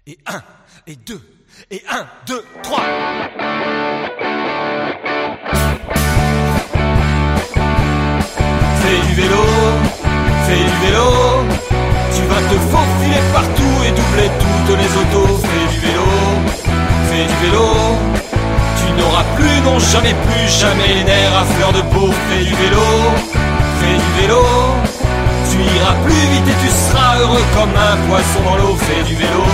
Et 1, et 2, et 1, 2, 3. Fais du vélo, tu vas te faufiler partout et doubler toutes les autos. Fais du vélo, tu n'auras plus, non jamais plus, jamais les nerfs à fleur de peau. Fais du vélo, tu iras plus vite et tu seras heureux comme un poisson dans l'eau. Fais du vélo,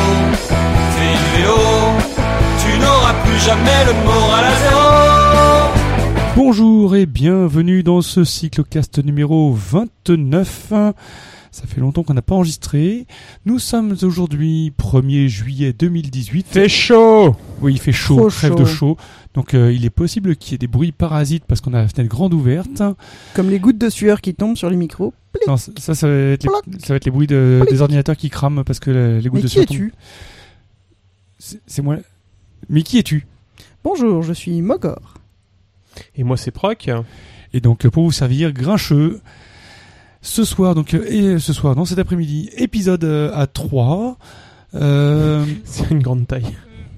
tu n'auras plus jamais le moral à zéro. Bonjour et bienvenue dans ce cyclocast numéro 29. Ça fait longtemps qu'on n'a pas enregistré. Nous sommes aujourd'hui 1er juillet 2018. Fait chaud. Oui, il fait chaud, Trop crève chaud. de chaud. Donc il est possible qu'il y ait des bruits parasites parce qu'on a la fenêtre grande ouverte. Comme les gouttes de sueur qui tombent sur les micros. Plic. Non, ça va être les bruits des ordinateurs qui crament parce que les gouttes Mais de qui sueur es-tu ? C'est moi. Mais qui es-tu ? Bonjour, je suis Mogor. Et moi c'est Proc. Et donc pour vous servir, Grincheux. Ce soir, dans cet après-midi, épisode à 3. C'est une grande taille.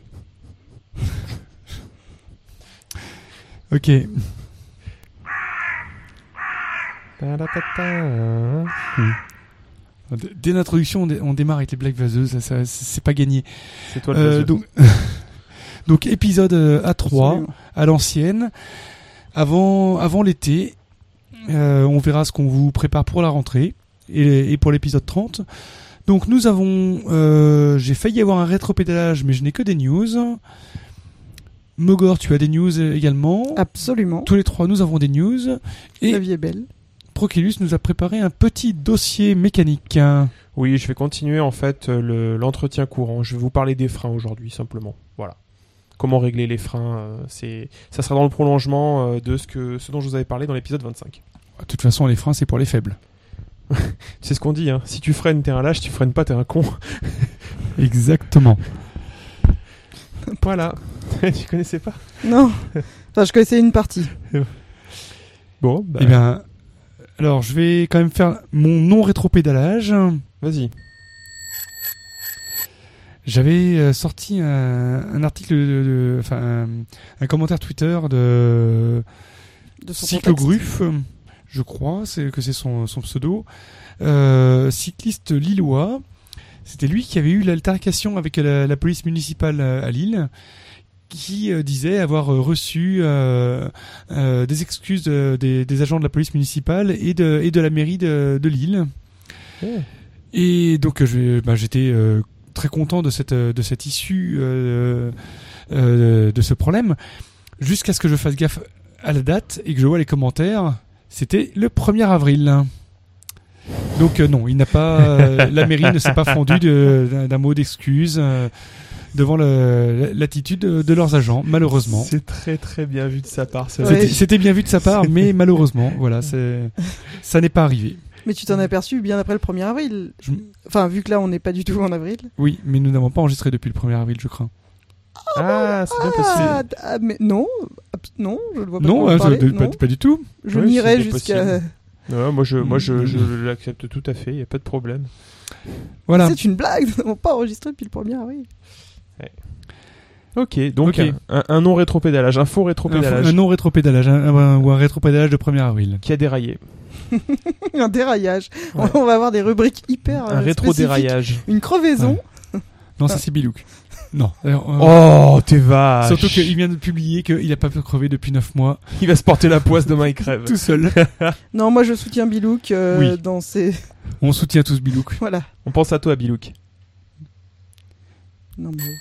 Ok. Dès l'introduction, on démarre avec les blagues vaseuses, ça, c'est pas gagné. C'est toi le vaseux. Donc épisode à 3, Absolument. à l'ancienne, avant l'été. On verra ce qu'on vous prépare pour la rentrée et pour l'épisode 30. Donc nous avons... j'ai failli avoir un rétropédalage, mais je n'ai que des news. Mogor, tu as des news également. Absolument. Tous les trois, nous avons des news. Et La vie est belle. Prokelus nous a préparé un petit dossier mécanique. Oui, je vais continuer en fait l'entretien courant. Je vais vous parler des freins aujourd'hui simplement. Voilà. Comment régler les freins, ça sera dans le prolongement de ce dont je vous avais parlé dans l'épisode 25. De toute façon, les freins, c'est pour les faibles. C'est ce qu'on dit, hein. Si tu freines, t'es un lâche. Si tu freines pas, t'es un con. Exactement. Voilà. Tu connaissais pas ? Non. Enfin, je connaissais une partie. Bon, bah, Eh bien, alors je vais quand même faire mon non-rétropédalage. vas-y. J'avais sorti un article, un commentaire Twitter de De son Cyclogruffe, je crois, c'est son pseudo, cycliste lillois. C'était lui qui avait eu l'altercation avec la police municipale à Lille, qui disait avoir reçu des excuses des agents de la police municipale et de la mairie de Lille. Oh. Et donc j'étais très content de cette issue de ce problème, jusqu'à ce que je fasse gaffe à la date et que je vois les commentaires. C'était le 1er avril. Donc non, il n'a pas la mairie ne s'est pas fendue d'un mot d'excuse devant l'attitude de leurs agents, malheureusement. C'est très très bien vu de sa part. C'est Ouais. C'était bien vu de sa part, mais malheureusement, voilà, ça n'est pas arrivé. Mais tu t'en as aperçu bien après le 1er avril. Je- Enfin, vu que là, on n'est pas du tout en avril. Oui, mais nous n'avons pas enregistré depuis le 1er avril, je crains. Ah, c'est bien possible. Mais non. Non, je ne vois pas. Non, de quoi vous parlez, non. pas du tout. Je Oui, n'irai c'est jusqu'à... possible. Ouais, moi je l'accepte tout à fait, il n'y a pas de problème. Voilà. C'est une blague, nous n'avons pas enregistré depuis le 1er avril. Ok, donc Ok. un non-rétropédalage, un faux rétropédalage Un non-rétropédalage, ou un rétropédalage de 1er avril. qui a déraillé. Un déraillage. Ouais. On va avoir des rubriques hyper Un rétro-déraillage. spécifiques. Une crevaison. Non, ça c'est Bilouk. Non. Oh, t'es vache. Surtout qu'il vient de publier qu'il n'a pas pu crever depuis 9 mois, Il va se porter la poisse demain, il crève. tout seul. Non, moi je soutiens Bilouk Oui. dans ses... On soutient tous Bilouk. Voilà. On pense à toi, Bilouk. Non mais...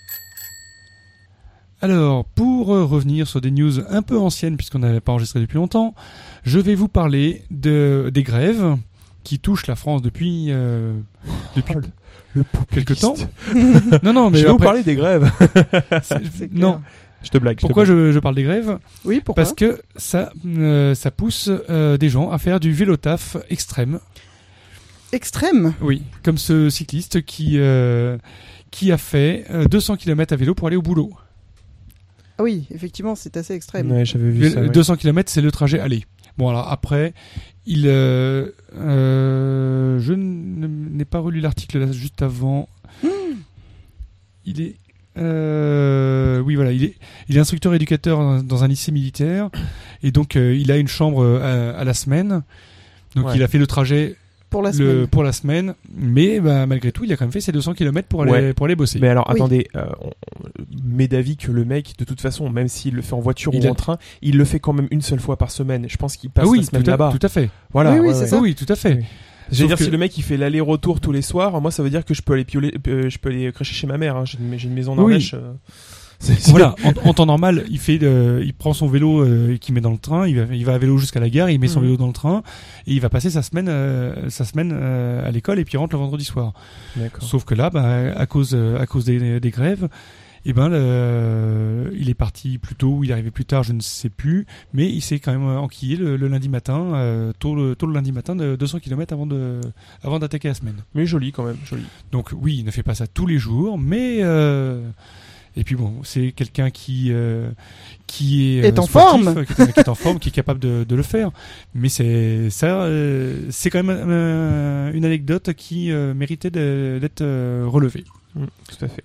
Alors, pour revenir sur des news un peu anciennes, puisqu'on n'avait pas enregistré depuis longtemps, je vais vous parler des grèves qui touchent la France depuis Le quelque temps. populiste. Non, mais Je vais vous après, parler des grèves. C'est non. clair. Je te blague. Pourquoi je parle des grèves ? Oui, pourquoi? Parce que ça pousse des gens à faire du vélo-taf extrême. Extrême. Oui, comme ce cycliste qui a fait 200 km à vélo pour aller au boulot. Ah oui, effectivement, c'est assez extrême. Ouais, j'avais vu ça. 200 km, c'est le trajet aller. Bon, alors après, je n'ai pas relu l'article là juste avant. il est oui voilà, il est instructeur éducateur dans un lycée militaire et donc il a une chambre à la semaine. Donc il a fait le trajet pour la semaine, mais malgré tout, il a quand même fait ses 200 km pour aller bosser. Mais alors attendez, on met d'avis que le mec, de toute façon, même s'il le fait en voiture ou en train, il le fait quand même une seule fois par semaine. Je pense qu'il passe la semaine là-bas. Tout à fait. Voilà. Oui, c'est ça. Oui, tout à fait. Oui. J'allais dire, si le mec il fait l'aller-retour tous les soirs, moi ça veut dire que je peux aller crècher chez ma mère. Hein. J'ai une maison en Ardèche. Voilà, en temps normal, il prend son vélo qu'il met dans le train, il va à vélo jusqu'à la gare, il met son vélo dans le train et il va passer sa semaine à l'école et puis il rentre le vendredi soir. D'accord. Sauf que là, à cause des grèves, il est parti plus tôt ou il est arrivé plus tard, je ne sais plus, mais il s'est quand même enquillé le lundi matin, tôt le lundi matin de 200 km avant d'attaquer la semaine. Mais joli quand même, joli. Donc oui, il ne fait pas ça tous les jours, mais et puis bon, c'est quelqu'un qui est en sportif, forme, qui est en forme, qui est capable de le faire. Mais c'est quand même une anecdote qui méritait d'être relevée. Tout à fait.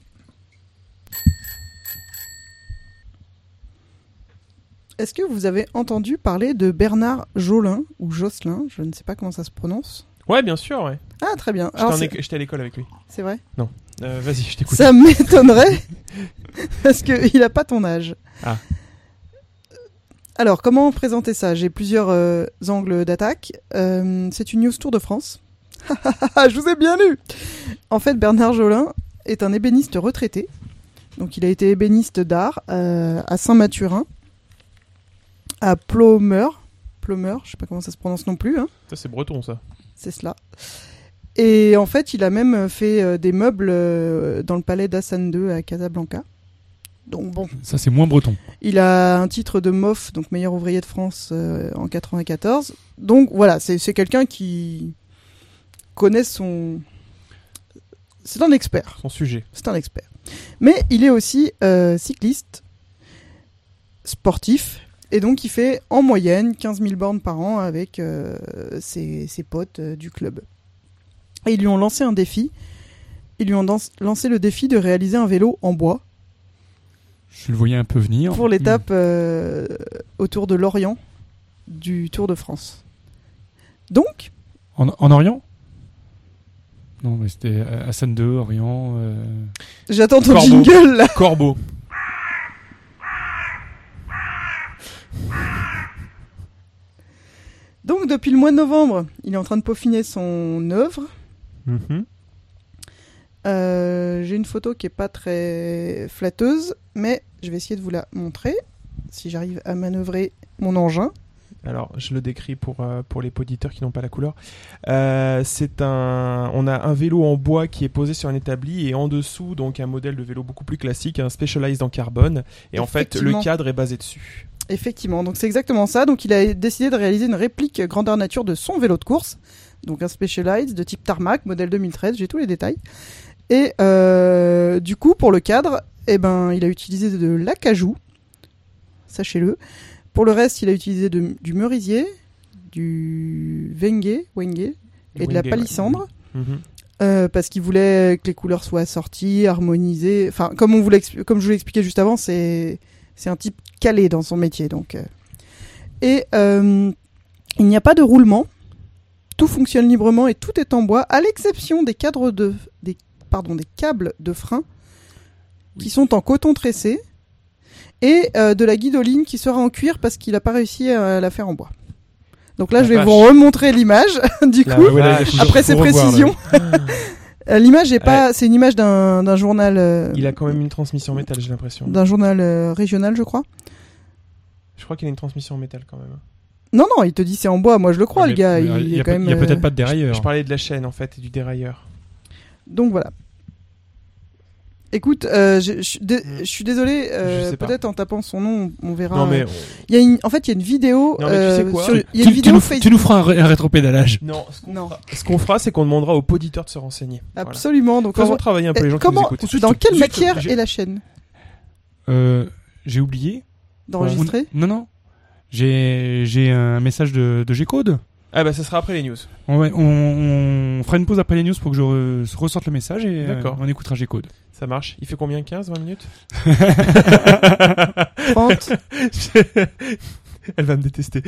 Est-ce que vous avez entendu parler de Bernard Jolin ou Josselin, je ne sais pas comment ça se prononce. Ouais, bien sûr, ouais. Ah, très bien. J'étais à l'école avec lui. C'est vrai ? Non. Vas-y, je t'écoute. Ça m'étonnerait, parce qu'il n'a pas ton âge. Ah. Alors, comment présenter ça ? J'ai plusieurs angles d'attaque. C'est une news Tour de France. Je vous ai bien lu. En fait, Bernard Jolin est un ébéniste retraité. Donc, il a été ébéniste d'art à Saint-Mathurin, à Plomeur, je sais pas comment ça se prononce non plus. Hein. Ça, c'est breton, ça. C'est cela. Et en fait, il a même fait des meubles dans le palais d'Hassan II à Casablanca. Donc bon. Ça, c'est moins breton. Il a un titre de MOF, donc meilleur ouvrier de France en 94. Donc voilà, c'est quelqu'un qui connaît son... C'est un expert. Son sujet. C'est un expert. Mais il est aussi cycliste, sportif, et donc il fait en moyenne 15 000 bornes par an avec ses potes du club. Et ils lui ont lancé un défi. Ils lui ont lancé le défi de réaliser un vélo en bois. Je le voyais un peu venir. Pour l'étape autour de Lorient du Tour de France. Donc En Orient ? Non, mais c'était Hassan II, Orient... J'attends ton Corbeau. jingle, là. Corbeau. Donc, depuis le mois de novembre, il est en train de peaufiner son œuvre. J'ai une photo qui est pas très flatteuse, mais je vais essayer de vous la montrer, si j'arrive à manœuvrer mon engin. Alors, je le décris pour les auditeurs qui n'ont pas la couleur. On a un vélo en bois qui est posé sur un établi et en dessous, donc un modèle de vélo beaucoup plus classique, un Specialized en carbone. Et en fait, le cadre est basé dessus. Effectivement, donc c'est exactement ça. Donc il a décidé de réaliser une réplique grandeur nature de son vélo de course. Donc un Specialized de type tarmac, modèle 2013, j'ai tous les détails. Et du coup, pour le cadre, il a utilisé de l'acajou, sachez-le. Pour le reste, il a utilisé du merisier, du wenge et de la palissandre. Ouais. Parce qu'il voulait que les couleurs soient assorties, harmonisées. Enfin, comme je vous l'ai expliqué juste avant, c'est un type calé dans son métier. Donc. Et il n'y a pas de roulement. Tout fonctionne librement et tout est en bois, à l'exception des câbles de frein qui sont en coton tressé et de la guidoline qui sera en cuir parce qu'il n'a pas réussi à la faire en bois. Donc là, je vais vous remontrer l'image du coup, après ces précisions. L'image est pas, c'est une image d'un journal. Il a quand même une transmission métal, j'ai l'impression. D'un journal régional, je crois. Je crois qu'il a une transmission métal quand même. Non, il te dit c'est en bois. Moi, je le crois, le gars. Il y a peut-être pas de dérailleur. Je parlais de la chaîne en fait et du dérailleur. Donc voilà. Écoute, je suis désolé. Peut-être en tapant son nom, on verra. Non mais en fait, il y a une vidéo. Non mais tu sais quoi tu nous feras un rétropédalage. Non. Ce qu'on fera, c'est qu'on demandera aux auditeurs de se renseigner. Absolument. Voilà. Donc, faisons travailler un peu les gens qui nous écoutent. Dans quelle matière est la chaîne J'ai oublié d'enregistrer. Non. J'ai un message de G-Code. Ah bah ça sera après les news. On fera une pause après les news pour que je ressorte le message et D'accord. on écoutera G-Code. Ça marche. Il fait combien, 15-20 minutes 30. Elle va me détester.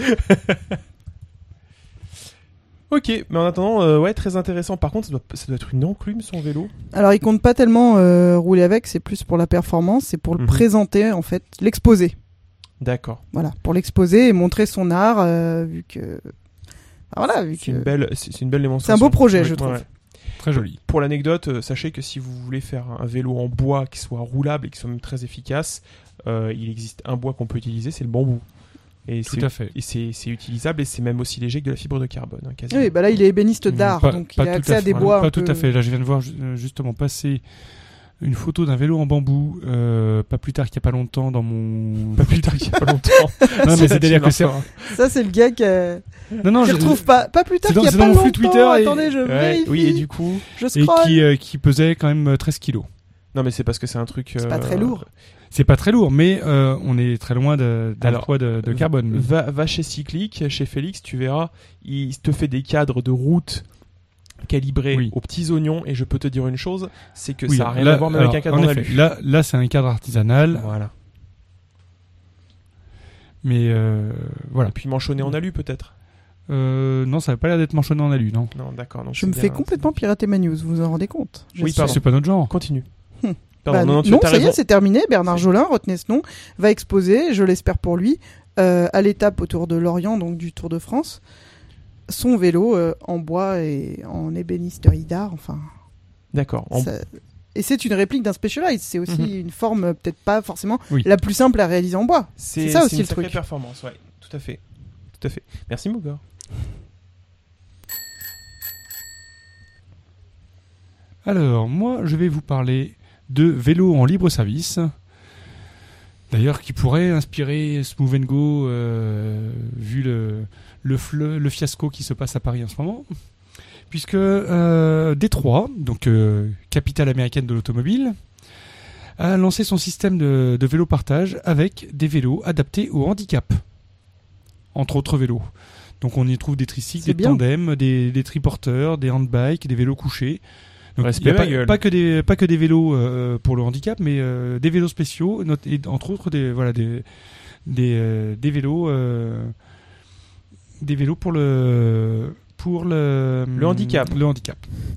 Ok, mais en attendant, ouais, très intéressant. Par contre, ça doit être une enclume son vélo. Alors, il compte pas tellement rouler avec, c'est plus pour la performance, c'est pour le présenter, en fait, l'exposer. D'accord. Voilà, pour l'exposer et montrer son art, vu que... Ah, voilà, vu C'est que... une belle démonstration. C'est un beau projet, Ouais, je trouve. ouais. Très joli. Pour l'anecdote, sachez que si vous voulez faire un vélo en bois qui soit roulable et qui soit même très efficace, il existe un bois qu'on peut utiliser, c'est le bambou. Et Tout à fait. Et c'est utilisable et c'est même aussi léger que de la fibre de carbone. Hein, quasiment. Oui, bah là, il est ébéniste d'art, donc il a accès à des bois Pas un tout peu... à fait. Là, je viens de voir justement passer une photo d'un vélo en bambou, pas plus tard qu'il y a pas longtemps dans mon... Pas plus tard qu'il y a pas longtemps. Non, mais c'est-à-dire que c'est... Ça, c'est le gars qui Non, je retrouve pas plus tard c'est qu'il y a dans pas mon longtemps. flux Twitter et- Attendez, je vérifie. Oui, et du coup... Je Et scroll. qui pesait quand même 13 kilos. Non, mais c'est parce que c'est un truc... C'est pas très lourd. C'est pas très lourd, mais on est très loin d'un Alors, poids de carbone. Mais... Va chez Cyclic, chez Félix, tu verras, il te fait des cadres de route calibrés Oui. aux petits oignons, et je peux te dire une chose, c'est que Oui, ça n'a rien là, à voir même avec un cadre en en effet, alu. là, c'est un cadre artisanal, Voilà. mais voilà. Et puis manchonné en alu peut-être. Non, ça n'a pas l'air d'être manchonné en alu, non. Non, d'accord. donc Je c'est me bien, fais complètement pirater ma news, vous vous en rendez compte? Oui, J'espère. pardon. C'est pas notre genre. Continue. Bah, Pardon, non, tu non, as ça y raison. est, c'est terminé. Bernard Jolin, retenez ce nom, va exposer, je l'espère pour lui, à l'étape autour de Lorient, donc du Tour de France, son vélo en bois et en ébénisterie d'art, enfin... D'accord. ça- Et c'est une réplique d'un Specialized, c'est aussi une forme peut-être pas forcément Oui. la plus simple à réaliser en bois. C'est ça aussi une le sacrée truc. performance, ouais. Tout à fait. Tout à fait. Merci Mougor. Alors, moi, je vais vous parler de vélo en libre service. D'ailleurs, qui pourrait inspirer Smooth & Go, vu le fiasco qui se passe à Paris en ce moment. Puisque Détroit, donc capitale américaine de l'automobile, a lancé son système de vélo partage avec des vélos adaptés au handicap. Entre autres vélos. Donc on y trouve des tricycles, C'est des bien. tandems, des triporteurs, des handbikes, des vélos couchés. Donc, Respect il y a ma gueule. pas que des vélos pour le handicap, mais des vélos spéciaux, et entre autres des vélos pour le handicap. Le handicap.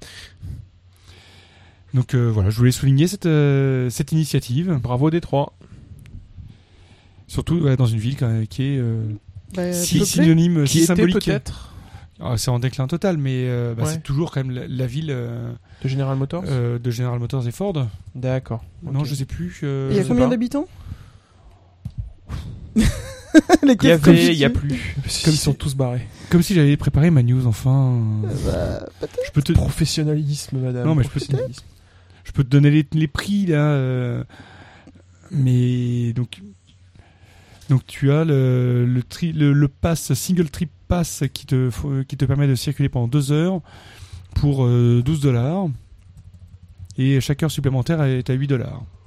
Donc voilà, je voulais souligner cette initiative, Bravo Détroit. surtout dans une ville qui est Bah, si peuplé. synonyme, Qui si était symbolique. peut-être Ah, c'est en déclin total, mais Ouais. c'est toujours quand même la ville de General Motors. de General Motors et Ford. D'accord. Non, Ok. je sais plus. Et il y je a sais combien pas. d'habitants? Il Les y questions avait, il y a difficiles. plus. Comme Comme ils sont tous barrés. Comme si j'avais préparé ma news, enfin. Bah, Je peux te, Professionnalisme, madame. Non, mais je peux te donner les prix là. Mais donc tu as le pass single trip pass qui te permet de circuler pendant 2 heures pour $12 et chaque heure supplémentaire est à $8.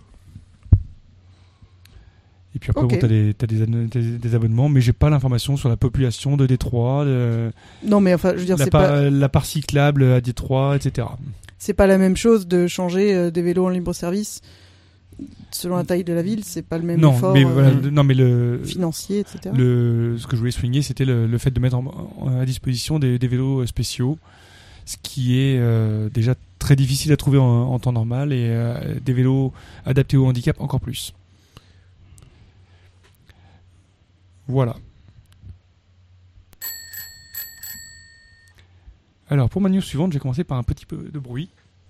Et puis après Ok. bon, t'as des abonnements, mais j'ai pas l'information sur la population de Détroit, Non, mais enfin, je veux dire, la part cyclable à Détroit, etc. c'est pas la même chose de changer des vélos en libre service selon la taille de la ville, c'est pas le même Non, effort mais voilà, non, mais financier, etc. ce que je voulais souligner, c'était le fait de mettre à disposition des vélos spéciaux, ce qui est déjà très difficile à trouver en temps normal, et des vélos adaptés au handicap encore plus. Voilà. Alors, pour ma news suivante, je vais commencer par un petit peu de bruit.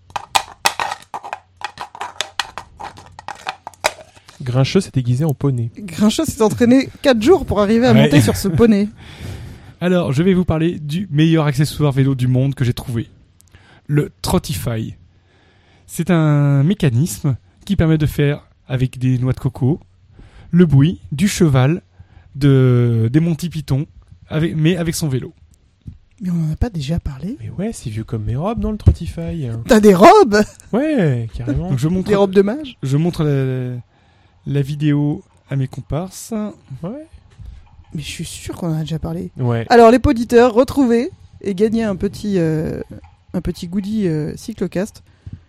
Grincheux s'est déguisé en poney. Grincheux s'est entraîné 4 jours pour arriver à Ouais. monter sur ce poney. Alors, je vais vous parler du meilleur accessoire vélo du monde que j'ai trouvé. Le Trottify. C'est un mécanisme qui permet de faire, avec des noix de coco, le bruit du cheval des Monty Python, mais avec son vélo. Mais on en a pas déjà parlé. Mais ouais, c'est vieux comme mes robes dans le Trottify. T'as des robes? Ouais, carrément. Donc je montre, Des robes de mage? la vidéo à mes comparses. Ouais. Mais je suis sûr qu'on en a déjà parlé. Ouais. Alors, les poditeurs, retrouvez et gagnez un petit goodie Cyclocast.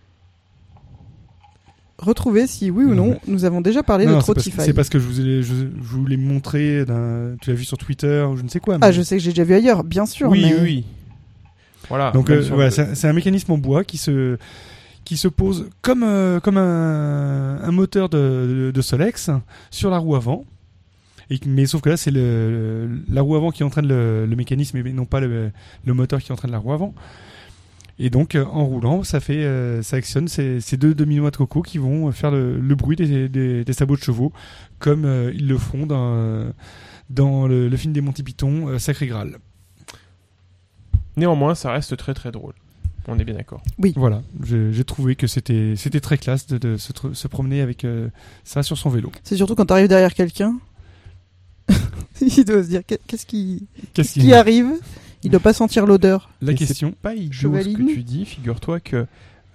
Retrouvez si oui ou non nous avons déjà parlé de Trottify. C'est parce que je vous l'ai montré, tu l'as vu sur Twitter ou je ne sais quoi. Ah, je sais que j'ai déjà vu ailleurs, bien sûr. Oui, mais... oui. Voilà. Donc voilà, c'est un mécanisme en bois qui se pose comme un moteur de Solex sur la roue avant. Mais sauf que là, c'est la roue avant qui entraîne le mécanisme et non pas le moteur qui entraîne la roue avant. Et donc, en roulant, ça actionne ces deux demi-noix de coco qui vont faire le bruit des sabots de chevaux, comme ils le font dans le film des Monty Python, Sacré Graal. Néanmoins, ça reste très très drôle. On est bien d'accord. Oui. Voilà, j'ai trouvé que c'était très classe de se promener avec ça sur son vélo. C'est surtout quand t'arrives derrière quelqu'un, il doit se dire qu'est-ce qui arrive. Il doit pas sentir l'odeur. La question. C'est pas idiot ce que tu dis. Figure-toi que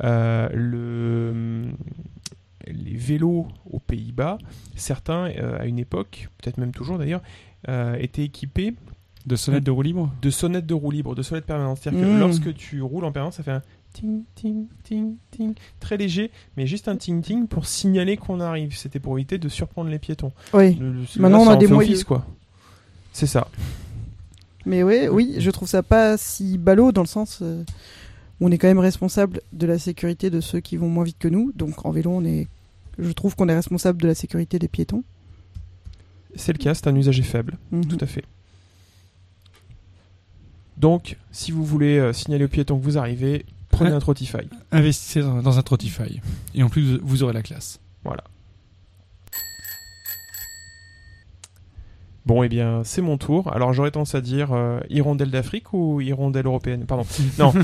les vélos aux Pays-Bas, certains à une époque, peut-être même toujours d'ailleurs, étaient équipés de sonnettes de roue libre. De sonnettes de roue libre, de sonnettes permanentes. C'est-à-dire que lorsque tu roules en permanence, ça fait un ting ting ting ting, très léger, mais juste un ting ting pour signaler qu'on arrive. C'était pour éviter de surprendre les piétons. Oui. Maintenant on a des moyens. Quoi. C'est ça. Mais oui, je trouve ça pas si ballot dans le sens où on est quand même responsable de la sécurité de ceux qui vont moins vite que nous. Donc en vélo, je trouve qu'on est responsable de la sécurité des piétons. C'est le cas, c'est un usager faible, tout à fait. Donc, si vous voulez signaler aux piétons que vous arrivez, prenez un Trottify. Investissez dans un Trottify. Et en plus, vous aurez la classe. Voilà. Bon, eh bien, c'est mon tour. Alors, j'aurais tendance à dire hirondelle d'Afrique ou hirondelle européenne. Pardon. Non.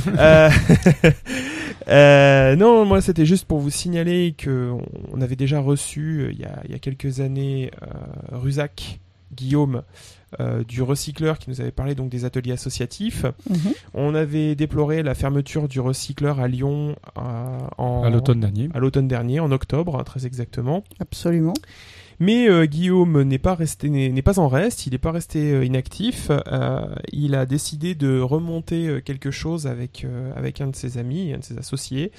Non, moi, c'était juste pour vous signaler qu'on avait déjà reçu, il y a quelques années, Ruzac, Guillaume, du recycleur qui nous avait parlé donc des ateliers associatifs. On avait déploré la fermeture du recycleur à Lyon à l'automne dernier. À l'automne dernier, en octobre, très exactement. Absolument. Mais Guillaume n'est pas en reste, il n'est pas resté inactif. Il a décidé de remonter quelque chose avec un de ses amis, un de ses associés.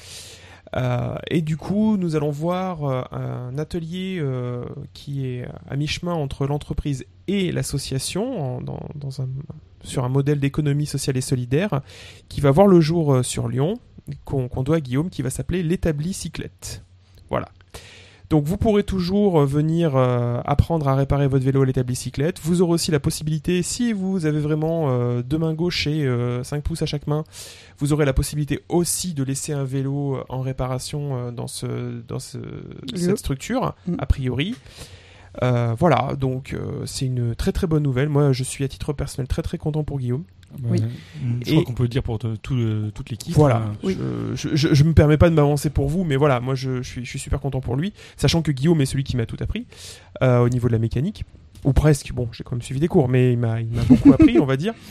Et du coup, nous allons voir un atelier qui est à mi-chemin entre l'entreprise et l'association, sur un modèle d'économie sociale et solidaire, qui va voir le jour sur Lyon, qu'on doit à Guillaume, qui va s'appeler l'Établi Cyclette. Voilà. Donc vous pourrez toujours venir apprendre à réparer votre vélo à l'Établi Cyclette. Vous aurez aussi la possibilité, si vous avez vraiment deux mains gauches et 5 pouces à chaque main, vous aurez la possibilité aussi de laisser un vélo en réparation dans cette structure, a priori. Voilà, donc c'est une très très bonne nouvelle. Moi, je suis à titre personnel très très content pour Guillaume. Oui. Je crois qu'on peut le dire pour toute l'équipe. Voilà. Je me permets pas de m'avancer pour vous, mais voilà, moi je suis super content pour lui, sachant que Guillaume est celui qui m'a tout appris au niveau de la mécanique, ou presque. Bon, j'ai quand même suivi des cours, mais il m'a beaucoup appris, on va dire.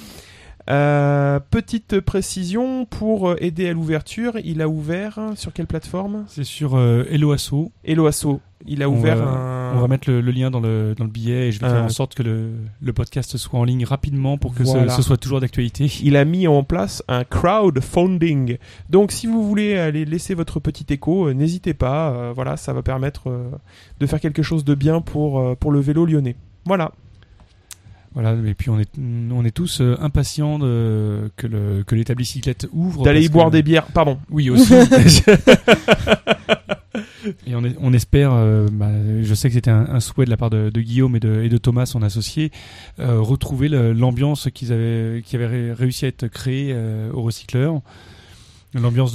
Petite précision pour aider à l'ouverture, il a ouvert sur quelle plateforme ? C'est sur Helloasso. Helloasso. Il a ouvert On va mettre le lien dans le billet et je vais faire en sorte que le podcast soit en ligne rapidement pour que ce soit toujours d'actualité. Il a mis en place un crowdfunding. Donc si vous voulez aller laisser votre petit écho, n'hésitez pas. Voilà, ça va permettre de faire quelque chose de bien pour le vélo lyonnais. Voilà. Voilà, et puis on est tous impatients que l'Établi Cyclette ouvre. D'aller y boire des bières, pardon. Oui, aussi. Et on espère, je sais que c'était un souhait de la part de Guillaume et de Thomas, son associé, retrouver l'ambiance qui avait réussi à être créée au recycleur, l'ambiance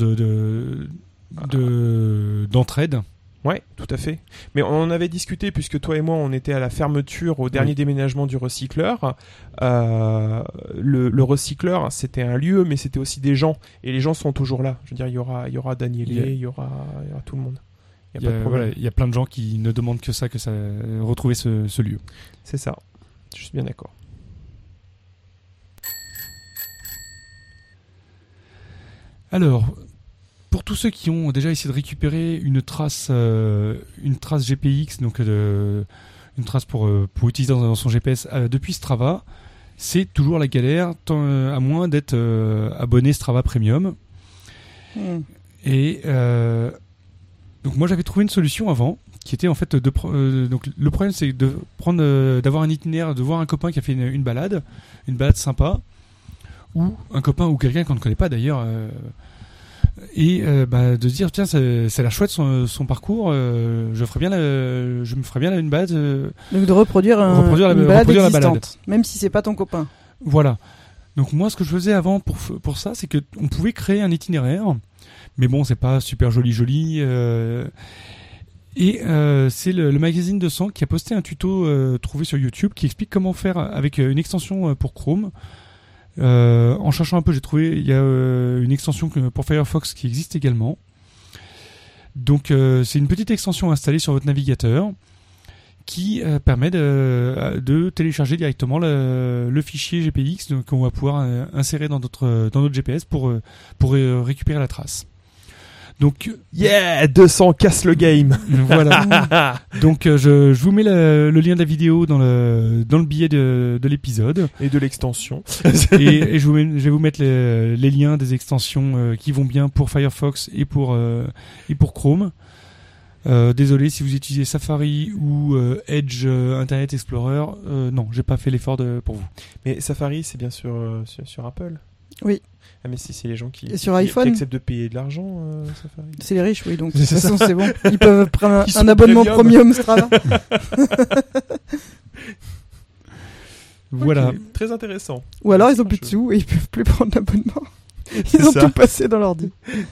d'entraide. Ouais, tout à fait. Mais on en avait discuté puisque toi et moi on était à la fermeture au dernier déménagement du recycleur. Le recycleur, c'était un lieu, mais c'était aussi des gens, et les gens sont toujours là. Je veux dire, il y aura Danielé, il y aura tout le monde. Il y a plein de gens qui ne demandent que ça retrouver ce lieu. C'est ça. Je suis bien d'accord. Alors, pour tous ceux qui ont déjà essayé de récupérer une trace GPX, donc une trace pour utiliser dans son GPS depuis Strava, c'est toujours la galère, à moins d'être abonné Strava Premium. Et donc moi j'avais trouvé une solution avant, qui était en fait donc le problème c'est d'avoir un itinéraire, de voir un copain qui a fait une balade sympa, ou un copain ou quelqu'un qu'on ne connaît pas d'ailleurs, et de se dire tiens ça a l'air chouette son parcours, je me ferais bien une balade, donc de reproduire une balade existante, même si c'est pas ton copain. Voilà. Donc moi ce que je faisais avant pour ça, c'est que on pouvait créer un itinéraire, mais bon c'est pas super joli, et c'est le magazine 200 qui a posté un tuto trouvé sur YouTube qui explique comment faire avec une extension pour Chrome. En cherchant un peu, j'ai trouvé il y a une extension pour Firefox qui existe également. Donc c'est une petite extension installée sur votre navigateur qui permet de télécharger directement le fichier GPX qu'on va pouvoir insérer dans notre GPS pour récupérer la trace. Donc 200 casse le game. Voilà. Donc je vous mets le lien de la vidéo dans le billet de l'épisode et de l'extension. et je vais vous mettre les liens des extensions qui vont bien pour Firefox et pour Chrome. Désolé si vous utilisez Safari ou Edge Internet Explorer, non, j'ai pas fait l'effort pour vous. Mais Safari, c'est bien sur Apple. Oui. Ah mais si c'est les gens qui acceptent de payer de l'argent, Safari. C'est les riches, oui. Donc de toute façon, c'est bon. Ils peuvent prendre un abonnement premium Strava. Voilà. Okay. Très intéressant. Ou alors ils ont plus de sous et ils peuvent plus prendre d'abonnement. Ils ont tout passé dans l'ordi.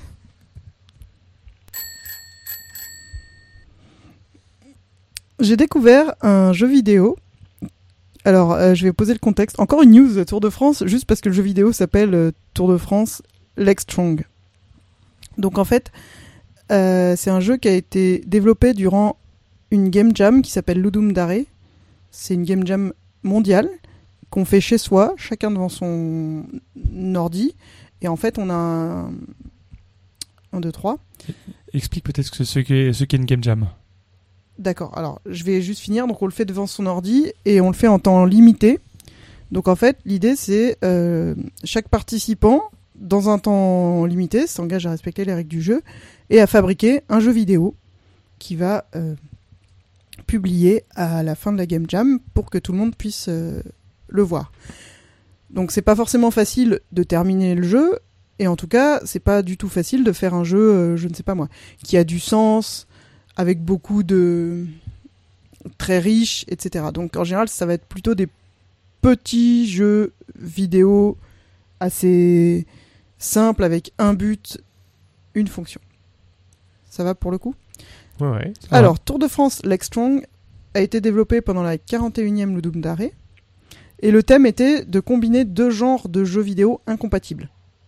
J'ai découvert un jeu vidéo. Alors, je vais poser le contexte. Encore une news Tour de France, juste parce que le jeu vidéo s'appelle Tour de France Leg Strong. Donc en fait, c'est un jeu qui a été développé durant une game jam qui s'appelle Ludum Dare. C'est une game jam mondiale qu'on fait chez soi, chacun devant son ordi. Et en fait, on a 1, 2, 3. Explique peut-être ce qu'est une game jam. D'accord, alors je vais juste finir. Donc on le fait devant son ordi et on le fait en temps limité. Donc en fait, l'idée c'est chaque participant, dans un temps limité, s'engage à respecter les règles du jeu et à fabriquer un jeu vidéo qui va publier à la fin de la game jam pour que tout le monde puisse le voir. Donc c'est pas forcément facile de terminer le jeu, et en tout cas c'est pas du tout facile de faire un jeu, je ne sais pas moi, qui a du sens, avec beaucoup de très riches, etc. Donc en général, ça va être plutôt des petits jeux vidéo assez simples avec un but, une fonction. Ça va pour le coup ? Ouais. Alors, Tour de France Leg Strong a été développé pendant la 41e Ludum Dare et le thème était de combiner 2 genres de jeux vidéo incompatibles.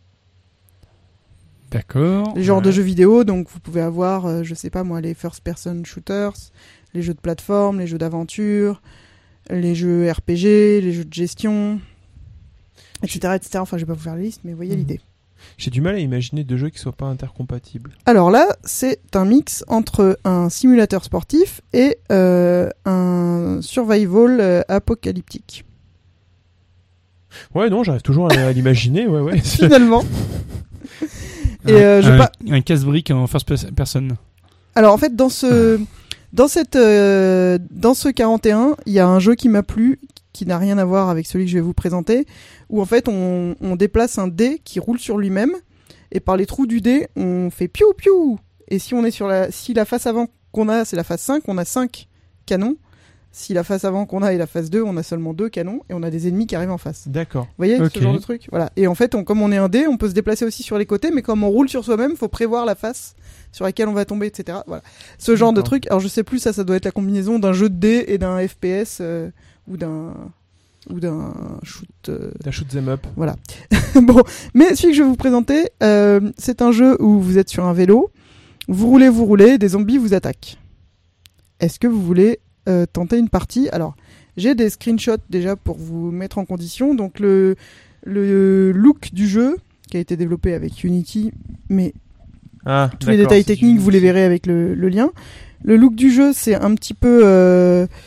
D'accord. Les genres de jeux vidéo, donc vous pouvez avoir, je sais pas moi, les first-person shooters, les jeux de plateforme, les jeux d'aventure, les jeux RPG, les jeux de gestion, etc. Enfin, je vais pas vous faire la liste, mais vous voyez l'idée. J'ai du mal à imaginer 2 jeux qui soient pas intercompatibles. Alors là, c'est un mix entre un simulateur sportif et un survival apocalyptique. Ouais, non, j'arrive toujours à l'imaginer, ouais. Finalement. Et un casse-brique en first person. Alors en fait, dans ce 41, il y a un jeu qui m'a plu, qui n'a rien à voir avec celui que je vais vous présenter, où en fait on déplace un dé qui roule sur lui-même, et par les trous du dé, on fait piou piou. Et si on est si la face avant qu'on a, c'est la phase 5, on a 5 canons. Si la face avant qu'on a est la phase 2, on a seulement 2 canons et on a des ennemis qui arrivent en face. D'accord. Vous voyez ce genre de truc ? Voilà. Et en fait, comme on est un dé, on peut se déplacer aussi sur les côtés, mais comme on roule sur soi-même, il faut prévoir la face sur laquelle on va tomber, etc. Voilà. Ce genre de truc. Alors je sais plus, ça doit être la combinaison d'un jeu de dés et d'un FPS ou d'un shoot. D'un shoot them up. Voilà. Bon, mais celui que je vais vous présenter, c'est un jeu où vous êtes sur un vélo, vous roulez, des zombies vous attaquent. Est-ce que vous voulez tenter une partie ? Alors, j'ai des screenshots déjà pour vous mettre en condition. Donc le look du jeu qui a été développé avec Unity, mais tous les détails techniques vous les verrez avec le lien. Le look du jeu, c'est un petit peu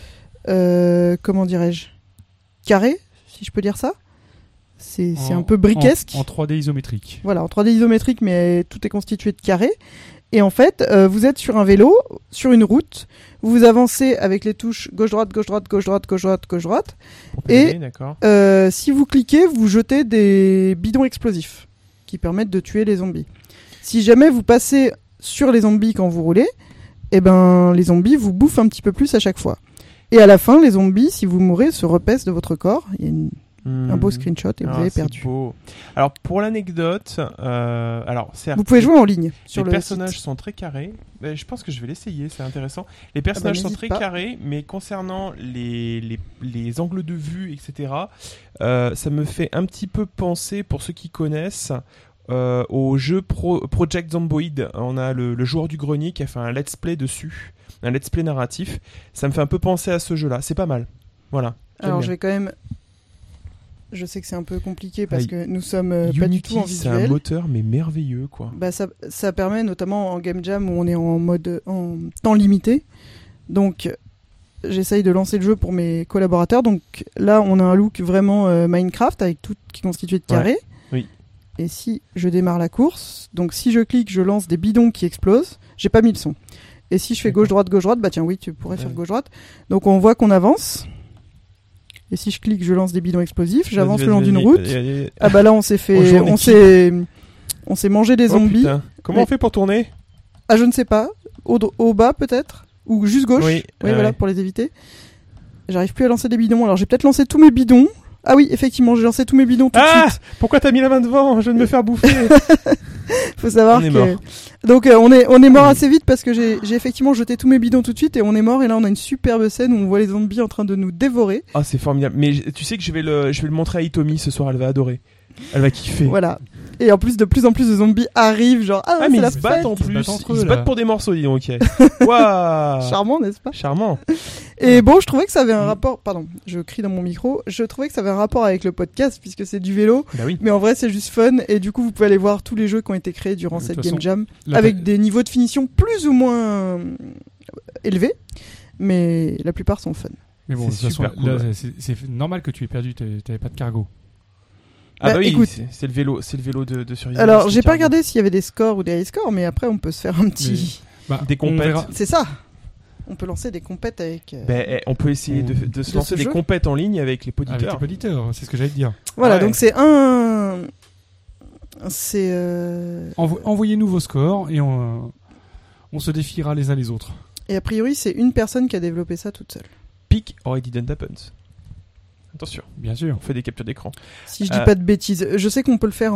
comment dirais-je, carré, si je peux dire ça. C'est En- un peu briquesque. En 3D isométrique. Voilà, en 3D isométrique, mais tout est constitué de carrés. Et en fait, vous êtes sur un vélo, sur une route, vous avancez avec les touches gauche-droite, gauche-droite, gauche-droite, gauche-droite, gauche-droite. Pour pédaler, Et- d'accord. Si vous cliquez, vous jetez des bidons explosifs qui permettent de tuer les zombies. Si jamais vous passez sur les zombies quand vous roulez, eh ben, les zombies vous bouffent un petit peu plus à chaque fois. Et à la fin, les zombies, si vous mourrez, se repaissent de votre corps. Il y a un beau screenshot et vous avez c'est perdu. beau. Alors pour l'anecdote, certes, Vous pouvez jouer en ligne sur les le personnages site. sont très carrés. Je pense que je vais l'essayer, c'est intéressant. Les personnages sont n'hésite très pas. carrés, mais concernant les angles de vue, etc., ça me fait un petit peu penser, pour ceux qui connaissent, au jeu Project Zomboid. On a le joueur du grenier qui a fait un let's play dessus, un let's play narratif. Ça me fait un peu penser à ce jeu-là. C'est pas mal. Voilà. J'aime Alors bien. je vais quand même... Je sais que c'est un peu compliqué parce Ah, que nous sommes pas du tout en Unity, c'est un visuel. moteur mais merveilleux, quoi. Bah, ça permet notamment en game jam où on est en mode en temps limité. Donc j'essaye de lancer le jeu pour mes collaborateurs. Donc là on a un look vraiment Minecraft avec tout qui est constitué de carrés. Oui. Et si je démarre la course, donc si je clique, je lance des bidons qui explosent. J'ai pas mis le son. Et si je fais D'accord. gauche-droite, bah tiens oui, tu pourrais faire Ouais. gauche-droite. Donc on voit qu'on avance. Et si je clique, je lance des bidons explosifs. J'avance Vas-y, le long vas-y, d'une vas-y. route. Allez. Ah bah là on s'est fait, Bonjour, on s'est mangé des Oh, zombies. putain. Comment on Mais- fait pour tourner? Ah je ne sais pas. Au bas peut-être. Ou juste gauche. Oui, voilà, ouais. pour les éviter. J'arrive plus à lancer des bidons. Alors j'ai peut-être lancé tous mes bidons. Ah oui, effectivement, j'ai lancé tous mes bidons tout de Ah, suite. pourquoi t'as mis la main devant? Je viens de me faire bouffer. Faut savoir On est que... mort. Donc on est mort assez vite parce que j'ai effectivement jeté tous mes bidons tout de suite et on est mort. Et là on a une superbe scène où on voit les zombies en train de nous dévorer. Ah, c'est formidable. Mais tu sais que je vais le montrer à Hitomi ce soir. Elle va adorer. Elle va kiffer. Voilà. Et en plus de de zombies arrivent, genre Ah, c'est mais la ils se battent fête. en Ils se plus. battent entre Ils eux, se là. battent pour des morceaux, dis donc. Waouh. Charmant, n'est-ce pas? Charmant. Et bon, je trouvais que ça avait un rapport. Pardon, je crie dans mon micro. Je trouvais que ça avait un rapport avec le podcast puisque c'est du vélo. Bah oui. Mais en vrai, c'est juste fun. Et du coup, vous pouvez aller voir tous les jeux qui ont été créés durant De cette toute Game façon, Jam La- avec des niveaux de finition plus ou moins élevés. Mais la plupart sont fun. Mais bon, de C'est toute façon, super cool, là, ouais. c'est normal que tu aies perdu, t'avais pas de cargo. Ah bah Bah, oui, écoute. c'est le vélo de survivance. Alors, j'ai pas regardé s'il y avait des scores ou des high scores, mais après, on peut se faire un petit. Bah, Des on compètes. verra. C'est ça. On peut lancer des compètes avec. On peut essayer de se De lancer ce des jeu. compètes en ligne avec les Avec auditeurs. les auditeurs, c'est ce que j'allais te dire. Voilà, Ouais. donc c'est un. C'est. Envoyez-nous vos scores et on se défiera les uns les autres. Et a priori, c'est une personne qui a développé ça toute seule. Peak or it didn't happen. Attention, Bien sûr. on fait des captures d'écran. Si je dis pas de bêtises. Je sais qu'on peut le faire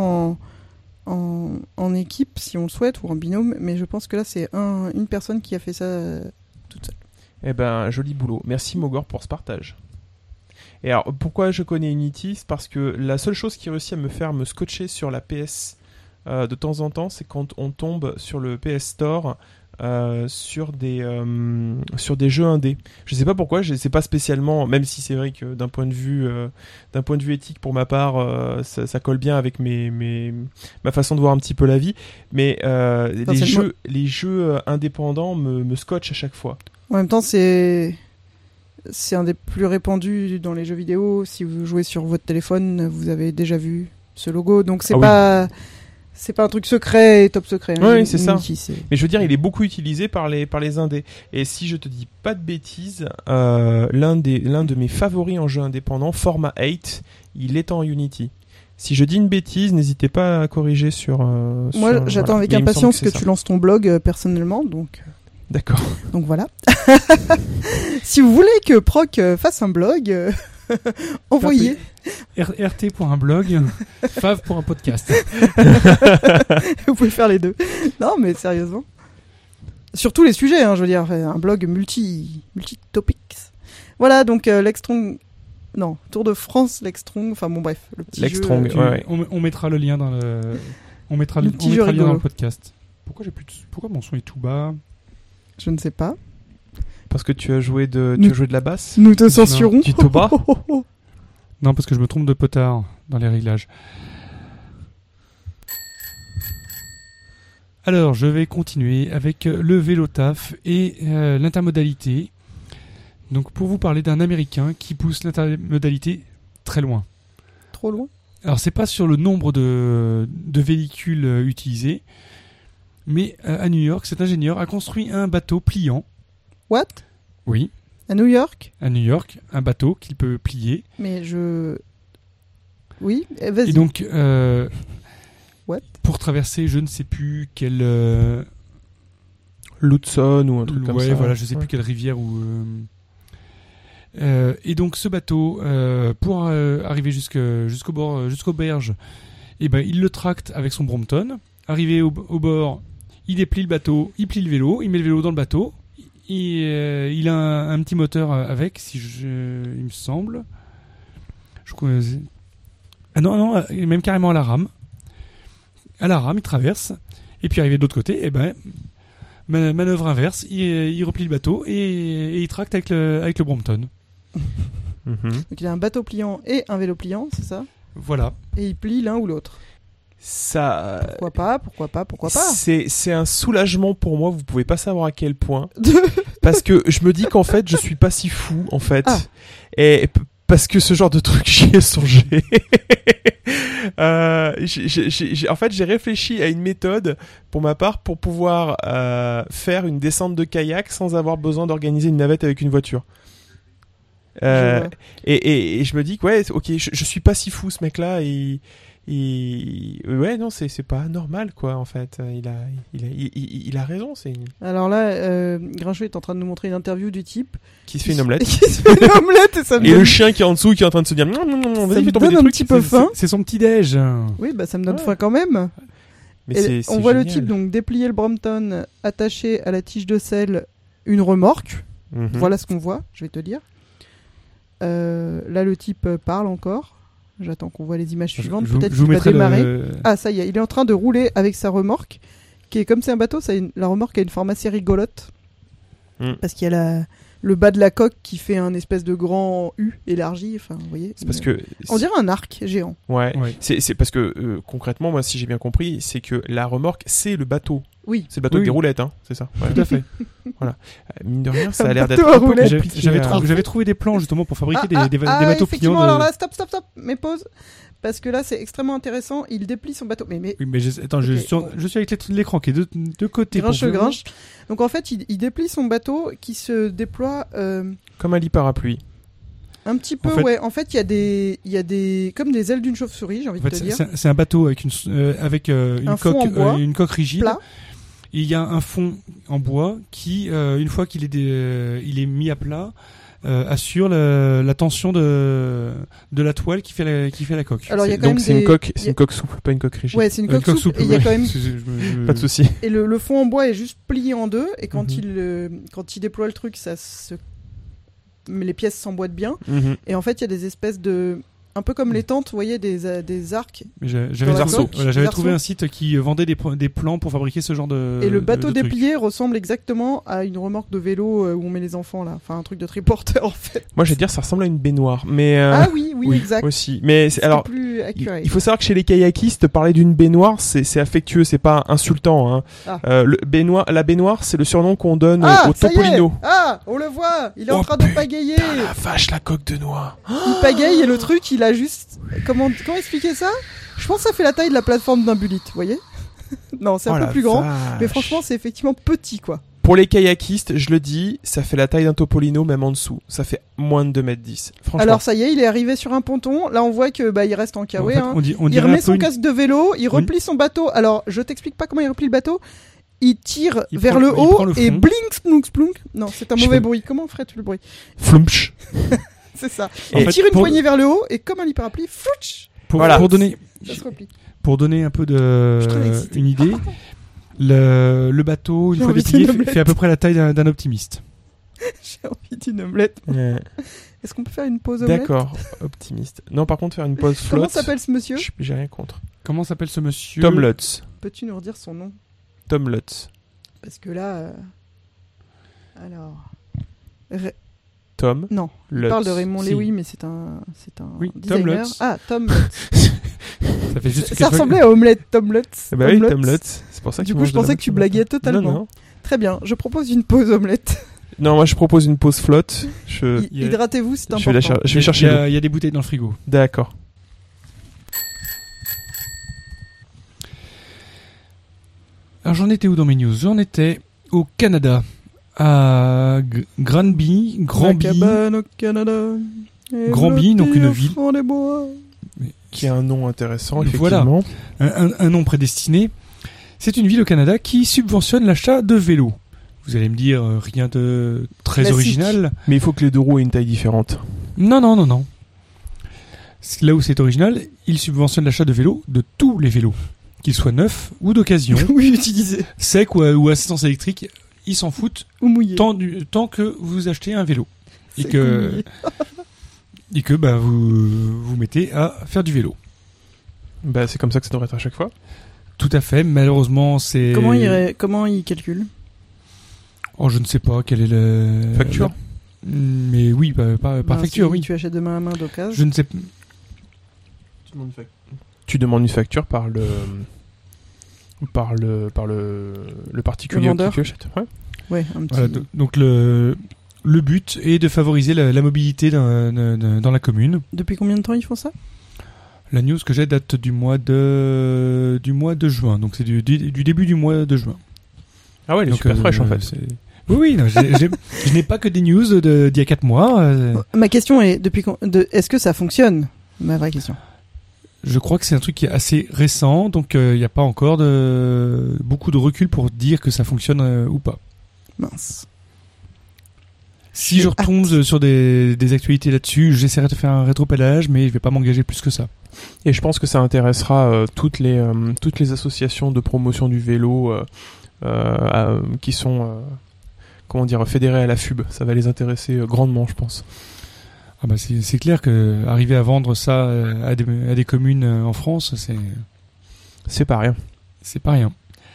en équipe si on le souhaite ou en binôme, mais je pense que là, c'est une personne qui a fait ça toute seule. Eh ben, joli boulot. Merci Mogor pour ce partage. Et alors, pourquoi je connais Unity? C'est parce que la seule chose qui réussit à me faire me scotcher sur la PS de temps en temps, c'est quand on tombe sur le PS Store sur des jeux indés. Je sais pas pourquoi, je sais pas spécialement, même si c'est vrai que d'un point de vue éthique pour ma part, ça colle bien avec ma façon de voir un petit peu la vie, mais les jeux indépendants me scotchent à chaque fois. En même temps, c'est un des plus répandus dans les jeux vidéo. Si vous jouez sur votre téléphone, vous avez déjà vu ce logo. Donc c'est pas un truc secret et top secret. Hein. Oui, c'est ça. Unity, Mais je veux dire, il est beaucoup utilisé par les indés. Et si je te dis pas de bêtises, l'un de mes favoris en jeu indépendant, Forma 8, il est en Unity. Si je dis une bêtise, n'hésitez pas à corriger sur. Moi, j'attends avec Mais il me semble impatience que c'est ça. tu lances ton blog personnellement. Donc D'accord. voilà. Si vous voulez que Proc fasse un blog, envoyez. RT pour un blog, Fav pour un podcast. Vous pouvez faire les deux. Non, mais sérieusement. Sur tous les sujets, hein, je veux dire, un blog multi-topics. Voilà, donc l'Extrong... Non, Tour de France, l'Extrong, enfin bon bref, le petit L'Extrong. jeu. Ouais. On mettra le lien dans le. On mettra Le le, petit on jeu mettra le lien dans rigolo. le podcast. Pourquoi mon son est tout bas? Je ne sais pas. Parce que tu as joué de la basse. Nous te censurons. Tu te bats. Non, parce que je me trompe de potard dans les réglages. Alors, je vais continuer avec le vélo taf et l'intermodalité. Donc pour vous parler d'un Américain qui pousse l'intermodalité très loin. Trop loin. Alors c'est pas sur le nombre de véhicules utilisés, mais à New York, cet ingénieur a construit un bateau pliant. What? Oui, À New York? à New York, un bateau qu'il peut plier. Mais Oui, vas-y. Et donc, What? pour traverser, je ne sais plus quelle... l'Hudson ou un truc comme ouais, ça. voilà, je sais Ouais. plus quelle rivière ou. Et donc ce bateau, pour arriver jusqu'au bord, jusqu'aux berges, et ben il le tracte avec son Brompton. Arrivé au bord, il déplie le bateau, il plie le vélo, il met le vélo dans le bateau. Il a un petit moteur avec, il me semble. Ah non, même carrément à la rame. À la rame, il traverse. Et puis arrivé de l'autre côté, et ben manœuvre inverse, il replie le bateau et il tracte avec le Brompton. Mhm. Donc il a un bateau pliant et un vélo pliant, c'est ça? Voilà. Et il plie l'un ou l'autre. Ça. Pourquoi pas? C'est un soulagement pour moi, vous pouvez pas savoir à quel point. Parce que je me dis qu'en fait, je suis pas si fou, en fait. Ah. Et parce que ce genre de truc, j'y ai songé. En fait, j'ai réfléchi à une méthode, pour ma part, pour pouvoir faire une descente de kayak sans avoir besoin d'organiser une navette avec une voiture. Je vois. Et je me dis que ouais, ok, je suis pas si fou, ce mec-là, ouais, non, c'est pas normal, quoi, en fait. Il a raison, Alors là, Grincheux est en train de nous montrer une interview du type qui se fait une omelette. qui se fait une omelette et ça me Et donne... le chien qui est en dessous, qui est en train de se dire, vas-y, me fais tomber donne des un trucs. petit peu faim. C'est son petit déj. Oui, bah ça me donne Ouais. faim quand même. Mais Et c'est on voit le génial. type donc déplier le Brompton, attaché à la tige de sel une remorque. Mhm. Voilà ce qu'on voit, je vais te dire. Là, le type parle encore. J'attends qu'on voit les images suivantes. Peut-être je vous qu'il va mettrai démarrer. Ah, ça y est, il est en train de rouler avec sa remorque, qui est comme c'est un bateau, la remorque a une forme assez rigolote. Mm. Parce qu'il y a le bas de la coque qui fait un espèce de grand U élargi. Enfin, vous voyez. C'est parce que. On dirait un arc géant. Ouais. Ouais. C'est parce que concrètement, moi, si j'ai bien compris, c'est que la remorque, c'est le bateau. Oui. C'est le bateau Oui. avec des roulettes, hein. C'est ça. Ouais. Tout à fait. Mine de rien, ça Un a l'air bateau d'être à un peu roulettes. compliqué. J'avais trouvé des plans justement pour fabriquer des bateaux effectivement, pliants. alors là, stop. Mais pause. Parce que là, c'est extrêmement intéressant. Il déplie son bateau. Mais Oui, mais attends, Ok, je suis avec l'écran qui est de côté. Grinche. Donc en fait, il déplie son bateau qui se déploie Comme un lit parapluie. un petit peu. En fait- Ouais. En fait, il y a des comme des ailes d'une chauve-souris, j'ai envie En de fait, te dire. c'est un bateau avec une Un fond en bois, une coque rigide. Plat. Et il y a un fond en bois qui, une fois qu'il il est mis à plat, assure la tension de la toile qui fait la coque. Alors il y a quand Donc même c'est des... une coque, il y c'est a- une coque souple, pas une coque rigide. Ouais, c'est une Une coque souple. Et il y a ouais. quand même Pas de souci. et le fond en bois est juste plié en deux et quand Mhm. quand il déploie le truc, les pièces s'emboîtent bien. Mhm. Et en fait, il y a des espèces de un peu comme les tentes, vous voyez, des arcs. Mais Dans j'avais la arceaux. coque, J'avais des trouvé arceaux. un site qui vendait des plans pour fabriquer ce genre de. Et le bateau de trucs. déplié ressemble exactement à une remorque de vélo où on met les enfants là. Enfin, un truc de triporteur en fait. Moi, je vais te dire, ça ressemble à une baignoire. Mais Ah oui, oui, exact. aussi. Mais C'est alors, plus accurate. il faut savoir que chez les kayakistes, parler d'une baignoire, c'est affectueux, c'est pas insultant. Hein. Ah. La baignoire, c'est le surnom qu'on donne Ah, au ça y est. topolino. Ah, on le voit. Il est en Oh, train de pagayer. Putain, la vache, la coque de noix. Il pagaye et le truc, il a juste. Comment expliquer ça? Je pense que ça fait la taille de la plateforme d'un bullet, vous voyez? Non, c'est un Oh peu la plus grand. vache. Mais franchement, c'est effectivement petit quoi. Pour les kayakistes, je le dis, ça fait la taille d'un topolino, même en dessous. Ça fait moins de 2m10. Franchement. Alors ça y est, il est arrivé sur un ponton. Là, on voit que il reste en En kawaii. fait, Hein. on Il dirait remet un peu son une- casque de vélo, il replie son bateau. Alors, je t'explique pas comment il replie le bateau. Il tire Il vers prend- le il haut prend le et fond. blink, snook, splunk. Non, c'est un Je mauvais fais- bruit. Comment ferais-tu le bruit? Flumpch. C'est ça. En Il fait, tire une pour- poignée vers le haut et comme un hyperapplique, flouch, Voilà. Pour donner ça se replie. un peu Je suis très excité. une idée, le bateau, une J'ai fois envie déplié, d'une omelette. fait à peu près la taille d'un optimiste. J'ai envie d'une omelette. Est-ce qu'on peut faire une pause omelette? D'accord, optimiste. Non, par contre, faire une pause flotte. Comment s'appelle ce monsieur? J'ai rien contre. Comment s'appelle ce monsieur? Tom Lutz. Peux-tu nous redire son nom? Tom Lutz. Parce que là... Alors... Tom Non, Lutz. il parle de Raymond Si. Lévy, mais c'est un Oui, Tom designer. Lutz. Ah, Tom Lutz. Ça fait juste Ça ressemblait à omelette, Tom Lutz. Eh ben oui, Tom Tom Lutz. Lutz. C'est pour ça Du qu'il coup, mange je de la pensais que tu matière. blaguais totalement. Non, non. Très bien, je propose une pause omelette. Non, moi je propose une pause flotte. Je Hydratez-vous, c'est vais important. je vais chercher l'eau. Il y a des bouteilles dans le frigo. D'accord. Alors j'en étais où dans mes news? J'en étais au Canada, à Granby, La Granby, cabane au Canada. Et Granby, donc une au ville. fond des bois. Qui a un nom intéressant, Voilà. effectivement. un nom prédestiné. C'est une ville au Canada qui subventionne l'achat de vélos. Vous allez me dire, rien de très Classique. original. Mais il faut que les deux roues aient une taille différente. Non. Là où c'est original, il subventionne l'achat de vélos, de tous les vélos, qu'ils soient neufs ou d'occasion, Oui, utilisé. secs ou assistance électrique, ils s'en foutent Ou mouillé. tant que vous achetez un vélo. Et C'est que, mouillé. et que bah, vous mettez à faire du vélo. Bah, c'est comme ça que ça devrait être à chaque fois. Tout à fait, malheureusement c'est... Comment il calcule? Oh, je ne sais pas quelle est la... Facture. Mais oui, par Ben, facture, si oui. tu achètes de main à main d'occasion. Je ne sais... Tu demandes une facture par le particulier Le vendeur. qui tu achètes. Ouais. Ouais, un petit. Voilà, donc le but est de favoriser la mobilité dans la commune. Depuis combien de temps ils font ça? La news que j'ai date du mois de juin, donc c'est du début du mois de juin. Ah ouais, elle est Donc, super fraîche en fait. Oui, non, je n'ai pas que des news d'il y a 4 mois. Ma question est est-ce que ça fonctionne? Ma vraie question. Je crois que c'est un truc qui est assez récent, donc il n'y a pas encore beaucoup de recul pour dire que ça fonctionne ou pas. Mince. Si J'ai je retombe sur des actualités là-dessus, j'essaierai de faire un rétropédalage, mais je vais pas m'engager plus que ça. Et je pense que ça intéressera toutes les associations de promotion du vélo qui sont fédérées à la FUB. Ça va les intéresser grandement, je pense. Ah bah c'est clair que arriver à vendre ça à des communes en France, C'est pas rien. c'est pas rien.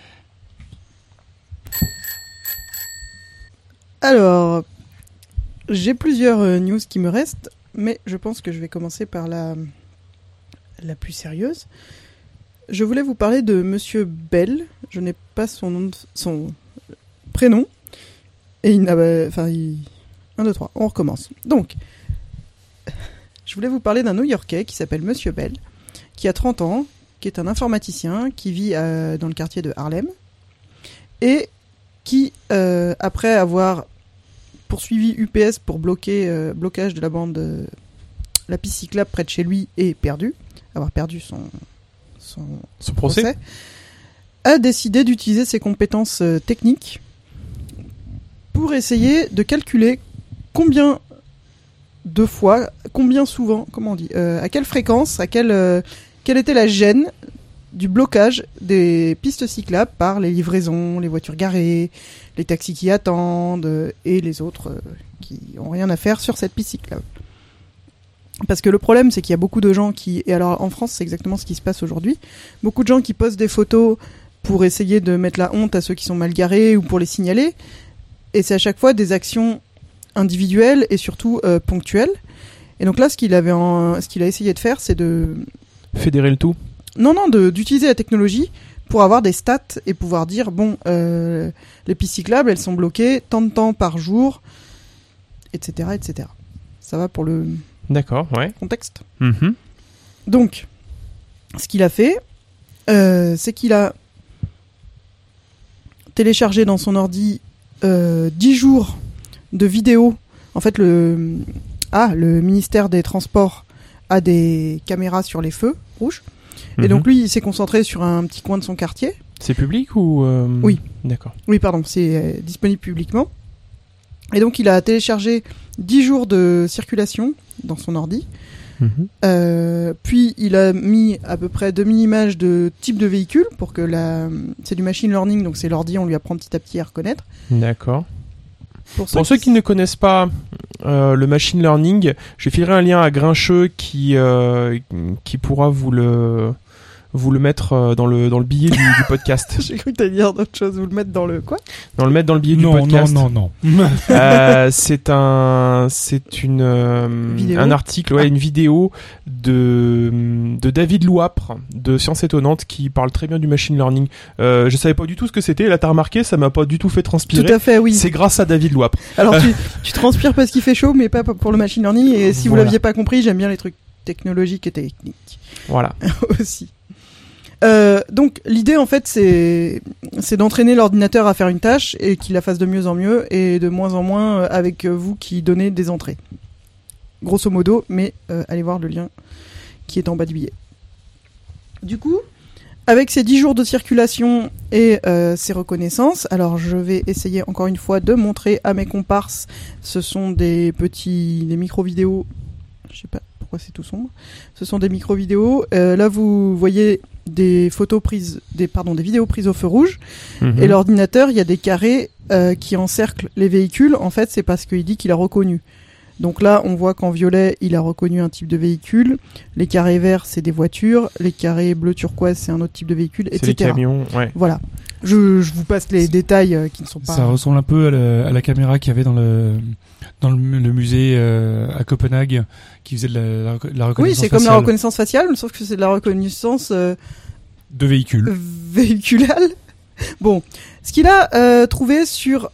Alors, j'ai plusieurs news qui me restent, mais je pense que je vais commencer par la plus sérieuse. Je voulais vous parler de Monsieur Bell. Je n'ai pas son prénom. Et il n'a... Enfin, 1, 2, 3, on recommence. Donc, je voulais vous parler d'un New-Yorkais qui s'appelle Monsieur Bell, qui a 30 ans, qui est un informaticien, qui vit dans le quartier de Harlem, et qui, après avoir poursuivi UPS pour blocage de la bande la piste cyclable près de chez lui et avoir perdu son procès, a décidé d'utiliser ses compétences techniques pour essayer de calculer combien souvent, à quelle fréquence, quelle était la gêne du blocage des pistes cyclables par les livraisons, les voitures garées, les taxis qui attendent et les autres qui ont rien à faire sur cette piste cyclable. Parce que le problème, c'est qu'il y a beaucoup de gens et alors en France, c'est exactement ce qui se passe aujourd'hui, beaucoup de gens qui postent des photos pour essayer de mettre la honte à ceux qui sont mal garés ou pour les signaler, et c'est à chaque fois des actions individuelles et surtout ponctuelles. Et donc là, ce qu'il a essayé de faire, c'est de... Fédérer le tout. Non, d'utiliser la technologie pour avoir des stats et pouvoir dire, les pistes cyclables, elles sont bloquées tant de temps par jour, etc., etc. Ça va pour le D'accord, ouais. contexte. Mhm. Donc, ce qu'il a fait, c'est qu'il a téléchargé dans son ordi 10 jours de vidéos. En fait, le ministère des Transports a des caméras sur les feux rouges. Et donc lui, il s'est concentré sur un petit coin de son quartier. C'est public ou Oui. D'accord. Oui, pardon, c'est disponible publiquement. Et donc il a téléchargé 10 jours de circulation dans son ordi. Puis il a mis à peu près 2000 images de type de véhicule pour que c'est du machine learning, donc c'est l'ordi, on lui apprend petit à petit à reconnaître. D'accord. Pour ceux qui ne connaissent pas le machine learning, je filerai un lien à Grincheux qui pourra vous vous le mettre dans le billet du podcast. J'ai cru que t'allais dire d'autres choses. Vous le mettre dans le quoi? Le mettre dans le billet du podcast. Non. C'est un article, une vidéo de David Louapre de Science Étonnante qui parle très bien du machine learning. Je savais pas du tout ce que c'était. Là, t'as remarqué, ça m'a pas du tout fait transpirer. Tout à fait, oui. C'est grâce à David Louapre. Alors tu transpires parce qu'il fait chaud, mais pas pour le machine learning. Et si vous l'aviez pas compris, j'aime bien les trucs technologiques et techniques. Voilà. Aussi. Donc l'idée en fait c'est d'entraîner l'ordinateur à faire une tâche et qu'il la fasse de mieux en mieux et de moins en moins avec vous qui donnez des entrées. Grosso modo, mais allez voir le lien qui est en bas du billet. Du coup, avec ces 10 jours de circulation et ces reconnaissances, alors je vais essayer encore une fois de montrer à mes comparses, ce sont des micro-vidéos, je sais pas pourquoi c'est tout sombre, ce sont des micro-vidéos, là vous voyez des vidéos prises au feu rouge, et l'ordinateur, il y a des carrés qui encerclent les véhicules, en fait c'est parce qu'il dit qu'il a reconnu. Donc là, on voit qu'en violet, il a reconnu un type de véhicule. Les carrés verts, c'est des voitures. Les carrés bleu turquoise, c'est un autre type de véhicule, etc. C'est les camions, ouais. Voilà. Je vous passe les détails qui ne sont pas... Ça ressemble un peu à la caméra qu'il y avait dans le musée à Copenhague qui faisait de la reconnaissance faciale. Oui, c'est comme la reconnaissance faciale, sauf que c'est de la reconnaissance... de véhicules. Véhiculale. Bon. Ce qu'il a trouvé sur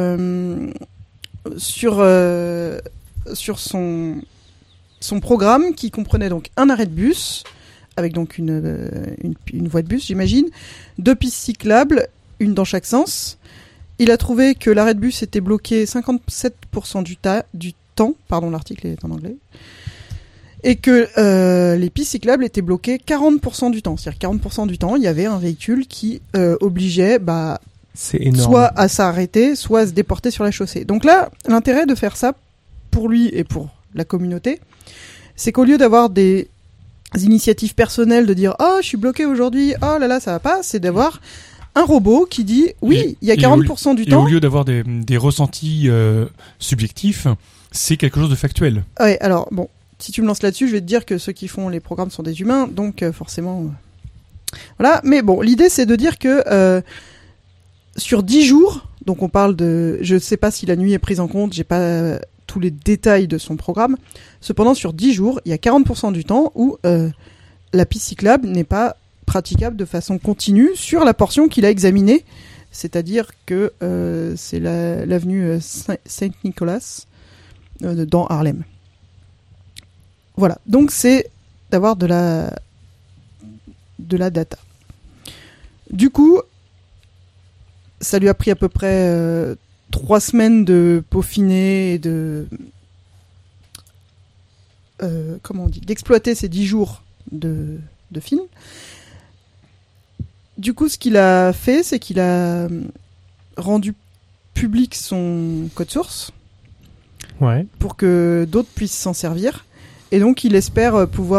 son programme qui comprenait donc un arrêt de bus avec donc une voie de bus, j'imagine, 2 pistes cyclables, une dans chaque sens. Il a trouvé que l'arrêt de bus était bloqué 57% du temps, pardon, l'article est en anglais, et que les pistes cyclables étaient bloquées 40% du temps. C'est-à-dire 40% du temps, il y avait un véhicule qui obligeait c'est énorme. Soit à s'arrêter, soit à se déporter sur la chaussée. Donc là, l'intérêt de faire ça, pour lui et pour la communauté, c'est qu'au lieu d'avoir des initiatives personnelles de dire « Oh, je suis bloqué aujourd'hui, oh là là, ça va pas », c'est d'avoir un robot qui dit « Oui, il y a 40% du temps ». Et au lieu d'avoir des ressentis subjectifs, c'est quelque chose de factuel. Ouais, alors, bon, si tu me lances là-dessus, je vais te dire que ceux qui font les programmes sont des humains, donc forcément... Voilà, mais bon, l'idée c'est de dire que... sur 10 jours, donc on parle de... Je sais pas si la nuit est prise en compte, j'ai pas tous les détails de son programme. Cependant, sur 10 jours, il y a 40% du temps où la piste cyclable n'est pas praticable de façon continue sur la portion qu'il a examinée. C'est-à-dire que c'est l'avenue Saint-Nicolas dans Harlem. Voilà, donc c'est d'avoir de la data. Du coup... Ça lui a pris à peu près 3 semaines de peaufiner et d'exploiter ces 10 jours de film. Du coup, ce qu'il a fait, c'est qu'il a rendu public son code source pour que d'autres puissent s'en servir. Et donc, il espère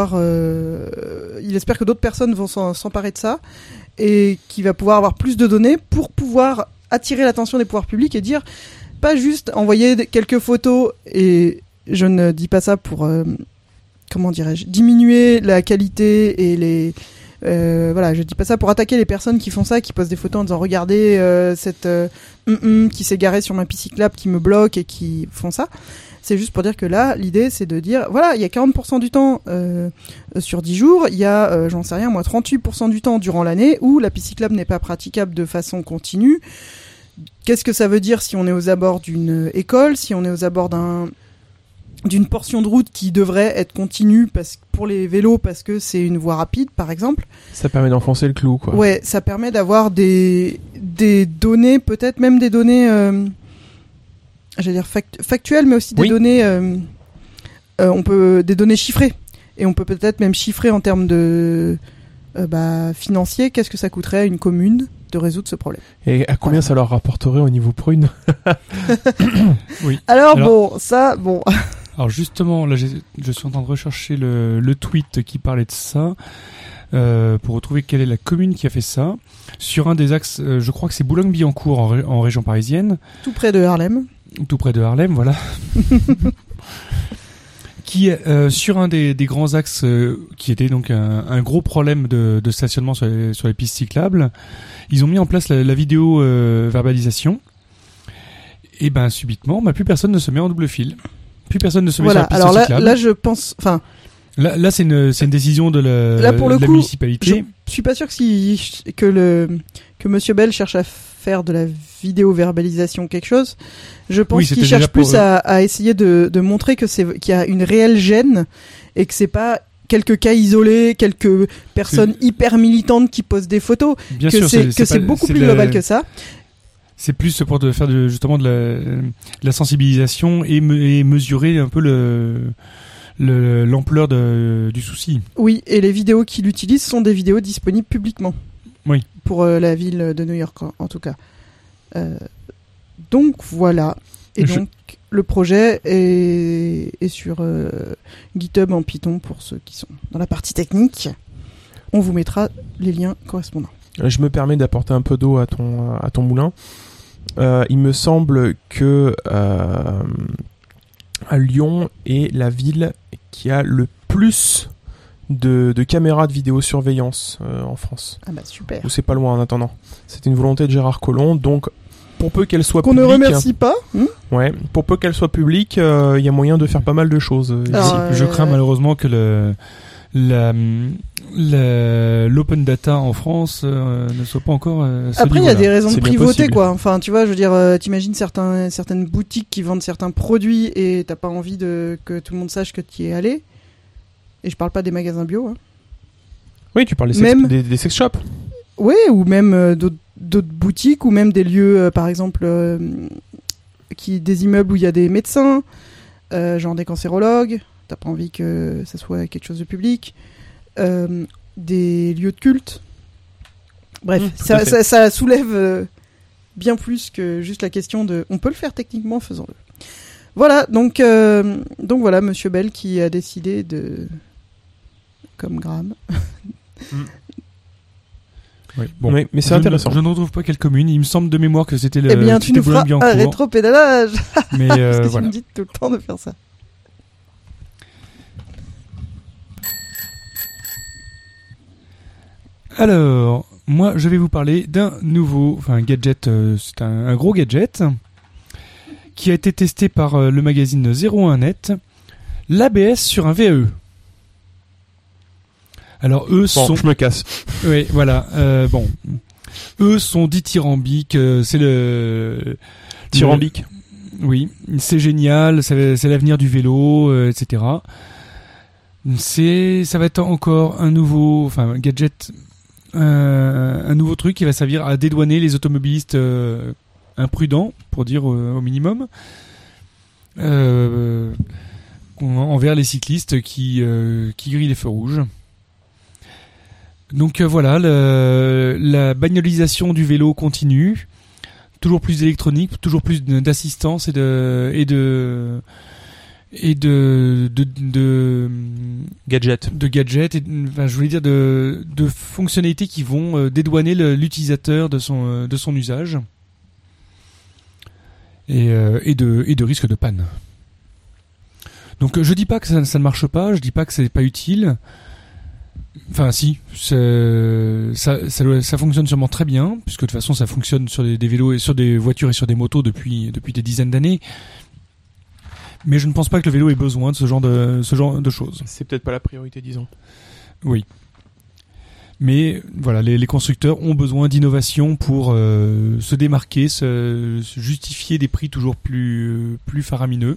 que d'autres personnes vont s'emparer de ça et qu'il va pouvoir avoir plus de données pour pouvoir attirer l'attention des pouvoirs publics et dire, pas juste envoyer quelques photos, et je ne dis pas ça pour, diminuer la qualité et les... je dis pas ça pour attaquer les personnes qui font ça, qui posent des photos en disant regardez cette qui s'est garée sur ma piste cyclable qui me bloque et qui font ça. C'est juste pour dire que là, l'idée c'est de dire voilà, il y a 40% du temps sur 10 jours, il y a 38% du temps durant l'année où la piste cyclable n'est pas praticable de façon continue. Qu'est-ce que ça veut dire si on est aux abords d'une école, si on est aux abords d'une portion de route qui devrait être continue pour les vélos parce que c'est une voie rapide, par exemple. Ça permet d'enfoncer le clou, quoi. Ouais, ça permet d'avoir des données, peut-être même des données, factuelles, mais aussi des données, des données chiffrées. Et on peut peut-être même chiffrer en termes de financiers, qu'est-ce que ça coûterait à une commune de résoudre ce problème. Et à combien ça leur rapporterait au niveau prune? Oui. Alors bon. Alors justement, là, je suis en train de rechercher le tweet qui parlait de ça pour retrouver quelle est la commune qui a fait ça. Sur un des axes, je crois que c'est Boulogne-Billancourt en région parisienne. Tout près de Harlem. Tout près de Harlem, voilà. qui sur un des grands axes qui était donc un gros problème de stationnement sur les pistes cyclables, ils ont mis en place la vidéo verbalisation. Et ben subitement, plus personne ne se met en double fil. Plus personne ne se met sur la piste cyclable. Alors là, je pense, enfin. Là, c'est une décision de la municipalité. Je suis pas sûr que Monsieur Bell cherche à faire de la vidéo verbalisation quelque chose. Je pense qu'il cherche plus à essayer de montrer qu'il y a une réelle gêne et que c'est pas quelques cas isolés, quelques personnes hyper militantes qui posent des photos. Bien sûr, c'est beaucoup plus global que ça. C'est plus pour faire justement de la sensibilisation et mesurer un peu l'ampleur du souci. Oui, et les vidéos qu'il utilise sont des vidéos disponibles publiquement. Oui. Pour la ville de New York, en tout cas. Donc voilà. Et donc le projet est sur GitHub en Python pour ceux qui sont dans la partie technique. On vous mettra les liens correspondants. Je me permets d'apporter un peu d'eau à ton moulin. Il me semble que à Lyon est la ville qui a le plus de caméras de vidéosurveillance en France. Ah bah super. Ou c'est pas loin en attendant. C'était une volonté de Gérard Collomb, donc pour peu qu'elle soit qu'on publique... ne remercie pas. Ouais, pour peu qu'elle soit publique, il y a moyen de faire pas mal de choses. Alors, je crains malheureusement que l'open data en France ne soit pas encore après il y a des raisons de privauté possible. quoi. Enfin tu vois, je veux dire, t'imagines certaines boutiques qui vendent certains produits et t'as pas envie que tout le monde sache que tu y es allé. Et je parle pas des magasins bio. Hein. Oui, tu parles des sex shops. Oui, ou même d'autres boutiques, ou même des lieux, par exemple, des immeubles où il y a des médecins, genre des cancérologues. T'as pas envie que ça soit quelque chose de public. Des lieux de culte. Bref, ça soulève bien plus que juste la question de on peut le faire techniquement, faisons-le. Voilà, donc voilà Monsieur Bell qui a décidé comme Graham. Oui, bon. Mais c'est intéressant. Je ne retrouve pas quelle commune. Il me semble de mémoire que c'était Eh bien, tu nous feras un rétro-pédalage. Mais parce que voilà. tu me dis tout le temps de faire ça. Alors, moi, je vais vous parler d'un gadget. C'est un gros gadget qui a été testé par le magazine 01net. L'ABS sur un VAE. Alors eux sont. Je me casse. Oui, voilà. Eux sont dithyrambiques. C'est le Dithyrambique. Oui, c'est génial. C'est l'avenir du vélo, etc. Ça va être encore un nouveau, gadget, un nouveau truc qui va servir à dédouaner les automobilistes imprudents, pour dire au minimum, envers les cyclistes qui grillent les feux rouges. Donc voilà, la bagnolisation du vélo continue, toujours plus d'électronique, toujours plus d'assistance et de gadgets. Je voulais dire de fonctionnalités qui vont dédouaner l'utilisateur de son usage et de risque de panne. Donc je dis pas que ça ne marche pas, je dis pas que c'est pas utile. Enfin si, ça fonctionne sûrement très bien, puisque de toute façon ça fonctionne sur des vélos et sur des voitures et sur des motos depuis des dizaines d'années. Mais je ne pense pas que le vélo ait besoin de ce genre de choses. C'est peut-être pas la priorité, disons. Oui. Mais voilà, les constructeurs ont besoin d'innovation pour se démarquer, se justifier des prix toujours plus faramineux.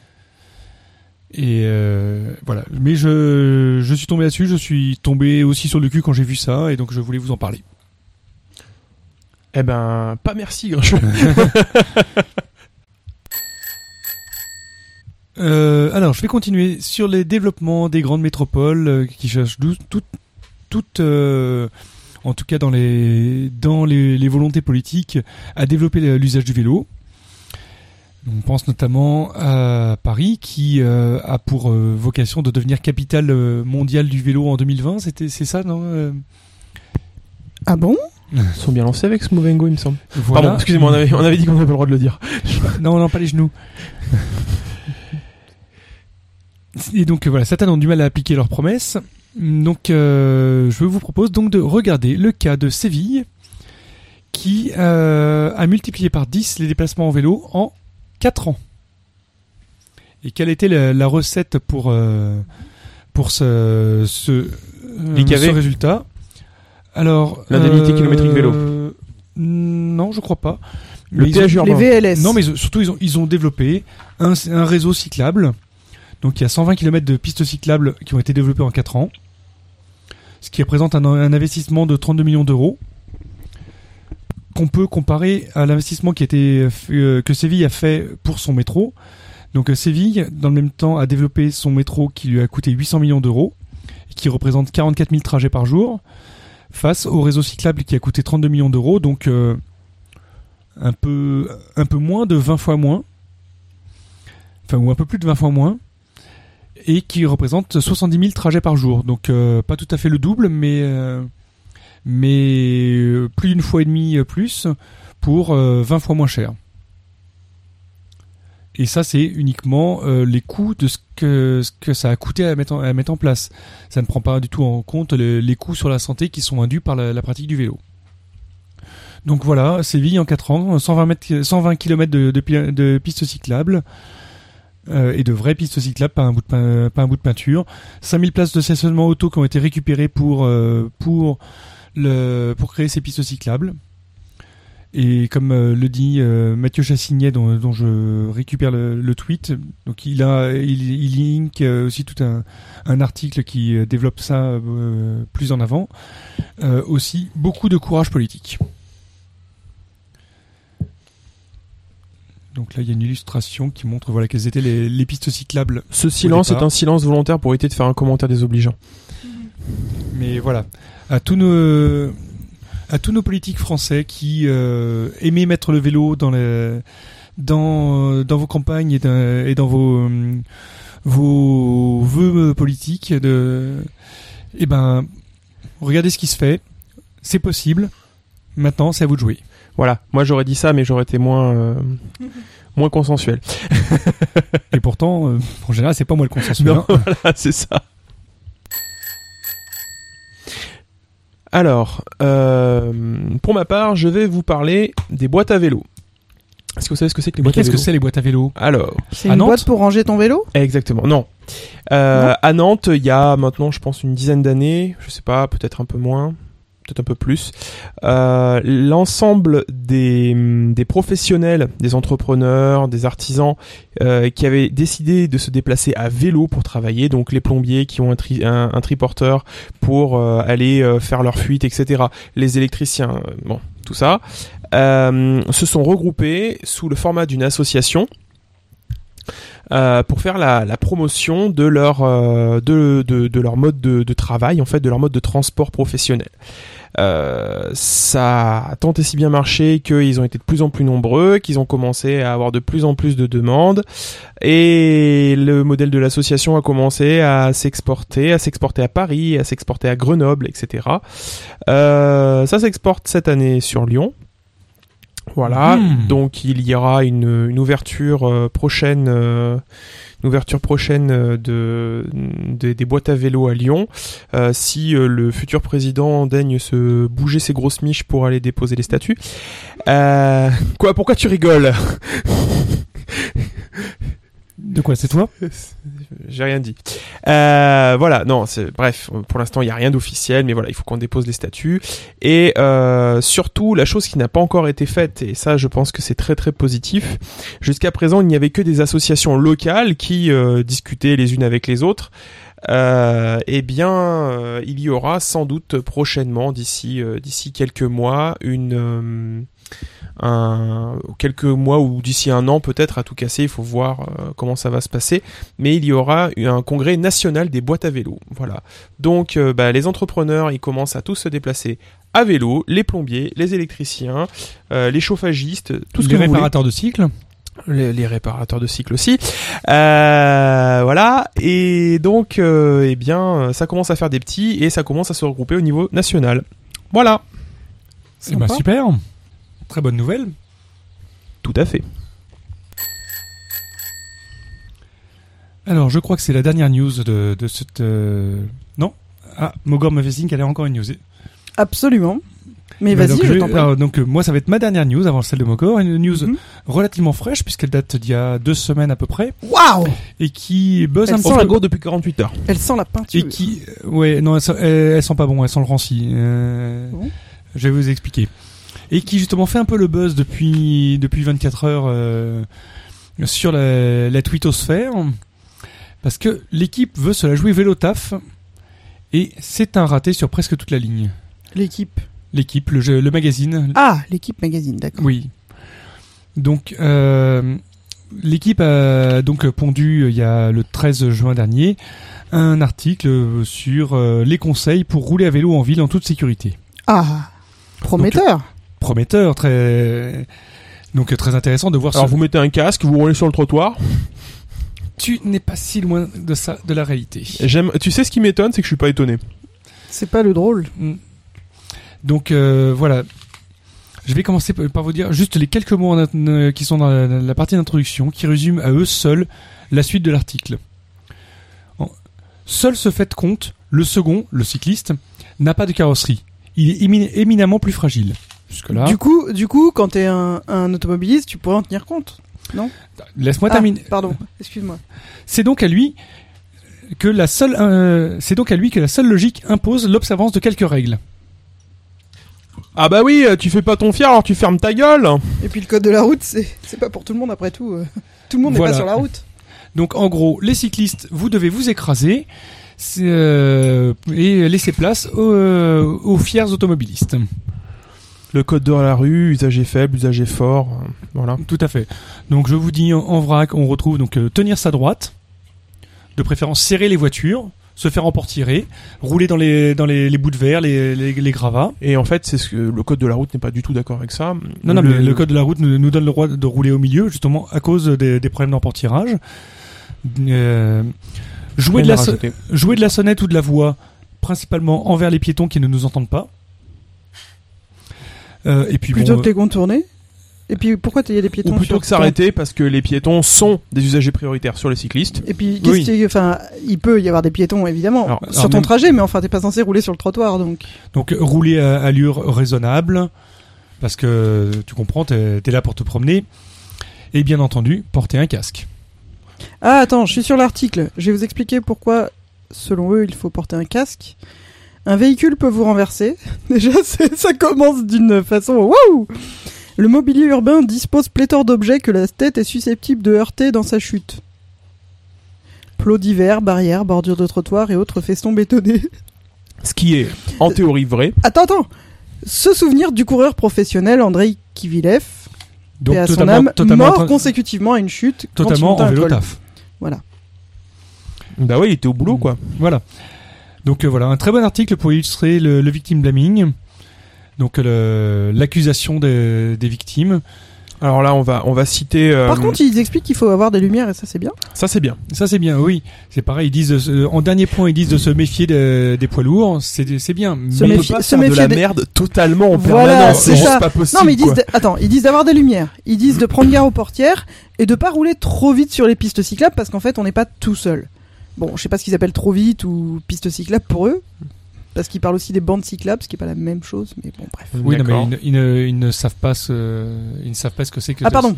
Et voilà. Mais je suis tombé là-dessus, je suis tombé aussi sur le cul quand j'ai vu ça, et donc je voulais vous en parler. Eh ben, pas merci, Grincheux. Alors, je vais continuer sur les développements des grandes métropoles qui cherchent toutes, en tout cas dans les volontés politiques, à développer l'usage du vélo. On pense notamment à Paris qui a pour vocation de devenir capitale mondiale du vélo en 2020. C'est ça, non Ah bon ? Ils sont bien lancés avec ce Move & Go, il me semble. Voilà. Pardon, excusez-moi, on avait dit qu'on n'avait pas le droit de le dire. Non, pas les genoux. Et donc voilà, certains ont du mal à appliquer leurs promesses. Donc je vous propose donc de regarder le cas de Séville qui a multiplié par 10 les déplacements en vélo en 4 ans. Et quelle était la recette pour ce résultat? Alors l'indemnité kilométrique vélo. Non, je crois pas. Le péage urbain. Les VLS. Non, mais surtout ils ont développé un réseau cyclable. Donc il y a 120 km de pistes cyclables qui ont été développées en 4 ans, ce qui représente un investissement de 32 millions d'euros, qu'on peut comparer à l'investissement que Séville a fait pour son métro. Donc Séville, dans le même temps, a développé son métro qui lui a coûté 800 millions d'euros, et qui représente 44 000 trajets par jour, face au réseau cyclable qui a coûté 32 millions d'euros, donc un peu moins de 20 fois moins, enfin ou un peu plus de 20 fois moins, et qui représente 70 000 trajets par jour. Donc pas tout à fait le double, mais plus d'une fois et demie plus pour 20 fois moins cher. Et ça, c'est uniquement les coûts de ce que ça a coûté à mettre en place. Ça ne prend pas du tout en compte les coûts sur la santé qui sont induits par la pratique du vélo. Donc voilà, Séville en 4 ans, 120 km de pistes cyclables, et de vraies pistes cyclables, pas un bout de peinture. 5000 places de stationnement auto qui ont été récupérées pour créer ces pistes cyclables. Et comme le dit Mathieu Chassignet, dont je récupère le tweet, donc il link aussi tout un article qui développe ça plus en avant. Aussi beaucoup de courage politique. Donc là, il y a une illustration qui montre quelles étaient les pistes cyclables. Ce silence est un silence volontaire pour éviter de faire un commentaire désobligeant. Mais voilà, à tous nos politiques français qui aimaient mettre le vélo dans vos campagnes et dans vos vœux politiques, regardez ce qui se fait, c'est possible. Maintenant, c'est à vous de jouer. Voilà, moi j'aurais dit ça, mais j'aurais été moins consensuel. Et pourtant, en général, c'est pas moi le consensuel. Non, voilà, c'est ça. Alors, pour ma part, je vais vous parler des boîtes à vélo. Est-ce que vous savez ce que c'est que les boîtes à vélo ? Qu'est-ce que c'est les boîtes à vélo ? Alors, c'est une boîte pour ranger ton vélo ? Exactement, non. À Nantes, il y a maintenant, je pense, une dizaine d'années, je sais pas, peut-être un peu moins, peut-être un peu plus, l'ensemble des professionnels, des entrepreneurs, des artisans qui avaient décidé de se déplacer à vélo pour travailler, donc les plombiers qui ont un triporteur pour aller faire leur fuite, etc., les électriciens, tout ça, se sont regroupés sous le format d'une association pour faire la promotion de leur mode de travail, en fait, de leur mode de transport professionnel. Ça a tant et si bien marché qu'ils ont été de plus en plus nombreux, qu'ils ont commencé à avoir de plus en plus de demandes, et le modèle de l'association a commencé à s'exporter à Paris, à s'exporter à Grenoble, etc. Ça s'exporte cette année sur Lyon. Voilà, donc il y aura une ouverture prochaine, des boîtes à vélo à Lyon. Si le futur président daigne se bouger ses grosses miches pour aller déposer les statuts. Quoi ? Pourquoi tu rigoles ? De quoi ? C'est toi ? J'ai rien dit. Voilà, non, bref, pour l'instant, il n'y a rien d'officiel, mais voilà, il faut qu'on dépose les statuts. Et surtout, la chose qui n'a pas encore été faite, et ça, je pense que c'est très très positif, jusqu'à présent, il n'y avait que des associations locales qui discutaient les unes avec les autres. Il y aura sans doute prochainement, d'ici quelques mois, quelques mois ou d'ici un an peut-être, à tout casser, il faut voir comment ça va se passer, mais il y aura un congrès national des boîtes à vélo. Voilà. Donc les entrepreneurs, ils commencent à tous se déplacer à vélo, les plombiers, les électriciens, les chauffagistes, tout ce que vous voulez. Les réparateurs de cycles. Les réparateurs de cycles aussi. Voilà. Et donc ça commence à faire des petits et ça commence à se regrouper au niveau national. Voilà. Super. Très bonne nouvelle. Tout à fait. Alors, je crois que c'est la dernière news de cette... Non. Mogor me fait signe qu'elle a encore une news. Absolument. Mais Bah, vas-y, donc, je t'en prie. alors, donc, moi, ça va être ma dernière news avant celle de Mogor. Une news relativement fraîche, puisqu'elle date d'il y a 2 semaines à peu près. Waouh! Et qui buzz Elle un sent petit On peu. frigo depuis 48 heures. Elle sent la peinture. Et qui... ouais, non, elles sont pas bon, elles sont le ranci. Bon. Je vais vous expliquer. Et qui, justement, fait un peu le buzz depuis 24 heures sur la twittosphère. Parce que l'équipe veut se la jouer vélo taf. Et c'est un raté sur presque toute la ligne. L'équipe. L'équipe, le magazine. Ah, l'équipe magazine, d'accord. Oui. Donc, l'équipe a donc pondu, il y a le 13 juin dernier, un article sur les conseils pour rouler à vélo en ville en toute sécurité. Ah, prometteur. Prometteur, très intéressant de voir Alors vous mettez un casque, vous roulez sur le trottoir. Tu n'es pas si loin de la réalité. Tu sais ce qui m'étonne, c'est que je suis pas étonné. C'est pas le drôle. Donc voilà. Je vais commencer par vous dire juste les quelques mots qui sont dans la partie d'introduction, qui résument à eux seuls la suite de l'article. Seul ce fait compte, le second, le cycliste, n'a pas de carrosserie. Il est éminemment plus fragile. Jusque-là. Du coup, quand t'es un automobiliste, tu pourrais en tenir compte, non? Laisse-moi terminer. Pardon, excuse-moi. C'est donc à lui que la seule logique impose l'observance de quelques règles. Ah bah oui, tu fais pas ton fier, alors tu fermes ta gueule. Et puis le code de la route, c'est pas pour tout le monde après tout. Tout le monde n'est Voilà. pas sur la route. Donc en gros, les cyclistes, vous devez vous écraser et laisser place aux fiers automobilistes. Le code de la rue, usager faible, usager fort, voilà. Tout à fait. Donc je vous dis en vrac, on retrouve donc tenir sa droite, de préférence serrer les voitures, se faire emportirer, rouler dans les bouts de verre, les gravats. Et en fait, c'est ce que le code de la route n'est pas du tout d'accord avec ça. Non, mais le code de la route nous donne le droit de rouler au milieu, justement à cause des problèmes d'emportirage. Jouer de la sonnette ou de la voix, principalement envers les piétons qui ne nous entendent pas. Et puis Plutôt que de les contourner. Et puis pourquoi il y a des piétons Ou plutôt sur que s'arrêter parce que les piétons sont des usagers prioritaires sur les cyclistes. Et puis Oui. il peut y avoir des piétons évidemment Alors sur ton même- trajet, mais enfin t'es pas censé rouler sur le trottoir donc. Donc rouler à allure raisonnable, parce que tu comprends, t'es là pour te promener. Et bien entendu, porter un casque. Ah attends, je suis sur l'article. Je vais vous expliquer pourquoi, selon eux, il faut porter un casque. Un véhicule peut vous renverser. Déjà, ça commence d'une façon waouh. Le mobilier urbain dispose pléthore d'objets que la tête est susceptible de heurter dans sa chute. Plots divers, barrières, bordures de trottoir et autres festons bétonnés. Ce qui est, en théorie, vrai. Attends. Se souvenir du coureur professionnel Andrei Kivilev, Donc paix à son âme, mort consécutivement à une chute quand il totalement montait en un vélo col. taf. Voilà. Bah oui, il était au boulot, quoi. Voilà. Donc voilà, un très bon article pour illustrer le victim blaming. Donc l'accusation des victimes. Alors là, on va citer... Par contre, ils expliquent qu'il faut avoir des lumières et ça c'est bien. ça c'est bien. Ça c'est bien, oui. C'est pareil, ils disent en dernier point, ils disent de se méfier des poids lourds. C'est bien. Se On Mais peut méfier- pas se faire de méfier la des- merde totalement en Voilà, permanence. c'est C'est juste ça. pas possible, Non mais ils disent quoi. ils disent d'avoir des lumières. Ils disent de prendre garde aux portières et de pas rouler trop vite sur les pistes cyclables parce qu'en fait on n'est pas tout seul. Bon, je sais pas ce qu'ils appellent trop vite ou piste cyclable pour eux. Parce qu'ils parlent aussi des bandes cyclables, ce qui est pas la même chose, mais bon, bref. Oui, non, D'accord. mais ils ne savent pas ils ne savent pas ce que c'est que. Ah, pardon.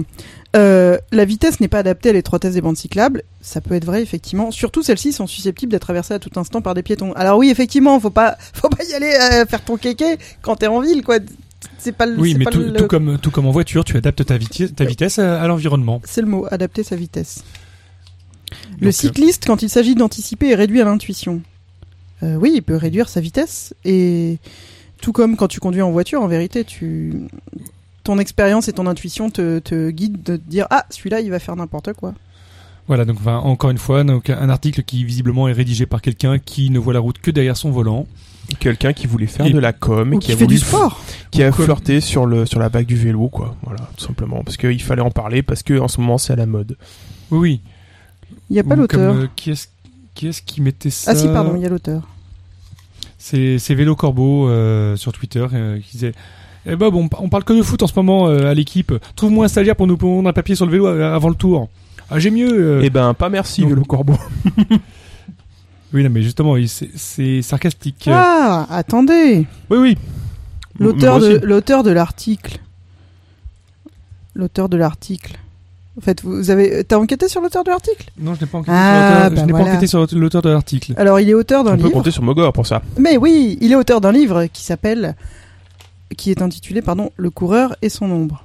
La vitesse n'est pas adaptée à l'étroitesse des bandes cyclables. Ça peut être vrai, effectivement. Surtout, celles-ci sont susceptibles d'être traversées à tout instant par des piétons. Alors oui, effectivement, faut pas y aller faire ton kéké quand t'es en ville, quoi. C'est pas le. Oui, c'est mais pas tout comme en voiture, tu adaptes ta vitesse à l'environnement. C'est le mot, adapter sa vitesse. Le Donc, cycliste, quand il s'agit d'anticiper, est réduit à l'intuition. Oui, il peut réduire sa vitesse et tout comme quand tu conduis en voiture, en vérité, ton expérience et ton intuition te guident de te dire ah celui-là il va faire n'importe quoi. Voilà, donc encore une fois, donc, un article qui visiblement est rédigé par quelqu'un qui ne voit la route que derrière son volant. Quelqu'un qui voulait faire Et- de la com, Ou qui a fait voulu du sport. qui a Comme- flirté sur la vague du vélo, quoi. Voilà, tout simplement. Parce qu'il fallait en parler, parce que en ce moment c'est à la mode. Oui. Il n'y a pas Ou l'auteur. comme, qui est-ce qui mettait ça? Ah si pardon, il y a l'auteur. C'est Vélo Corbeau sur Twitter qui disait eh bon, on parle que de foot en ce moment à l'équipe. Trouve-moi un stagiaire pour nous pondre un papier sur le vélo avant le tour. Ah, j'ai mieux. Eh ben, pas merci, donc- Vélo Corbeau. Oui, non, mais justement, c'est sarcastique. Ah, attendez. Oui. L'auteur Moi aussi. l'auteur de l'article. L'auteur de l'article. En fait, t'as enquêté sur l'auteur de l'article? Non, je n'ai pas enquêté Ah, sur l'auteur. bah Je n'ai voilà. pas enquêté sur l'auteur de l'article. Alors, il est auteur d'un On peut livre. compter sur Mogor pour ça. Mais oui, il est auteur d'un livre qui est intitulé, Le coureur et son ombre.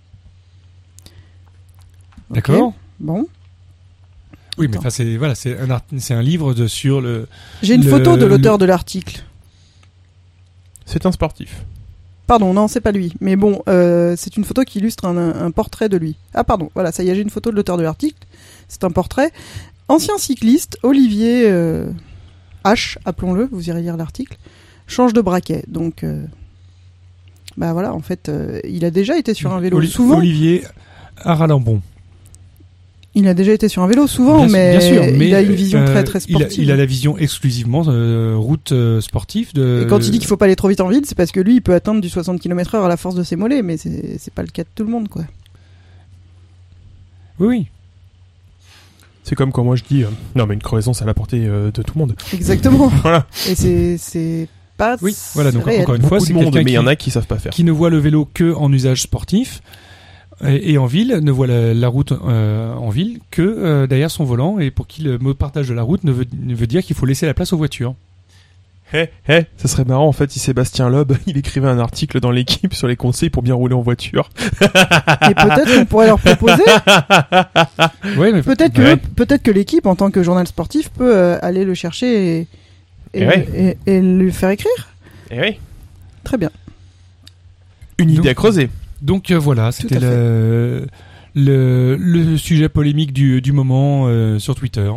D'accord. Ok, bon. Oui, mais Attends. enfin, c'est un livre sur le. J'ai une photo de l'auteur de l'article. C'est un sportif. Pardon, non, c'est pas lui. Mais bon, c'est une photo qui illustre un portrait de lui. Ah, pardon, voilà, ça y est, j'ai une photo de l'auteur de l'article. C'est un portrait. Ancien cycliste, Olivier H, appelons-le, vous irez lire l'article, change de braquet. Donc, bah voilà, en fait, il a déjà été sur un vélo souvent. Olivier Aralambon. Il a déjà été sur un vélo souvent, Bien sûr, il a une vision très sportive. Il a la vision exclusivement route sportive. Et quand il dit qu'il faut pas aller trop vite en ville, c'est parce que lui, il peut atteindre du 60 km/h à la force de ses mollets, mais c'est pas le cas de tout le monde, quoi. Oui. C'est comme quand moi je dis non, mais une crevaison, c'est à la portée de tout le monde. Exactement. Voilà. Et c'est pas Oui, voilà, donc réel. encore une fois, Beaucoup c'est de monde, quelqu'un mais il y en a qui savent pas faire. qui ne voit le vélo que en usage sportif et en ville, ne voit la route en ville que derrière son volant, et pour qui le mot partage de la route ne veut dire qu'il faut laisser la place aux voitures. Ça serait marrant en fait si Sébastien Loeb il écrivait un article dans l'équipe sur les conseils pour bien rouler en voiture. Et peut-être qu'on pourrait leur proposer, Ouais, mais peut-être que l'équipe, en tant que journal sportif, peut aller le chercher et lui faire écrire. Eh oui. Très bien. Une idée Donc- à creuser. Donc voilà, c'était à le sujet polémique du moment sur Twitter.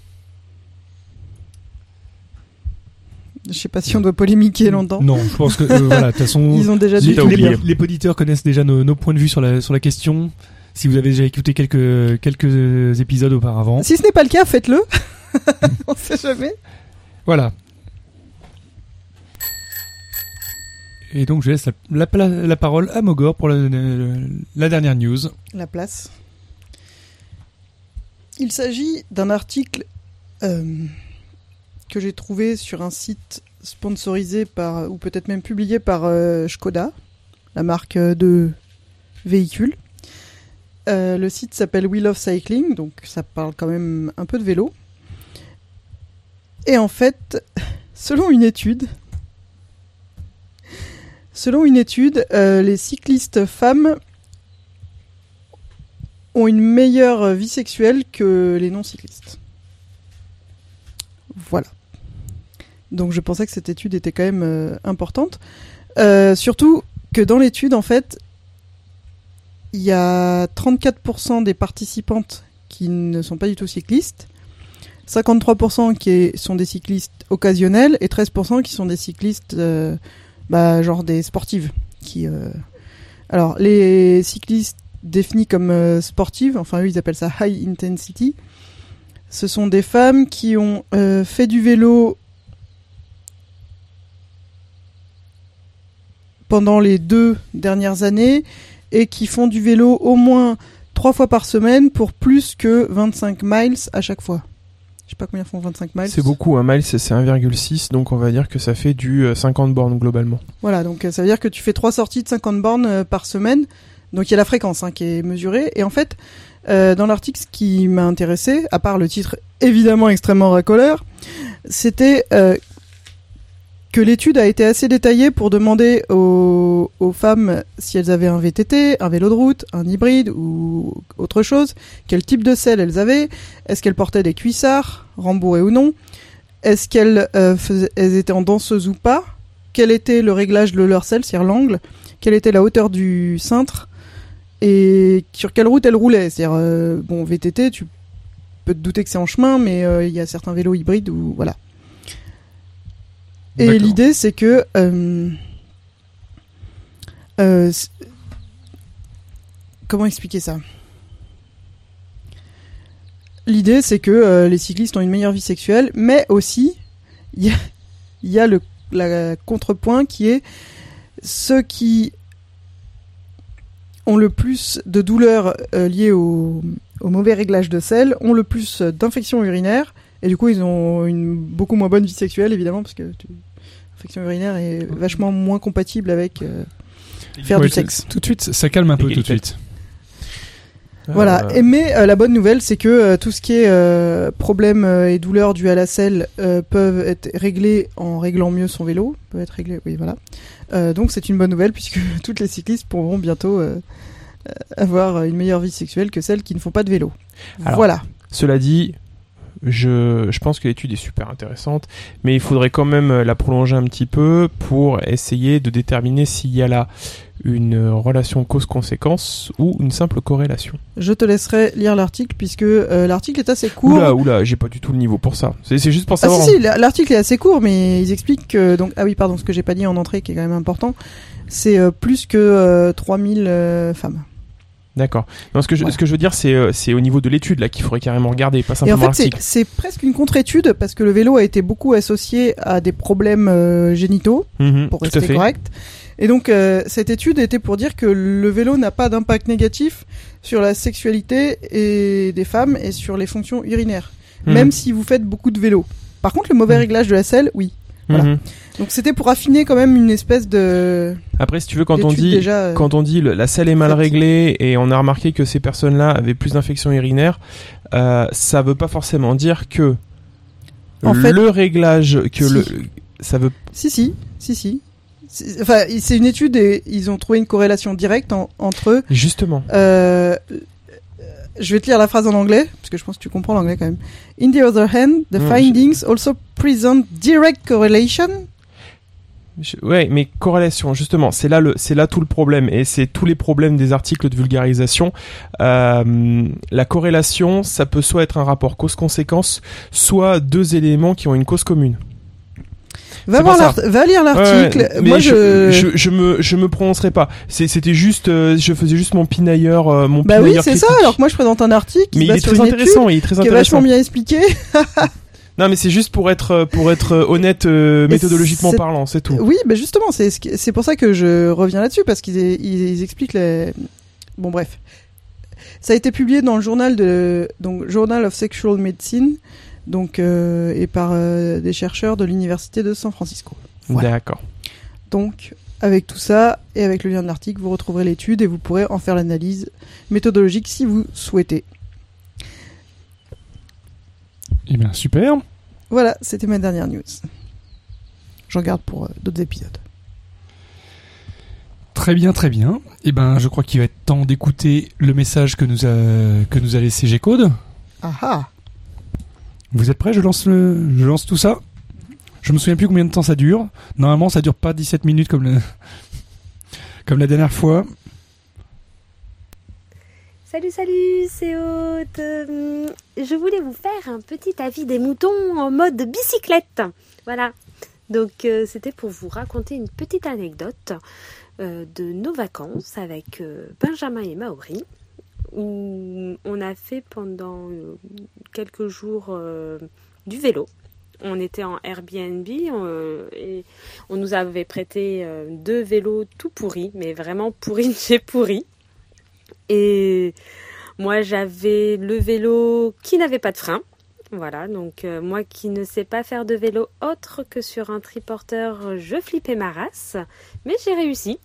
Je sais pas si on doit polémiquer longtemps. Non, je pense que voilà, de toute façon, Ils ont déjà Si dit t'as tout oublié. bien. les auditeurs connaissent déjà nos points de vue sur la question. Si vous avez déjà écouté quelques épisodes auparavant, Si ce n'est pas le cas, faites-le. On sait jamais. voilà. Et donc je laisse la parole à Mogor pour la dernière news. La place. Il s'agit d'un article que j'ai trouvé sur un site sponsorisé par, ou peut-être même publié par Škoda, la marque de véhicules. Le site s'appelle We Love Cycling, donc ça parle quand même un peu de vélo. Et en fait, selon une étude, les cyclistes femmes ont une meilleure vie sexuelle que les non-cyclistes. Voilà. Donc je pensais que cette étude était quand même importante. Surtout que dans l'étude, en fait, il y a 34% des participantes qui ne sont pas du tout cyclistes, 53% qui sont des cyclistes occasionnels et 13% qui sont des cyclistes genre des sportives. Alors les cyclistes définis comme sportives, enfin eux ils appellent ça high intensity, ce sont des femmes qui ont fait du vélo pendant les 2 dernières années et qui font du vélo au moins 3 fois par semaine pour plus que 25 miles à chaque fois. Je sais pas combien font 25 miles. C'est beaucoup, un mile c'est 1,6, donc on va dire que ça fait du 50 bornes globalement. Voilà, donc ça veut dire que tu fais 3 sorties de 50 bornes par semaine. Donc il y a la fréquence qui est mesurée. Et en fait, dans l'article, ce qui m'a intéressé, à part le titre évidemment extrêmement racoleur, c'était que l'étude a été assez détaillée pour demander aux femmes si elles avaient un VTT, un vélo de route, un hybride ou autre chose, quel type de selle elles avaient, est-ce qu'elles portaient des cuissards, rembourrés ou non, est-ce qu'elles elles étaient en danseuse ou pas, quel était le réglage de leur selle, c'est-à-dire l'angle, quelle était la hauteur du cintre, et sur quelle route elles roulaient. C'est-à-dire, VTT, tu peux te douter que c'est en chemin, mais il y a certains vélos hybrides où, voilà. Et D'accord. l'idée, c'est que comment expliquer ça ? L'idée, c'est que les cyclistes ont une meilleure vie sexuelle, mais aussi, il y a la contrepoint qui est ceux qui ont le plus de douleurs liées au au mauvais réglage de sel ont le plus d'infections urinaires, et du coup ils ont une beaucoup moins bonne vie sexuelle évidemment, parce que l'infection urinaire est vachement moins compatible avec faire du sexe. Tout de suite, ça calme un peu tout de suite. Voilà. Mais la bonne nouvelle, c'est que tout ce qui est problème et douleurs dues à la selle peuvent être réglés en réglant mieux son vélo. Peuvent être réglés, oui, voilà. Donc c'est une bonne nouvelle puisque toutes les cyclistes pourront bientôt avoir une meilleure vie sexuelle que celles qui ne font pas de vélo. Alors, voilà. Cela dit, je pense que l'étude est super intéressante, mais il faudrait quand même la prolonger un petit peu pour essayer de déterminer s'il y a là une relation cause-conséquence ou une simple corrélation. Je te laisserai lire l'article puisque l'article est assez court. Oula, j'ai pas du tout le niveau pour ça. C'est juste pour savoir. Ah si, l'article est assez court, mais ils expliquent que donc ce que j'ai pas dit en entrée qui est quand même important, c'est plus que 3000 femmes. D'accord. Non, ce que je veux dire, c'est au niveau de l'étude là qu'il faudrait carrément regarder, pas simplement et en fait, l'article. c'est presque une contre-étude parce que le vélo a été beaucoup associé à des problèmes génitaux, pour tout à rester fait. correct. Et donc cette étude était pour dire que le vélo n'a pas d'impact négatif sur la sexualité des femmes et sur les fonctions urinaires, même si vous faites beaucoup de vélo. Par contre, le mauvais réglage de la selle, oui. Voilà. Donc c'était pour affiner quand même une espèce de... Après, si tu veux, quand on dit la selle est mal réglée et on a remarqué que ces personnes-là avaient plus d'infections urinaires, ça veut pas forcément dire que le réglage ça veut. Si. Enfin, c'est une étude et ils ont trouvé une corrélation directe entre eux. Justement. Je vais te lire la phrase en anglais, parce que je pense que tu comprends l'anglais quand même. In the other hand, the findings also present direct correlation. Ouais, mais corrélation, justement, c'est là tout le problème, et c'est tous les problèmes des articles de vulgarisation. La corrélation, ça peut soit être un rapport cause-conséquence, soit deux éléments qui ont une cause commune. Va lire l'article. Ouais, moi, je me prononcerai pas. C'était juste, je faisais juste mon pinailleur, Bah oui, c'est ça. Alors que moi, je présente un article qui mais il est très intéressant. Il est très intéressant. Qui est vachement bien expliqué. Non, mais c'est juste pour être honnête, méthodologiquement parlant, c'est tout. Oui, bah justement, c'est pour ça que je reviens là-dessus, parce qu'ils expliquent Bon, bref. Ça a été publié dans le Journal of Sexual Medicine, et par des chercheurs de l'université de San Francisco. Voilà. D'accord. Donc, avec tout ça, et avec le lien de l'article, vous retrouverez l'étude et vous pourrez en faire l'analyse méthodologique si vous souhaitez. Eh bien, super. Voilà, c'était ma dernière news. J'en garde pour d'autres épisodes. Très bien. Eh ben, je crois qu'il va être temps d'écouter le message que nous a laissé G-Code. Ah. Vous êtes prêts ? Je lance tout ça. Je me souviens plus combien de temps ça dure. Normalement, ça dure pas 17 minutes comme la dernière fois. Salut, c'est Aude. Je voulais vous faire un petit avis des moutons en mode bicyclette. Voilà. Donc, c'était pour vous raconter une petite anecdote de nos vacances avec Benjamin et Maori, où on a fait pendant quelques jours du vélo. On était en Airbnb et on nous avait prêté 2 vélos tout pourris, mais vraiment pourris de chez pourris. Et moi, j'avais le vélo qui n'avait pas de frein. Voilà, donc moi qui ne sais pas faire de vélo autre que sur un triporteur, je flippais ma race. Mais j'ai réussi.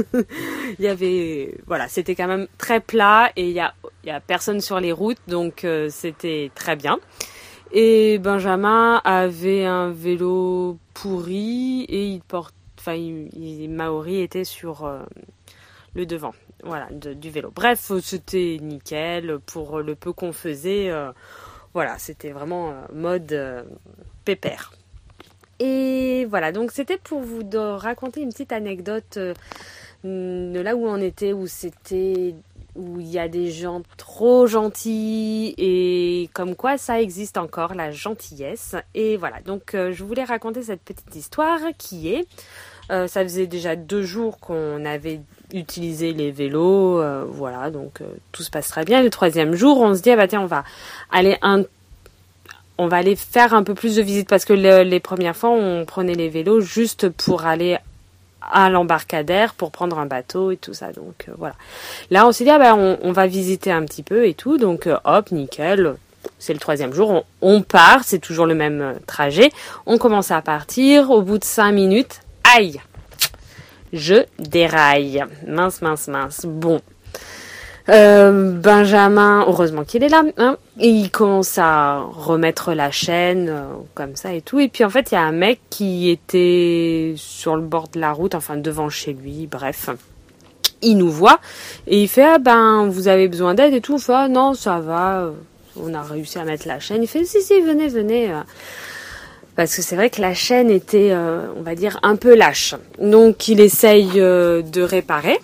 C'était quand même très plat et il y a personne sur les routes, donc c'était très bien. Et Benjamin avait un vélo pourri et Maori était sur le devant. Voilà, du vélo. Bref, c'était nickel pour le peu qu'on faisait. Voilà, c'était vraiment mode pépère. Et voilà, donc c'était pour vous raconter une petite anecdote de là où on était, où il y a des gens trop gentils et comme quoi ça existe encore, la gentillesse. Et voilà, donc je voulais raconter cette petite histoire qui est... ça faisait déjà 2 jours qu'on avait utilisé les vélos, voilà, donc tout se passe très bien. Le 3e jour, on se dit, on va aller faire un peu plus de visites parce que les premières fois, on prenait les vélos juste pour aller à l'embarcadère pour prendre un bateau et tout ça. Donc voilà. Là, on s'est dit on va visiter un petit peu et tout. Donc hop, nickel. C'est le 3e jour. On part. C'est toujours le même trajet. On commence à partir. Au bout de 5 minutes, aïe, je déraille. Mince. Bon. Benjamin, heureusement qu'il est là, hein, et il commence à remettre la chaîne comme ça et tout. Et puis en fait, il y a un mec qui était sur le bord de la route, enfin devant chez lui, bref. Il nous voit et il fait vous avez besoin d'aide et tout. On fait non, ça va, on a réussi à mettre la chaîne. Il fait si, venez. Parce que c'est vrai que la chaîne était, on va dire, un peu lâche. Donc il essaye de réparer.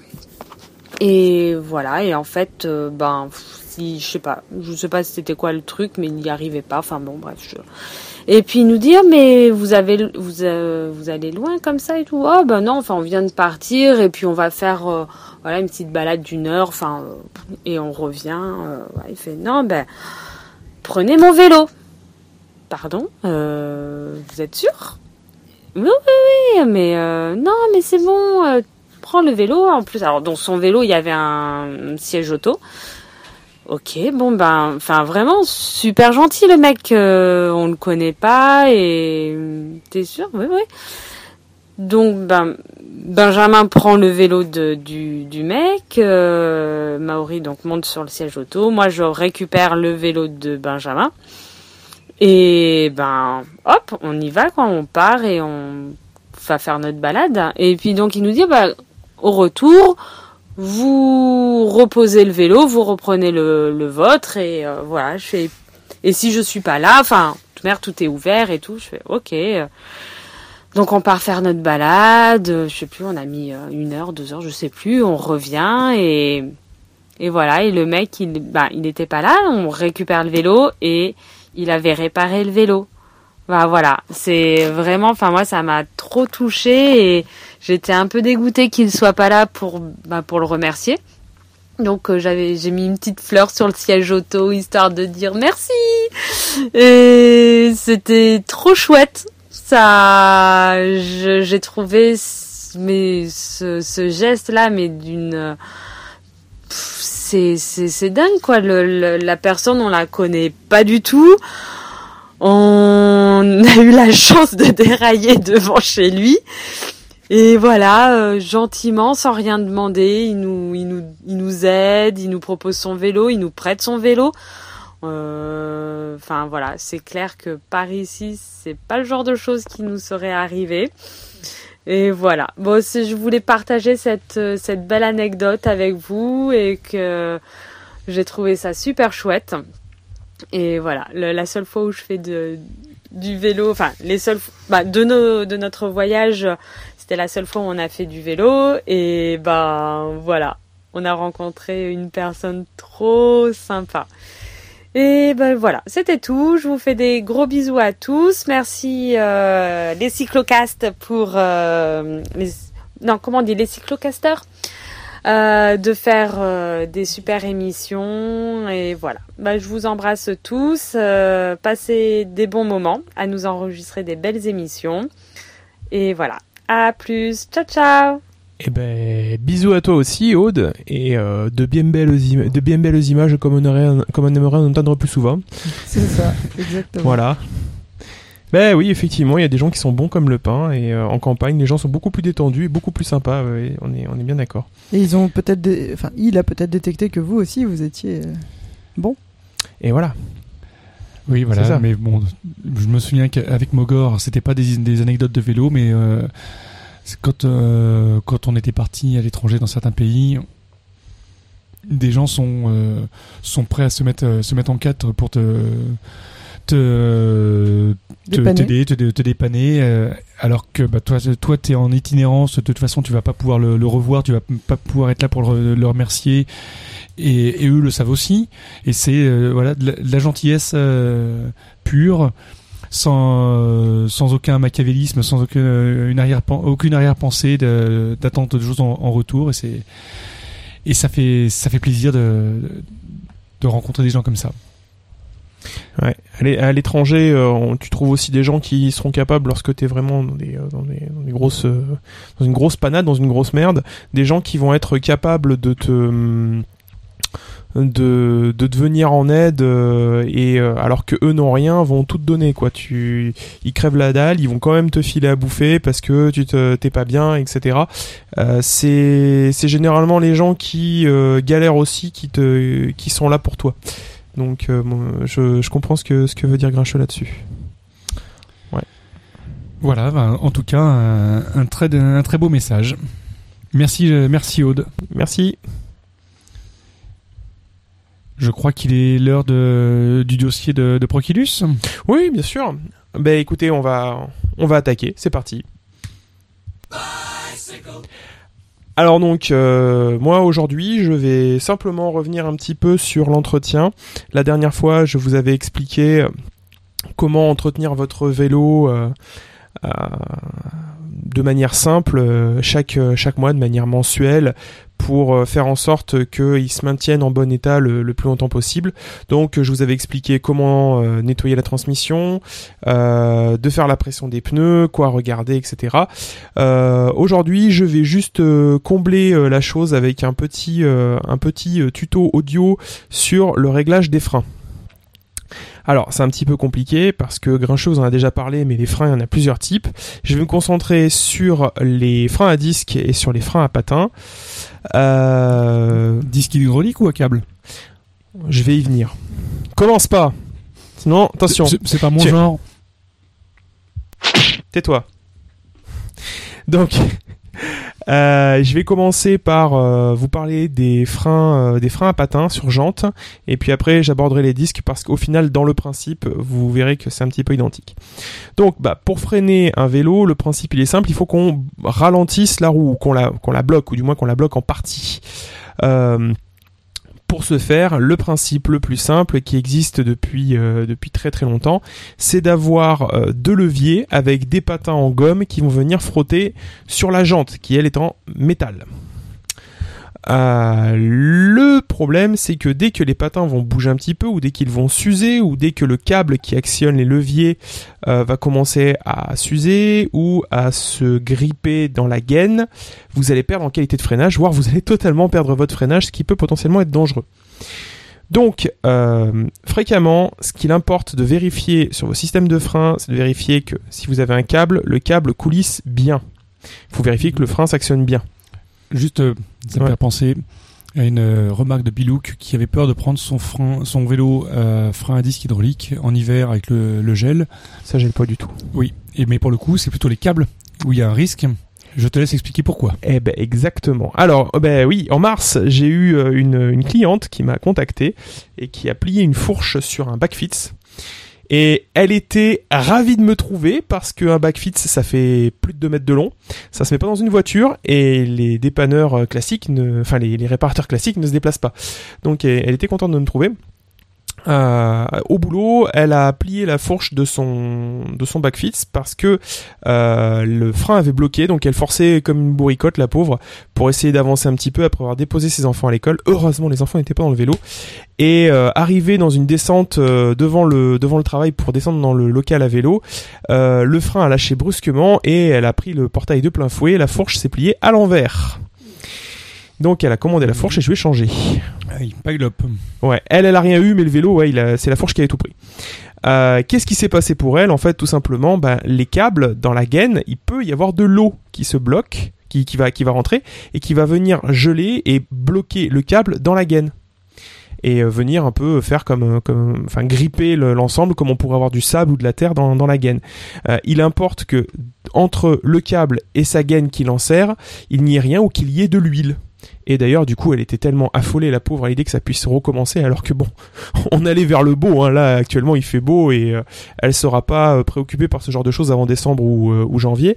Et voilà, et en fait, si je sais pas si c'était quoi le truc, mais il n'y arrivait pas. Enfin bon, bref. Et puis il nous dit mais vous allez loin comme ça et tout. Oh non, enfin on vient de partir et puis on va faire une petite balade d'1 heure, et on revient. Il fait non, prenez mon vélo. Pardon, vous êtes sûr? Oui, mais non, mais c'est bon. Prends le vélo, en plus, alors dans son vélo il y avait un siège auto. Ok, vraiment super gentil le mec, on le connaît pas et t'es sûr? Oui. Donc Benjamin prend le vélo du mec, Maori donc monte sur le siège auto, moi je récupère le vélo de Benjamin et hop, on y va quoi, on part et on va faire notre balade. Et puis donc il nous dit au retour, vous reposez le vélo, vous reprenez le vôtre et voilà. Je fais et si je suis pas là, tout est ouvert et tout. Je fais ok. Donc on part faire notre balade. Je sais plus, on a mis 1 heure, 2 heures, je sais plus. On revient et voilà. Et le mec, il était pas là. On récupère le vélo et il avait réparé le vélo. Voilà, c'est vraiment, moi ça m'a trop touchée et j'étais un peu dégoûtée qu'il soit pas là pour le remercier. Donc j'ai mis une petite fleur sur le siège auto histoire de dire merci. Et c'était trop chouette. Ça, j'ai trouvé ce geste là, mais d'une c'est dingue quoi. La personne on la connaît pas du tout. On a eu la chance de dérailler devant chez lui. Et voilà, gentiment, sans rien demander, il nous aide, il nous propose son vélo, il nous prête son vélo. Voilà, c'est clair que par ici, c'est pas le genre de choses qui nous serait arrivé. Et voilà. Bon, je voulais partager cette belle anecdote avec vous et que j'ai trouvé ça super chouette. Et voilà, la seule fois où je fais du vélo, de notre voyage, c'était la seule fois où on a fait du vélo. Et voilà, on a rencontré une personne trop sympa. Et voilà, c'était tout. Je vous fais des gros bisous à tous. Merci les cyclocastes pour les cyclocasters. De faire des super émissions et voilà. Je vous embrasse tous, passez des bons moments à nous enregistrer des belles émissions et voilà. À plus, ciao. Et bisous à toi aussi Aude et de bien belles images comme on aimerait en entendre plus souvent. C'est ça, exactement. Voilà. Oui, effectivement, il y a des gens qui sont bons comme le pain et en campagne, les gens sont beaucoup plus détendus et beaucoup plus sympas. On est bien d'accord. Et il a peut-être détecté que vous aussi, vous étiez bon. Et voilà. Oui, voilà. Mais bon, je me souviens qu'avec Mogor, c'était pas des anecdotes de vélo, mais quand on était parti à l'étranger dans certains pays, des gens sont prêts à se mettre en quatre pour t'aider, te dépanner, alors que toi t'es en itinérance, de toute façon tu vas pas pouvoir le revoir, tu vas pas pouvoir être là pour le remercier, et eux le savent aussi, et c'est de la gentillesse pure, sans aucun machiavélisme, sans aucune arrière-pensée d'attente de choses en retour, et ça fait plaisir de rencontrer des gens comme ça. Ouais. À l'étranger, tu trouves aussi des gens qui seront capables, lorsque t'es vraiment dans des grosses, dans une grosse panade, dans une grosse merde, des gens qui vont être capables de te venir en aide alors que eux n'ont rien, vont tout te donner quoi. Ils crèvent la dalle, ils vont quand même te filer à bouffer parce que t'es pas bien, etc. C'est généralement les gens qui galèrent aussi qui sont là pour toi. Donc je comprends ce que veut dire Grincheux là-dessus. Ouais. Voilà, en tout cas un très beau message. Merci Aude. Merci. Je crois qu'il est l'heure du dossier de Proculus. Oui, bien sûr. Ben écoutez, on va attaquer. C'est parti. Alors donc, moi aujourd'hui, je vais simplement revenir un petit peu sur l'entretien. La dernière fois, je vous avais expliqué comment entretenir votre vélo de manière simple, chaque mois, de manière mensuelle, pour faire en sorte qu'il se maintienne en bon état le plus longtemps possible. Donc je vous avais expliqué comment nettoyer la transmission, de faire la pression des pneus, quoi regarder, etc. Aujourd'hui je vais juste combler la chose avec un petit tuto audio sur le réglage des freins. Alors, c'est un petit peu compliqué parce que Grincheux vous en a déjà parlé, mais les freins, il y en a plusieurs types. Je vais me concentrer sur les freins à disque et sur les freins à patins. Disque hydraulique ou à câble ? Je vais y venir. Commence pas. Sinon, attention. C'est pas mon genre. Tais-toi. Donc, je vais commencer par vous parler des freins à patins sur jante, et puis après j'aborderai les disques parce qu'au final, dans le principe, vous verrez que c'est un petit peu identique. Donc, pour freiner un vélo, le principe il est simple, il faut qu'on ralentisse la roue, qu'on la bloque, ou du moins qu'on la bloque en partie. Pour ce faire, le principe le plus simple qui existe depuis très très longtemps, c'est d'avoir deux leviers avec des patins en gomme qui vont venir frotter sur la jante, qui elle est en métal. Le problème, c'est que dès que les patins vont bouger un petit peu, ou dès qu'ils vont s'user, ou dès que le câble qui actionne les leviers va commencer à s'user ou à se gripper dans la gaine, vous allez perdre en qualité de freinage, voire vous allez totalement perdre votre freinage, ce qui peut potentiellement être dangereux. Donc, fréquemment, ce qu'il importe de vérifier sur vos systèmes de frein, c'est de vérifier que si vous avez un câble, le câble coulisse bien. Il faut vérifier que le frein s'actionne bien. Juste, ça me fait penser à une remarque de Bilouk qui avait peur de prendre son vélo frein à disque hydraulique en hiver avec le gel. Ça gèle pas du tout. Oui, mais pour le coup, c'est plutôt les câbles où il y a un risque. Je te laisse expliquer pourquoi. Eh ben exactement. Alors, oui, en mars, j'ai eu une cliente qui m'a contacté et qui a plié une fourche sur un backfits. Et elle était ravie de me trouver parce qu'un backfits, ça fait plus de 2 mètres de long. Ça se met pas dans une voiture et les dépanneurs classiques, les réparateurs classiques ne se déplacent pas. Donc elle était contente de me trouver. Au boulot, elle a plié la fourche de son backfits parce que le frein avait bloqué, donc elle forçait comme une bourricote, la pauvre, pour essayer d'avancer un petit peu après avoir déposé ses enfants à l'école. Heureusement, les enfants n'étaient pas dans le vélo. Et arrivé dans une descente devant le travail pour descendre dans le local à vélo, le frein a lâché brusquement et elle a pris le portail de plein fouet. La fourche s'est pliée à l'envers. Donc elle a commandé la fourche et je lui ai changé. Aïe, paglop. Ouais, elle a rien eu, mais le vélo, ouais, c'est la fourche qui avait tout pris. Qu'est-ce qui s'est passé pour elle ? En fait, tout simplement, les câbles dans la gaine, il peut y avoir de l'eau qui se bloque, qui va rentrer et qui va venir geler et bloquer le câble dans la gaine. Et venir un peu faire gripper l'ensemble comme on pourrait avoir du sable ou de la terre dans la gaine. Il importe que entre le câble et sa gaine qui l'enserre, il n'y ait rien ou qu'il y ait de l'huile. Et d'ailleurs, du coup, elle était tellement affolée, la pauvre, à l'idée que ça puisse recommencer, alors que bon, on allait vers le beau, hein. Là, actuellement, il fait beau et elle sera pas préoccupée par ce genre de choses avant décembre ou janvier.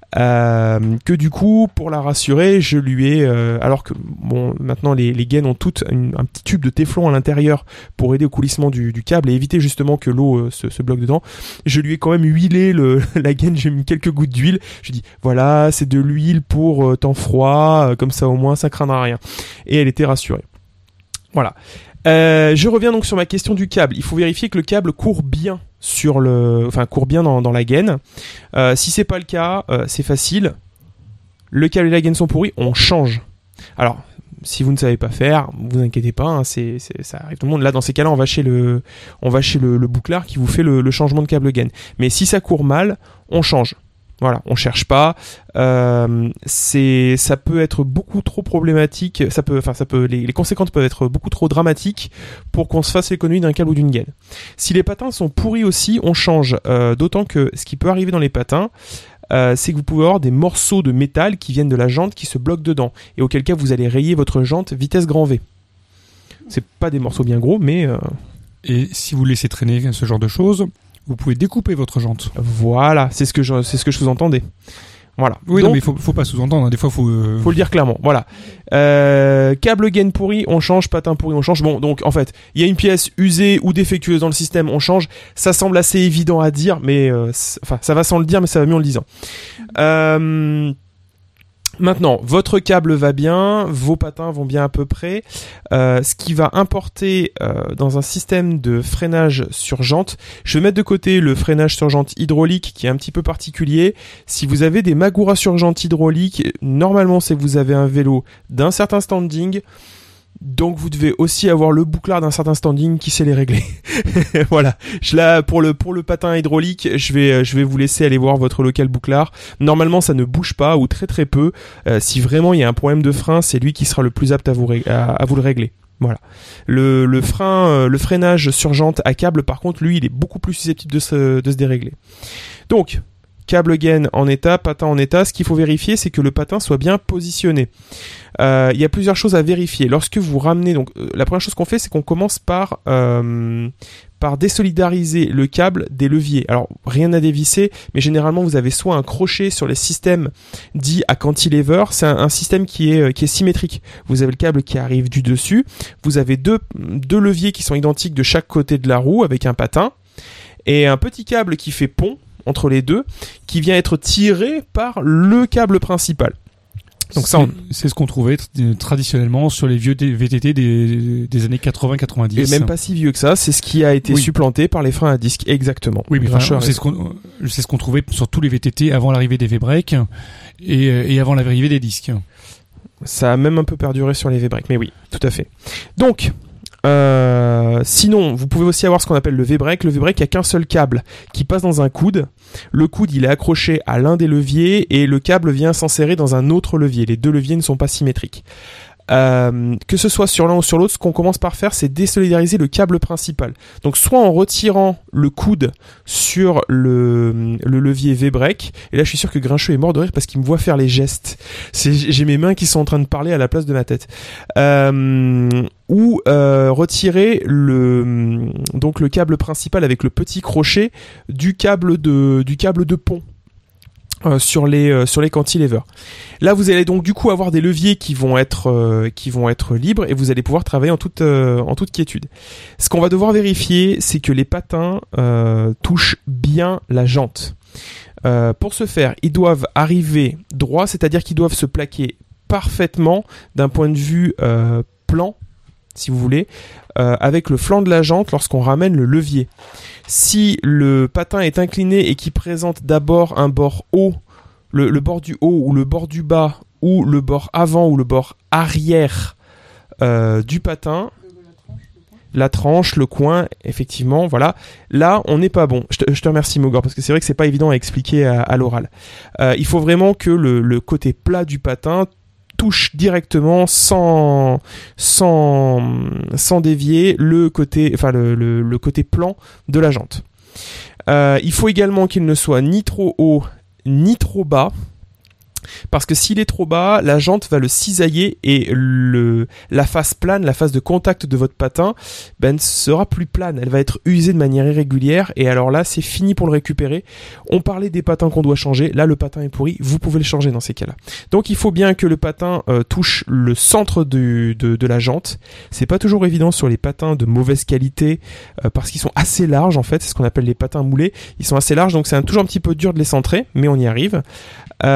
Que du coup, pour la rassurer, je lui ai, alors que bon, maintenant les gaines ont toutes un petit tube de téflon à l'intérieur pour aider au coulissement du câble et éviter justement que l'eau se bloque dedans. Je lui ai quand même huilé la gaine, j'ai mis quelques gouttes d'huile. Je lui ai dit voilà, c'est de l'huile pour temps froid, comme ça au moins ça craindra rien. Et elle était rassurée. Voilà. Je reviens donc sur ma question du câble. Il faut vérifier que le câble court bien dans la gaine. Si c'est pas le cas, c'est facile. Le câble et la gaine sont pourris, on change. Alors, si vous ne savez pas faire, vous inquiétez pas, hein, ça arrive tout le monde. Là, dans ces cas-là, on va chez le bouclard qui vous fait le changement de câble gaine. Mais si ça court mal, on change. Voilà, on cherche pas. Ça peut être beaucoup trop problématique. Les conséquences peuvent être beaucoup trop dramatiques pour qu'on se fasse l'économie d'un câble ou d'une gaine. Si les patins sont pourris aussi, on change. D'autant que ce qui peut arriver dans les patins, c'est que vous pouvez avoir des morceaux de métal qui viennent de la jante qui se bloquent dedans, et auquel cas vous allez rayer votre jante vitesse grand V. C'est pas des morceaux bien gros, mais Et si vous laissez traîner ce genre de choses, vous pouvez découper votre jante. Voilà, c'est ce que je sous-entendais. Voilà. Oui, donc, non, mais faut pas sous-entendre. Hein. Des fois, faut le dire clairement. Voilà. Câble gaine pourri, on change. Patin pourri, on change. Bon, donc en fait, il y a une pièce usée ou défectueuse dans le système, on change. Ça semble assez évident à dire, mais ça va sans le dire, mais ça va mieux en le disant. Maintenant, votre câble va bien, vos patins vont bien à peu près. Ce qui va importer dans un système de freinage sur jante, je vais mettre de côté le freinage sur jante hydraulique qui est un petit peu particulier. Si vous avez des Magura sur jante hydraulique, normalement c'est que vous avez un vélo d'un certain standing. Donc vous devez aussi avoir le bouclard d'un certain standing qui sait les régler. Voilà. Pour le patin hydraulique, je vais vous laisser aller voir votre local bouclard. Normalement, ça ne bouge pas ou très très peu. Si vraiment il y a un problème de frein, c'est lui qui sera le plus apte à vous le régler. Voilà. Le freinage sur jante à câble, par contre, lui, il est beaucoup plus susceptible de se dérégler. Donc, câble gaine en état, patin en état. Ce qu'il faut vérifier, c'est que le patin soit bien positionné. Il y a plusieurs choses à vérifier. Lorsque vous ramenez, donc la première chose qu'on fait, c'est qu'on commence par désolidariser le câble des leviers. Alors rien à dévisser, mais généralement vous avez soit un crochet sur les systèmes dits à cantilever. C'est un système qui est symétrique. Vous avez le câble qui arrive du dessus. Vous avez deux leviers qui sont identiques de chaque côté de la roue avec un patin et un petit câble qui fait pont entre les deux, qui vient être tiré par le câble principal. Donc c'est ce qu'on trouvait traditionnellement sur les vieux VTT des années 80-90. Et même pas si vieux que ça, c'est ce qui a été supplanté par les freins à disque, exactement. Oui, mais c'est ce qu'on trouvait sur tous les VTT avant l'arrivée des V-Break et avant l'arrivée des disques. Ça a même un peu perduré sur les V-Break, mais oui, tout à fait. Donc, sinon, vous pouvez aussi avoir ce qu'on appelle le V-Break. Le V-Break, il n'y a qu'un seul câble qui passe dans un coude. Le coude, il est accroché à l'un des leviers et le câble vient s'insérer dans un autre levier. Les deux leviers ne sont pas symétriques. Que ce soit sur l'un ou sur l'autre, ce qu'on commence par faire, c'est désolidariser le câble principal. Donc soit en retirant le coude sur le levier V-Break, et là je suis sûr que Grincheux est mort de rire parce qu'il me voit faire les gestes. J'ai mes mains qui sont en train de parler à la place de ma tête. Ou retirer le câble principal avec le petit crochet du câble de pont. Sur les cantilevers. Là, vous allez donc du coup avoir des leviers qui vont être libres et vous allez pouvoir travailler en toute quiétude. Ce qu'on va devoir vérifier, c'est que les patins touchent bien la jante. Pour ce faire, ils doivent arriver droit, c'est-à-dire qu'ils doivent se plaquer parfaitement d'un point de vue plan, si vous voulez, avec le flanc de la jante lorsqu'on ramène le levier. Si le patin est incliné et qu'il présente d'abord un bord haut, le bord du haut ou le bord du bas, ou le bord avant ou le bord arrière du patin, la tranche, le coin, effectivement, voilà. Là, on n'est pas bon. Je te remercie, Mogor, parce que c'est vrai que c'est pas évident à expliquer à l'oral. Il faut vraiment que le côté plat du patin touche directement sans dévier le côté plan de la jante. Il faut également qu'il ne soit ni trop haut ni trop bas, parce que s'il est trop bas, la jante va le cisailler et la face plane, la face de contact de votre patin, sera plus plane. Elle va être usée de manière irrégulière et alors là, c'est fini pour le récupérer. On parlait des patins qu'on doit changer. Là, le patin est pourri. Vous pouvez le changer dans ces cas-là. Donc, il faut bien que le patin touche le centre de la jante. C'est pas toujours évident sur les patins de mauvaise qualité parce qu'ils sont assez larges en fait. C'est ce qu'on appelle les patins moulés. Ils sont assez larges, donc c'est toujours un petit peu dur de les centrer, mais on y arrive.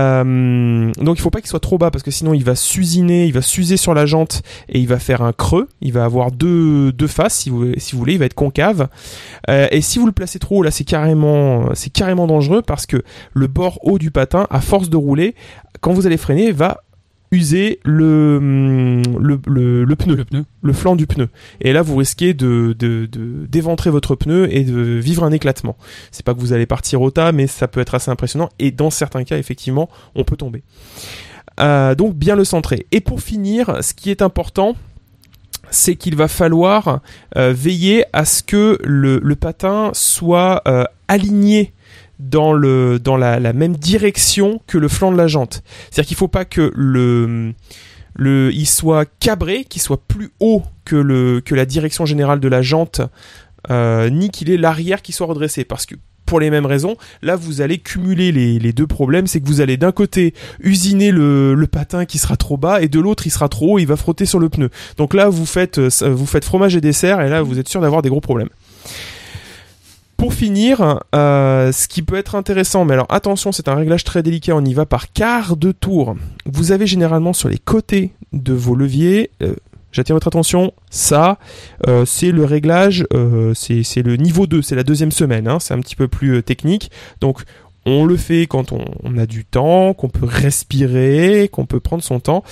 Donc il faut pas qu'il soit trop bas parce que sinon il va s'usiner, il va s'user sur la jante et il va faire un creux. Il va avoir deux faces si vous voulez, il va être concave. Et si vous le placez trop haut, là c'est carrément dangereux parce que le bord haut du patin, à force de rouler, quand vous allez freiner, va user le pneu, le flanc du pneu. Et là, vous risquez d'éventrer votre pneu et de vivre un éclatement. C'est pas que vous allez partir au tas, mais ça peut être assez impressionnant. Et dans certains cas, effectivement, on peut tomber. Donc, bien le centrer. Et pour finir, ce qui est important, c'est qu'il va falloir veiller à ce que le patin soit aligné dans la même direction que le flanc de la jante. C'est-à-dire qu'il faut pas que il soit cabré, qu'il soit plus haut que la direction générale de la jante, ni qu'il ait l'arrière qui soit redressé. Parce que pour les mêmes raisons, là vous allez cumuler les deux problèmes, c'est que vous allez d'un côté usiner le patin qui sera trop bas et de l'autre il sera trop haut et il va frotter sur le pneu. Donc là vous faites fromage et dessert et là vous êtes sûr d'avoir des gros problèmes. Pour finir, ce qui peut être intéressant, mais alors attention, c'est un réglage très délicat, on y va par quart de tour. Vous avez généralement sur les côtés de vos leviers, j'attire votre attention, ça, c'est le réglage, c'est le niveau 2, c'est la deuxième semaine, hein, c'est un petit peu plus technique. Donc on le fait quand on a du temps, qu'on peut respirer, qu'on peut prendre son temps.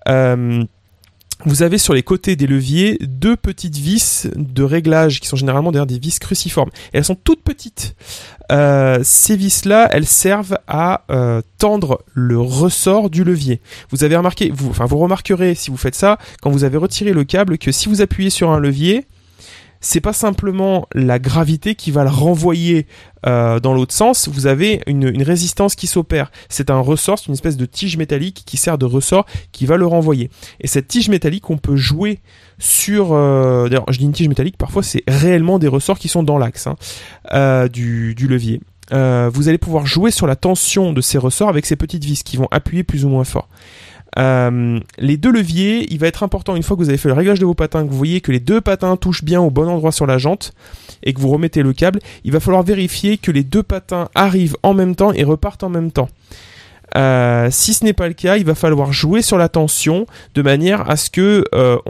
Vous avez sur les côtés des leviers 2 petites vis de réglage qui sont généralement d'ailleurs des vis cruciformes. Et elles sont toutes petites. Ces vis-là, elles servent à tendre le ressort du levier. Vous avez remarqué, vous remarquerez si vous faites ça, quand vous avez retiré le câble, que si vous appuyez sur un levier, c'est pas simplement la gravité qui va le renvoyer dans l'autre sens, vous avez une résistance qui s'opère. C'est un ressort, c'est une espèce de tige métallique qui sert de ressort qui va le renvoyer. Et cette tige métallique, on peut jouer sur... d'ailleurs, je dis une tige métallique, parfois c'est réellement des ressorts qui sont dans l'axe du levier. Vous allez pouvoir jouer sur la tension de ces ressorts avec ces petites vis qui vont appuyer plus ou moins fort. Les 2 leviers, il va être important une fois que vous avez fait le réglage de vos patins, que vous voyez que les 2 patins touchent bien au bon endroit sur la jante et que vous remettez le câble, il va falloir vérifier que les 2 patins arrivent en même temps et repartent en même temps. Si ce n'est pas le cas, il va falloir jouer sur la tension de manière à ce que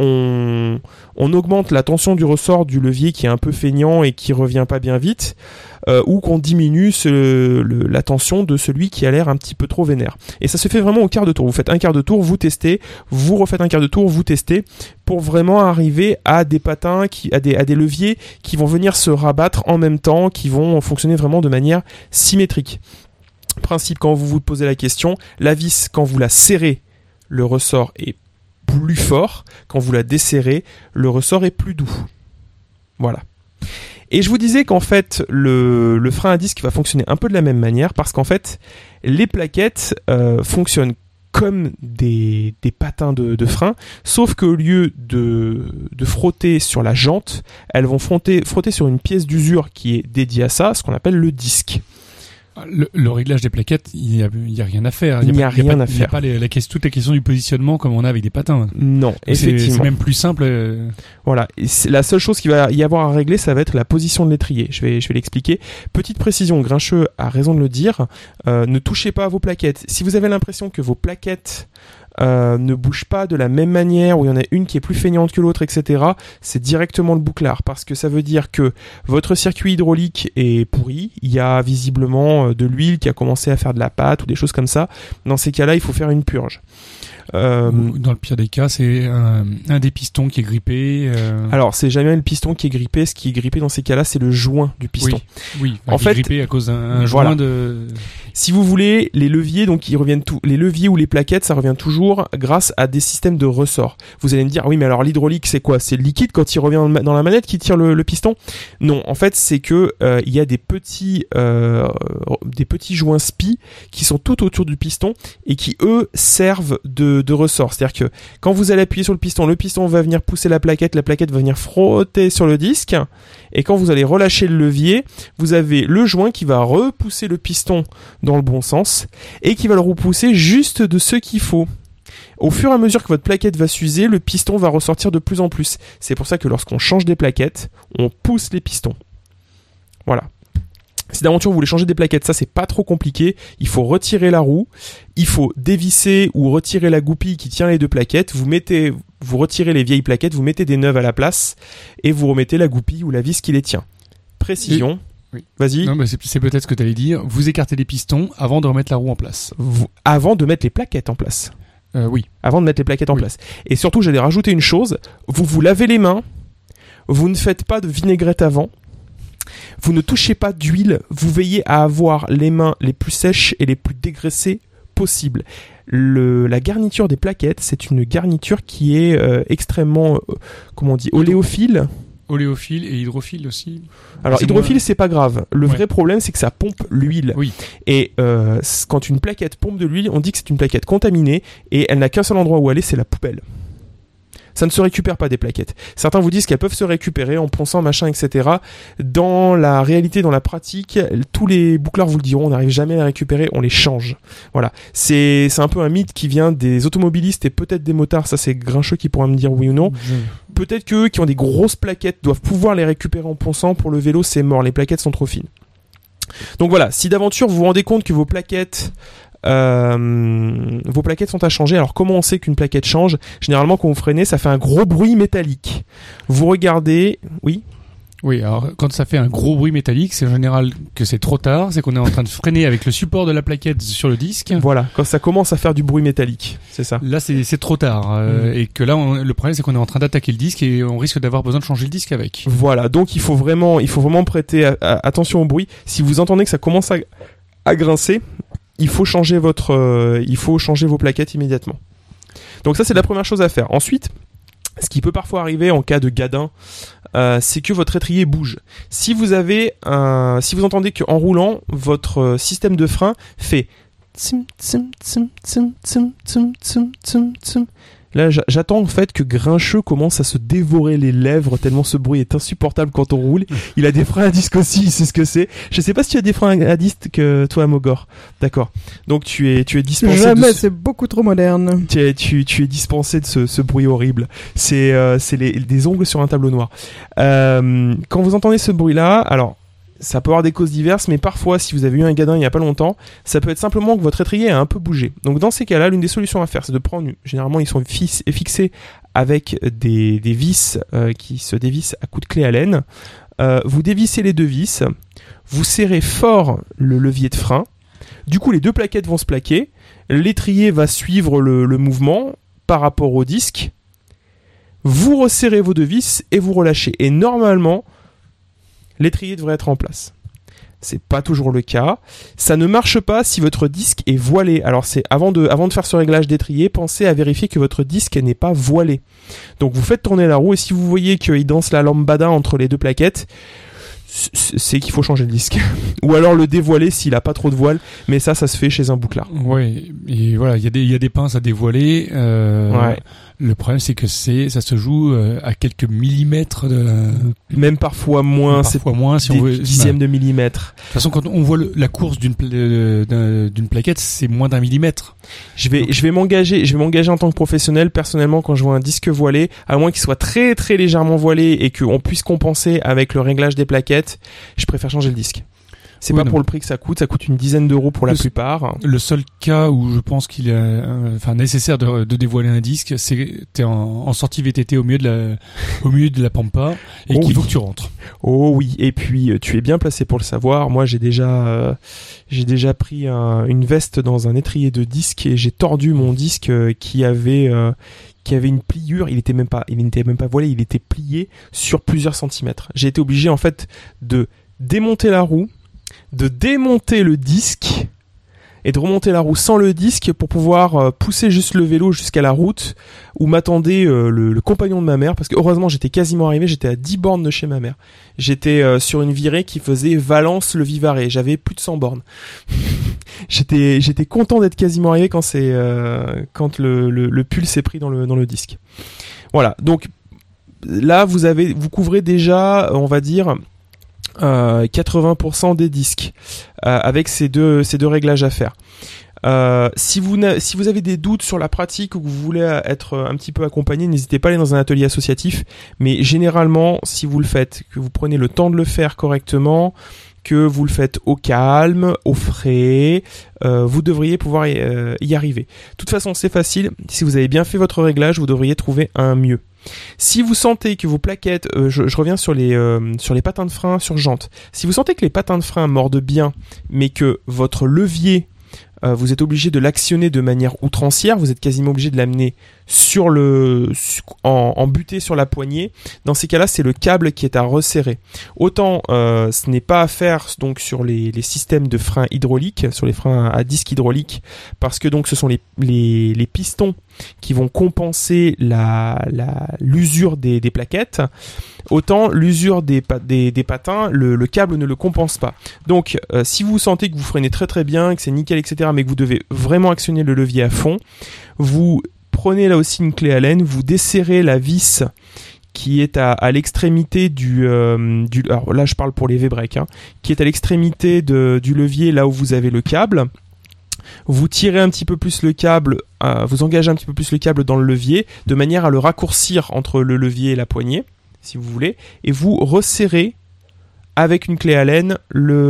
on augmente la tension du ressort du levier qui est un peu feignant et qui revient pas bien vite, ou qu'on diminue la tension de celui qui a l'air un petit peu trop vénère. Et ça se fait vraiment au quart de tour. Vous faites un quart de tour, vous testez, vous refaites un quart de tour, vous testez, pour vraiment arriver à des patins, à des leviers qui vont venir se rabattre en même temps, qui vont fonctionner vraiment de manière symétrique. Principe, quand vous vous posez la question, la vis, quand vous la serrez, le ressort est plus fort. Quand vous la desserrez, le ressort est plus doux. Voilà. Et je vous disais qu'en fait, le frein à disque va fonctionner un peu de la même manière parce qu'en fait, les plaquettes fonctionnent comme des patins de frein, sauf qu'au lieu de frotter sur la jante, elles vont frotter sur une pièce d'usure qui est dédiée à ça, ce qu'on appelle le disque. Le réglage des plaquettes, il y a rien à faire. Il n'y a rien à faire. Il n'y a pas toute la question du positionnement comme on a avec des patins. Non, effectivement. C'est même plus simple. Voilà. Et la seule chose qu'il va y avoir à régler, ça va être la position de l'étrier. Je vais l'expliquer. Petite précision, Grincheux a raison de le dire. Ne touchez pas à vos plaquettes. Si vous avez l'impression que vos plaquettes ne bougent pas de la même manière, où il y en a une qui est plus feignante que l'autre, etc., c'est directement le bouclard, parce que ça veut dire que votre circuit hydraulique est pourri, il y a visiblement de l'huile qui a commencé à faire de la pâte ou des choses comme ça. Dans ces cas-là, il faut faire une purge. Dans le pire des cas, c'est un des pistons qui est grippé. Alors, c'est jamais le piston qui est grippé. Ce qui est grippé dans ces cas-là, c'est le joint du piston. Oui. En fait, grippé à cause d'un voilà. joint de. Si vous voulez, les leviers, donc ils reviennent les leviers ou les plaquettes, ça revient toujours grâce à des systèmes de ressort. Vous allez me dire, oui, mais alors l'hydraulique, c'est quoi? C'est le liquide quand il revient dans la manette qui tire le piston? Non, en fait, c'est que il y a des petits joints spi qui sont tout autour du piston et qui eux servent de ressort. C'est-à-dire que quand vous allez appuyer sur le piston va venir pousser la plaquette va venir frotter sur le disque, et quand vous allez relâcher le levier, vous avez le joint qui va repousser le piston dans le bon sens et qui va le repousser juste de ce qu'il faut. Au fur et à mesure que votre plaquette va s'user, le piston va ressortir de plus en plus. C'est pour ça que lorsqu'on change des plaquettes, on pousse les pistons. Voilà. Si d'aventure vous voulez changer des plaquettes, ça c'est pas trop compliqué. Il faut retirer la roue, il faut dévisser ou retirer la goupille qui tient les deux plaquettes. Vous retirez les vieilles plaquettes, vous mettez des neuves à la place et vous remettez la goupille ou la vis qui les tient. Précision. Oui. Vas-y. Non, mais c'est peut-être ce que tu allais dire. Vous écartez les pistons avant de remettre la roue en place. Avant de mettre les plaquettes en place. Oui. Avant de mettre les plaquettes en place. Et surtout, j'allais rajouter une chose. Vous lavez les mains. Vous ne faites pas de vinaigrette avant. Vous ne touchez pas d'huile. Vous veillez à avoir les mains les plus sèches et les plus dégraissées possibles. La garniture des plaquettes, c'est une garniture qui est extrêmement, oléophile. Oléophile et hydrophile aussi. Alors hydrophile, c'est pas grave. Le vrai problème, c'est que ça pompe l'huile. Oui. Et quand une plaquette pompe de l'huile, on dit que c'est une plaquette contaminée et elle n'a qu'un seul endroit où aller, c'est la poubelle. Ça ne se récupère pas des plaquettes. Certains vous disent qu'elles peuvent se récupérer en ponçant, machin, etc. Dans la réalité, dans la pratique, tous les bouclards vous le diront, on n'arrive jamais à les récupérer, on les change. Voilà. C'est un peu un mythe qui vient des automobilistes et peut-être des motards, ça c'est Grincheux qui pourra me dire oui ou non. Peut-être qu'eux qui ont des grosses plaquettes doivent pouvoir les récupérer en ponçant. Pour le vélo, c'est mort, les plaquettes sont trop fines. Donc voilà, si d'aventure vous vous rendez compte que vos plaquettes sont à changer. Alors comment on sait qu'une plaquette change ? Généralement quand vous freinez, ça fait un gros bruit métallique. Vous regardez, oui. Oui, alors quand ça fait un gros bruit métallique, c'est en général que c'est trop tard, c'est qu'on est en train de freiner avec le support de la plaquette sur le disque. Voilà, quand ça commence à faire du bruit métallique, c'est ça. Là, c'est trop tard. Et que là, le problème, c'est qu'on est en train d'attaquer le disque et on risque d'avoir besoin de changer le disque avec. Voilà, donc il faut vraiment prêter attention au bruit. Si vous entendez que ça commence à grincer, il faut changer vos plaquettes immédiatement. Donc ça, c'est la première chose à faire. Ensuite, ce qui peut parfois arriver en cas de gadin, c'est que votre étrier bouge. Si vous entendez qu'en roulant, votre système de frein fait tsim tsim tsim tsim tsim tsim tsim tsim tsim. Là, j'attends en fait que Grincheux commence à se dévorer les lèvres tellement ce bruit est insupportable quand on roule. Il a des freins à disque aussi, il sait ce que c'est. Je sais pas si tu as des freins à disque que toi, Mogor. D'accord. Donc tu es dispensé. Jamais, c'est beaucoup trop moderne. Tu es dispensé de ce bruit horrible. C'est des ongles sur un tableau noir. Quand vous entendez ce bruit-là, alors. Ça peut avoir des causes diverses, mais parfois, si vous avez eu un gadin il y a pas longtemps, ça peut être simplement que votre étrier a un peu bougé. Donc dans ces cas-là, l'une des solutions à faire, c'est de prendre, généralement ils sont fixés avec des vis qui se dévissent à coups de clé Allen. Vous dévissez les deux vis, vous serrez fort le levier de frein, du coup les deux plaquettes vont se plaquer, l'étrier va suivre le mouvement par rapport au disque, vous resserrez vos deux vis et vous relâchez. Et normalement, l'étrier devrait être en place. C'est pas toujours le cas. Ça ne marche pas si votre disque est voilé. Alors c'est avant de faire ce réglage d'étrier, pensez à vérifier que votre disque n'est pas voilé. Donc vous faites tourner la roue et si vous voyez qu'il danse la lambada entre les deux plaquettes, c'est qu'il faut changer le disque. Ou alors le dévoiler s'il a pas trop de voile, mais ça se fait chez un bouclard. Ouais, et voilà, il y a des pinces à dévoiler. Ouais. Le problème, c'est que ça se joue à quelques millimètres même parfois moins. Parfois moins, si on veut. Dixièmes de millimètre. De toute façon, quand on voit la course d'une plaquette, c'est moins d'un millimètre. Je vais m'engager en tant que professionnel. Personnellement, quand je vois un disque voilé, à moins qu'il soit très très légèrement voilé et qu'on puisse compenser avec le réglage des plaquettes, je préfère changer le disque. C'est pas pour le prix que ça coûte une dizaine d'euros pour la plupart. Le seul cas où je pense qu'il est nécessaire de dévoiler un disque, c'est t'es en sortie VTT au milieu de la pampa et qu'il faut que tu rentres. Oh oui, et puis tu es bien placé pour le savoir. Moi j'ai déjà pris une veste dans un étrier de disque et j'ai tordu mon disque qui avait une pliure, il n'était même pas voilé, il était plié sur plusieurs centimètres. J'ai été obligé en fait de démonter la roue, de démonter le disque et de remonter la roue sans le disque pour pouvoir pousser juste le vélo jusqu'à la route où m'attendait le compagnon de ma mère, parce que heureusement j'étais quasiment arrivé, j'étais à 10 bornes de chez ma mère. J'étais sur une virée qui faisait Valence-le Vivarais, j'avais plus de 100 bornes. J'étais content d'être quasiment arrivé quand le pull s'est pris dans le disque. Voilà, donc là vous couvrez déjà, on va dire 80% des disques avec ces deux réglages à faire. Si vous avez des doutes sur la pratique ou que vous voulez être un petit peu accompagné, n'hésitez pas à aller dans un atelier associatif, mais généralement si vous le faites, que vous prenez le temps de le faire correctement, que vous le faites au calme, au frais, vous devriez pouvoir y arriver. De toute façon, c'est facile. Si vous avez bien fait votre réglage, vous devriez trouver un mieux. Si vous sentez que vos plaquettes, je reviens sur les patins de frein sur jantes. Si vous sentez que les patins de frein mordent bien, mais que votre levier, vous êtes obligé de l'actionner de manière outrancière, vous êtes quasiment obligé de l'amener en butée sur la poignée. Dans ces cas-là, c'est le câble qui est à resserrer. Autant ce n'est pas à faire donc sur les systèmes de freins hydrauliques, sur les freins à disque hydraulique, parce que donc ce sont les pistons qui vont compenser l'usure des plaquettes. Autant l'usure des patins, le câble ne le compense pas. Donc si vous sentez que vous freinez très très bien, que c'est nickel, etc., mais que vous devez vraiment actionner le levier à fond, vous prenez là aussi une clé Allen, vous desserrez la vis qui est à l'extrémité alors là je parle pour les V-breaks, qui est à l'extrémité du levier là où vous avez le câble. Vous tirez un petit peu plus le câble, vous engagez un petit peu plus le câble dans le levier, de manière à le raccourcir entre le levier et la poignée, si vous voulez, et vous resserrez avec une clé Allen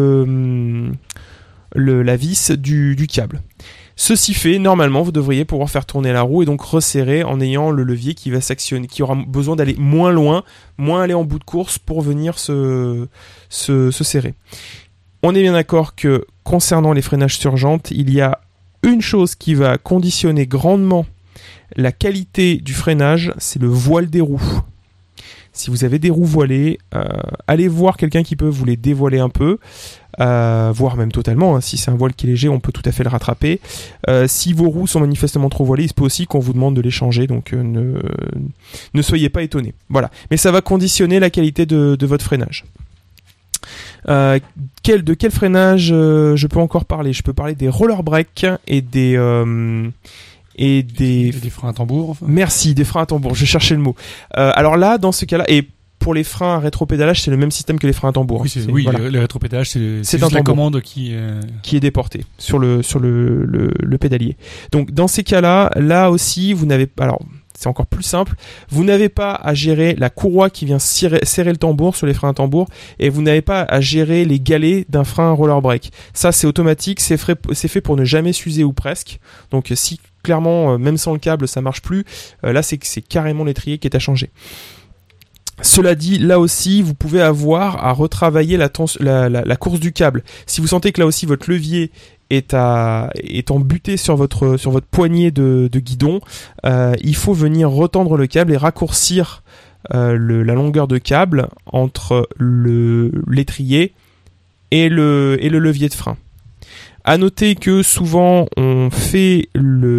la vis du câble. Ceci fait, normalement, vous devriez pouvoir faire tourner la roue et donc resserrer en ayant le levier qui va s'actionner, qui aura besoin d'aller moins loin, moins aller en bout de course pour venir se serrer. On est bien d'accord que concernant les freinages sur jantes, il y a une chose qui va conditionner grandement la qualité du freinage, c'est le voile des roues. Si vous avez des roues voilées, allez voir quelqu'un qui peut vous les dévoiler un peu, voire même totalement. Si c'est un voile qui est léger, on peut tout à fait le rattraper. Si vos roues sont manifestement trop voilées, il se peut aussi qu'on vous demande de les changer, donc ne soyez pas étonnés. Voilà. Mais ça va conditionner la qualité de votre freinage. De quel freinage je peux encore parler ? Je peux parler des roller brakes et des freins à tambour. Enfin. Merci, des freins à tambour. Je cherchais le mot. Alors là, dans ce cas-là, et pour les freins à rétropédalage, c'est le même système que les freins à tambour. Oui, voilà. les rétropédalages, c'est juste la commande qui est déportée sur le pédalier. Donc dans ces cas-là, là aussi, vous n'avez pas. Alors c'est encore plus simple. Vous n'avez pas à gérer la courroie qui vient serrer le tambour sur les freins à tambour, et vous n'avez pas à gérer les galets d'un frein roller brake. Ça, c'est automatique, c'est fait pour ne jamais s'user ou presque. Donc si clairement, même sans le câble, ça marche plus, là c'est carrément l'étrier qui est à changer. Cela dit, là aussi, vous pouvez avoir à retravailler la course du câble. Si vous sentez que là aussi votre levier est en butée sur votre poignée de guidon, il faut venir retendre le câble et raccourcir la longueur de câble entre l'étrier et le levier de frein. À noter que souvent on fait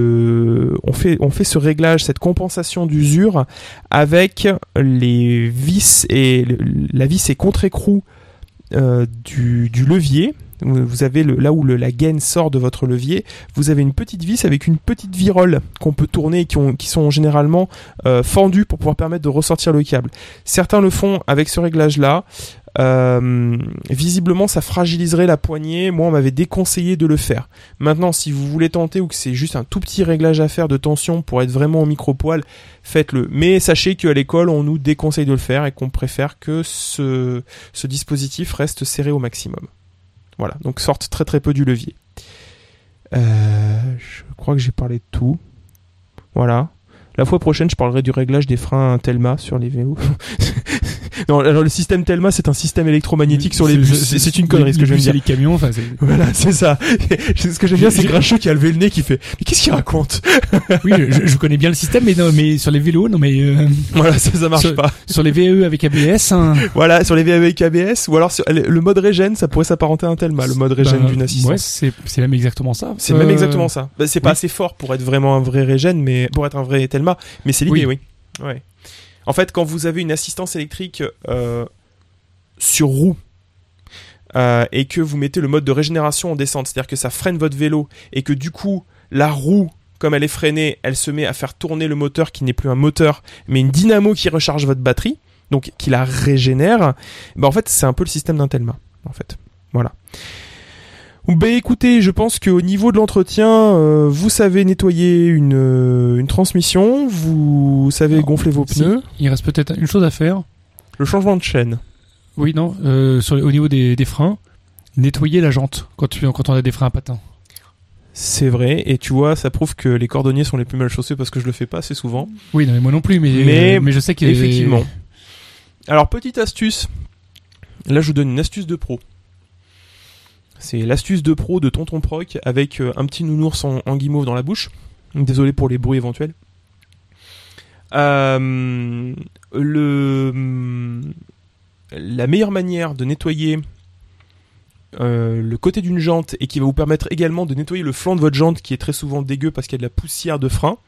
ce réglage, cette compensation d'usure avec les vis et la vis et contre-écrou du levier. Vous avez là où la gaine sort de votre levier, vous avez une petite vis avec une petite virole qu'on peut tourner et qui sont généralement fendues pour pouvoir permettre de ressortir le câble. Certains le font avec ce réglage-là. Visiblement ça fragiliserait la poignée. Moi on m'avait déconseillé de le faire. Maintenant si vous voulez tenter ou que c'est juste un tout petit réglage à faire de tension pour être vraiment au micro-poil, faites-le. Mais sachez qu'à l'école on nous déconseille de le faire et qu'on préfère que ce dispositif reste serré au maximum. Voilà, donc sorte très très peu du levier. Je crois que j'ai parlé de tout. Voilà. La fois prochaine, je parlerai du réglage des freins Telma sur les vélos. Non, alors le système Telma, c'est un système électromagnétique sur les bus. C'est une connerie ce que je viens de dire. Les camions, enfin, voilà, c'est ça. Ce que j'aime bien, c'est Grincheux qui a levé le nez, qui fait. Mais qu'est-ce qu'il raconte? Oui, je connais bien le système, mais sur les vélos, non, mais. Voilà, ça marche pas. Sur les VAE avec ABS. Hein. Voilà, sur les VAE avec ABS, ou alors sur le mode régène, ça pourrait s'apparenter à un Telma, le mode régène d'une assistance. Ouais, c'est même exactement ça. C'est même exactement ça. Bah, c'est pas assez fort pour être vraiment un vrai régène, mais pour être un vrai Telma, mais c'est l'idée, oui. Ouais. En fait, quand vous avez une assistance électrique sur roue et que vous mettez le mode de régénération en descente, c'est-à-dire que ça freine votre vélo et que du coup, la roue, comme elle est freinée, elle se met à faire tourner le moteur qui n'est plus un moteur, mais une dynamo qui recharge votre batterie, donc qui la régénère, bah en fait, c'est un peu le système d'un Telma, en fait. Voilà. Ben écoutez, je pense qu'au niveau de l'entretien, vous savez nettoyer une transmission, vous savez gonfler vos pneus. Il reste peut-être une chose à faire. Le changement de chaîne. Oui, non, au niveau des freins. nettoyer la jante quand on a des freins à patins. C'est vrai, et tu vois, ça prouve que les cordonniers sont les plus mal chaussés parce que je le fais pas assez souvent. Oui, non, mais moi non plus, mais je sais qu'il y a effectivement. Alors, petite astuce. Là, je vous donne une astuce de pro. C'est l'astuce de pro de Tonton Proc avec un petit nounours en guimauve dans la bouche. Désolé pour les bruits éventuels. La meilleure manière de nettoyer le côté d'une jante et qui va vous permettre également de nettoyer le flanc de votre jante qui est très souvent dégueu parce qu'il y a de la poussière de frein,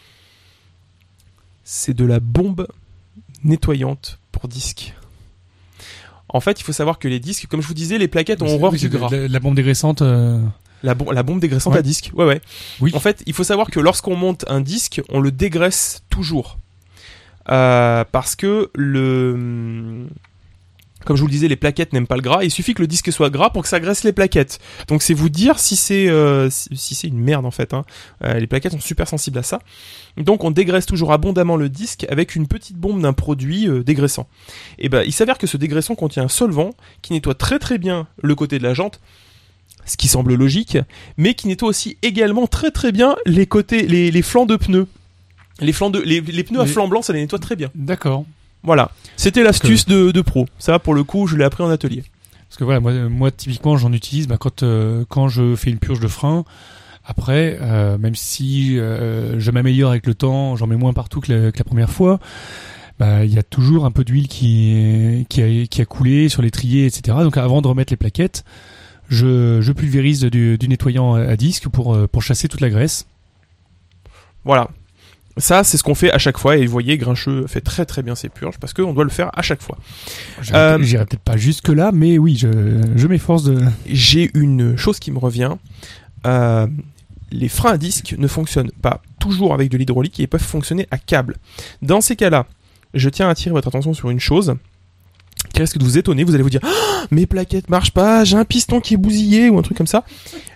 c'est de la bombe nettoyante pour disques. En fait, il faut savoir que les disques, comme je vous disais, les plaquettes ont horreur du gras. La bombe dégraissante. La bombe dégraissante à disque. Ouais. Oui. En fait, il faut savoir que lorsqu'on monte un disque, on le dégraisse toujours. Parce que comme je vous le disais, les plaquettes n'aiment pas le gras. Il suffit que le disque soit gras pour que ça graisse les plaquettes. Donc c'est vous dire si c'est une merde en fait. Les plaquettes sont super sensibles à ça. Donc on dégraisse toujours abondamment le disque avec une petite bombe d'un produit dégraissant. Et il s'avère que ce dégraissant contient un solvant qui nettoie très très bien le côté de la jante, ce qui semble logique, mais qui nettoie aussi également très très bien les côtés, les flancs de pneus. Les pneus à flanc blanc, ça les nettoie très bien. D'accord. Voilà, c'était l'astuce de pro. Ça, pour le coup, je l'ai appris en atelier. Parce que voilà, moi typiquement, j'en utilise quand je fais une purge de frein. Après, même si je m'améliore avec le temps, j'en mets moins partout que la première fois. Il y a toujours un peu d'huile qui a coulé sur l'étrier, etc. Donc avant de remettre les plaquettes, je pulvérise du nettoyant à disque pour chasser toute la graisse. Voilà. Ça, c'est ce qu'on fait à chaque fois, et vous voyez, Grincheux fait très très bien ses purges, parce qu'on doit le faire à chaque fois. J'irai peut-être pas jusque là, mais oui, je m'efforce de... J'ai une chose qui me revient. Les freins à disque ne fonctionnent pas toujours avec de l'hydraulique, et peuvent fonctionner à câble. Dans ces cas-là, je tiens à attirer votre attention sur une chose qui risque de vous étonner. Vous allez vous dire « Mes plaquettes marchent pas, j'ai un piston qui est bousillé » ou un truc comme ça.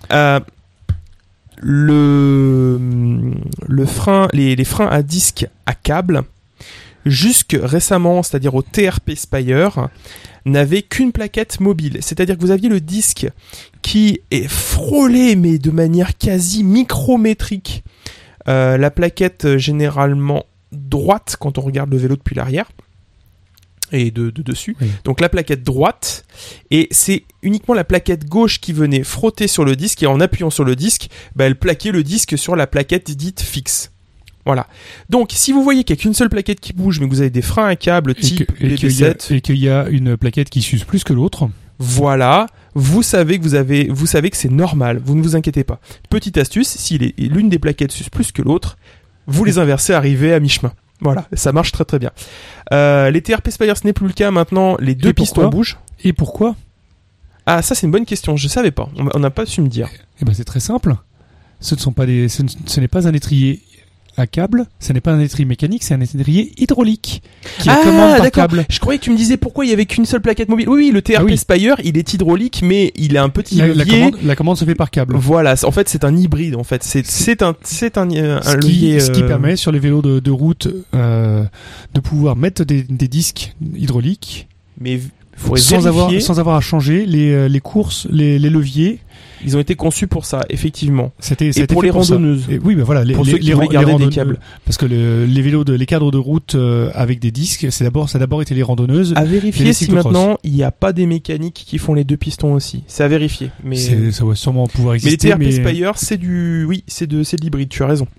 Les freins à disque à câble, jusque récemment, c'est-à-dire au TRP Spire, n'avaient qu'une plaquette mobile. C'est-à-dire que vous aviez le disque qui est frôlé, mais de manière quasi micrométrique. La plaquette généralement droite quand on regarde le vélo depuis l'arrière. Et de dessus. Oui. Donc la plaquette droite, et c'est uniquement la plaquette gauche qui venait frotter sur le disque, et en appuyant sur le disque, elle plaquait le disque sur la plaquette dite fixe. Voilà. Donc si vous voyez qu'il n'y a qu'une seule plaquette qui bouge, mais que vous avez des freins à câble type BB7... Et qu'il y a une plaquette qui s'use plus que l'autre... Voilà, vous savez que c'est normal, vous ne vous inquiétez pas. Petite astuce, si l'une des plaquettes s'use plus que l'autre, vous les inversez, arrivez à mi-chemin. Voilà, ça marche très très bien. Les TRP Spire, ce n'est plus le cas maintenant. Les deux pistons bougent. Et pourquoi ? Ah, ça c'est une bonne question. Je savais pas. On n'a pas su me dire. C'est très simple. Ce n'est pas un étrier à câble. Ce n'est pas un étrier mécanique. C'est un étrier hydraulique qui est commande par câble. Je croyais que tu me disais pourquoi il y avait qu'une seule plaquette mobile. Oui, le TRP Spire, il est hydraulique, mais il a un petit levier. La commande se fait par câble. Voilà. En fait, c'est un hybride. En fait, c'est un levier. Ce qui permet sur les vélos de route de pouvoir mettre des disques hydrauliques. Mais sans avoir à changer les courses, les leviers. Ils ont été conçus pour ça, effectivement. C'était pour les randonneuses. Et oui, voilà, pour ceux qui voulaient garder des câbles. Parce que les cadres de route avec des disques, ça a d'abord été les randonneuses. À vérifier si maintenant il n'y a pas des mécaniques qui font les deux pistons aussi. C'est à vérifier. Mais ça va sûrement pouvoir exister. Mais les TRP Spire, c'est de l'hybride. Tu as raison.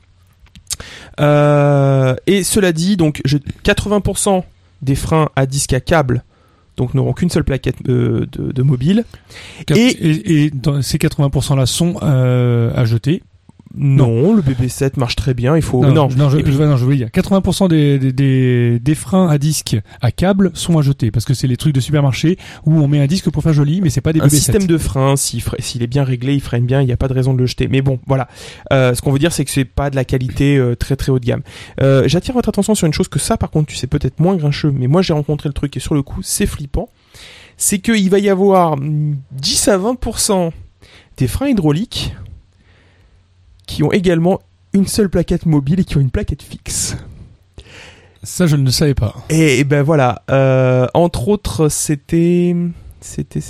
Et cela dit, donc 80% des freins à disque à câble donc n'auront qu'une seule plaquette de mobile. Et dans ces 80% là sont à jeter. Non, le BB7 marche très bien. Il faut je veux dire 80% des freins à disque à câble sont à jeter parce que c'est les trucs de supermarché où on met un disque pour faire joli, mais c'est pas des BB7. Un système de frein, s'il est bien réglé, il freine bien. Il n'y a pas de raison de le jeter. Mais bon, voilà. Ce qu'on veut dire, c'est que c'est pas de la qualité très très haut de gamme. J'attire votre attention sur une chose que ça, par contre, tu sais peut-être moins Grincheux, mais moi j'ai rencontré le truc et sur le coup, c'est flippant. C'est qu'il va y avoir 10 à 20% des freins hydrauliques qui ont également une seule plaquette mobile et qui ont une plaquette fixe. Ça, je ne le savais pas. Et ben voilà. Entre autres, c'était C'était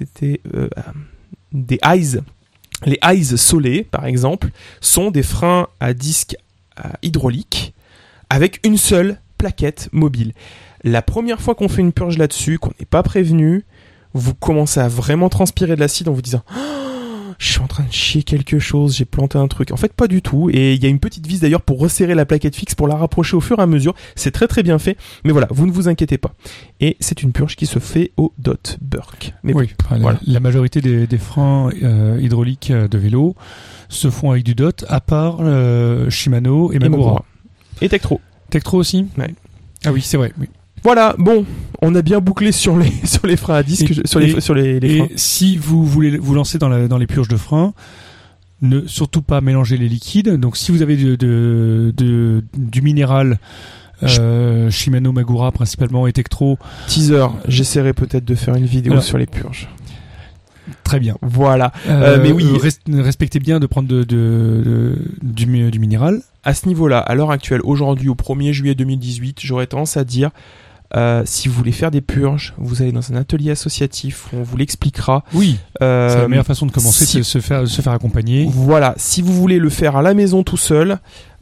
des eyes. Les eyes Soleil, par exemple, sont des freins à disque hydraulique avec une seule plaquette mobile. La première fois qu'on fait une purge là-dessus, qu'on n'est pas prévenu, vous commencez à vraiment transpirer de l'acide en vous disant je suis en train de chier quelque chose, j'ai planté un truc. En fait, pas du tout. Et il y a une petite vis d'ailleurs pour resserrer la plaquette fixe, pour la rapprocher au fur et à mesure. C'est très très bien fait. Mais voilà, vous ne vous inquiétez pas. Et c'est une purge qui se fait au Dot Burke. Mais oui, voilà. La majorité des freins hydrauliques de vélo se font avec du Dot, à part Shimano et Magura. Et Tektro. Tektro aussi ? Ouais. Ah oui, c'est vrai. Oui. Voilà, bon, on a bien bouclé sur les freins à disque, sur les freins. Et si vous voulez vous lancer dans les purges de freins, ne surtout pas mélanger les liquides. Donc si vous avez du minéral, Shimano, Magura principalement et Tektro. Teaser, j'essaierai peut-être de faire une vidéo sur les purges. Très bien. Voilà. Mais oui, respectez bien de prendre du minéral. À ce niveau-là, à l'heure actuelle, aujourd'hui, au 1er juillet 2018, j'aurais tendance à dire, si vous voulez faire des purges, vous allez dans un atelier associatif où on vous l'expliquera. Oui. C'est la meilleure façon de commencer, de se faire accompagner. Voilà. Si vous voulez le faire à la maison tout seul,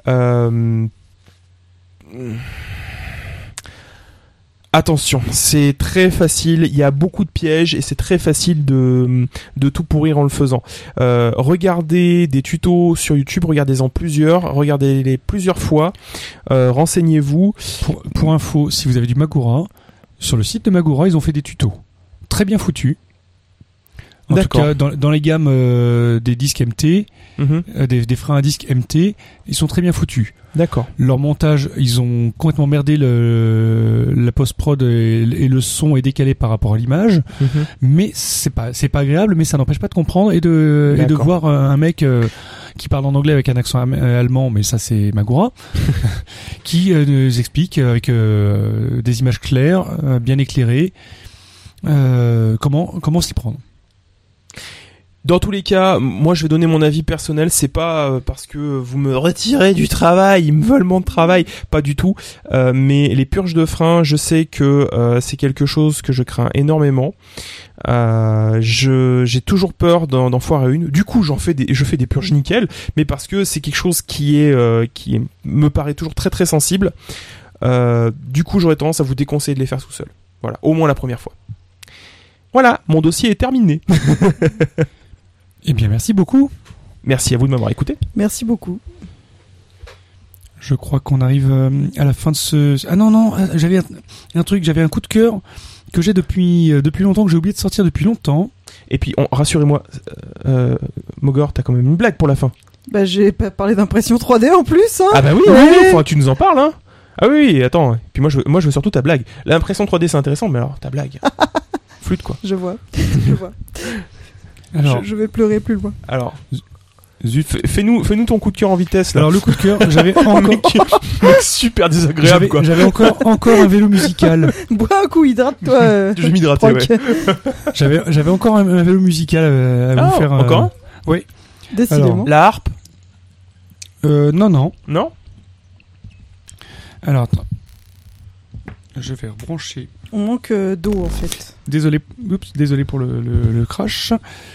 attention, c'est très facile, il y a beaucoup de pièges et c'est très facile de tout pourrir en le faisant. Regardez des tutos sur YouTube, regardez-en plusieurs, regardez-les plusieurs fois, renseignez-vous. Pour info, si vous avez du Magura, sur le site de Magura, ils ont fait des tutos très bien foutus. En D'accord. tout cas, dans les gammes des disques MT, des freins à disque MT, ils sont très bien foutus. D'accord. Leur montage, ils ont complètement merdé la post-prod et le son est décalé par rapport à l'image. Mais c'est pas agréable, mais ça n'empêche pas de comprendre et de voir un mec qui parle en anglais avec un accent allemand, mais ça c'est Magura, qui nous explique avec des images claires, bien éclairées, comment s'y prendre. Dans tous les cas, moi je vais donner mon avis personnel, c'est pas parce que vous me retirez du travail, ils me veulent mon travail, pas du tout, mais les purges de frein, je sais que c'est quelque chose que je crains énormément. J'ai toujours peur d'en foirer une. Du coup, je fais des purges nickel, mais parce que c'est quelque chose qui me paraît toujours très très sensible. Du coup, j'aurais tendance à vous déconseiller de les faire tout seul. Voilà, au moins la première fois. Voilà, mon dossier est terminé. Eh bien, merci beaucoup. Merci à vous de m'avoir écouté. Merci beaucoup. Je crois qu'on arrive à la fin de ce... Ah non, j'avais j'avais un coup de cœur que j'ai depuis longtemps, que j'ai oublié de sortir depuis longtemps. Et puis, rassurez-moi, Mogor, t'as quand même une blague pour la fin. Bah, j'ai pas parlé d'impression 3D en plus, hein. Ah bah oui, il faudra que tu nous en parles, hein. Ah oui, attends. Puis moi, je veux surtout ta blague. L'impression 3D, c'est intéressant, mais alors, ta blague. Flûte, quoi. Je vois. Alors, je vais pleurer plus loin. Alors, zut, fais-nous ton coup de cœur en vitesse, là. Alors, le coup de cœur, j'avais encore... mec super désagréable, quoi. J'avais encore un vélo musical. Bois un coup, hydrate-toi. Je vais m'hydrater, ouais. J'avais encore un vélo musical à vous faire... encore un Oui. Décidément. Alors, la harpe Non. Non. Alors, attends. Je vais rebrancher. On manque d'eau, en fait. Désolé pour le crash.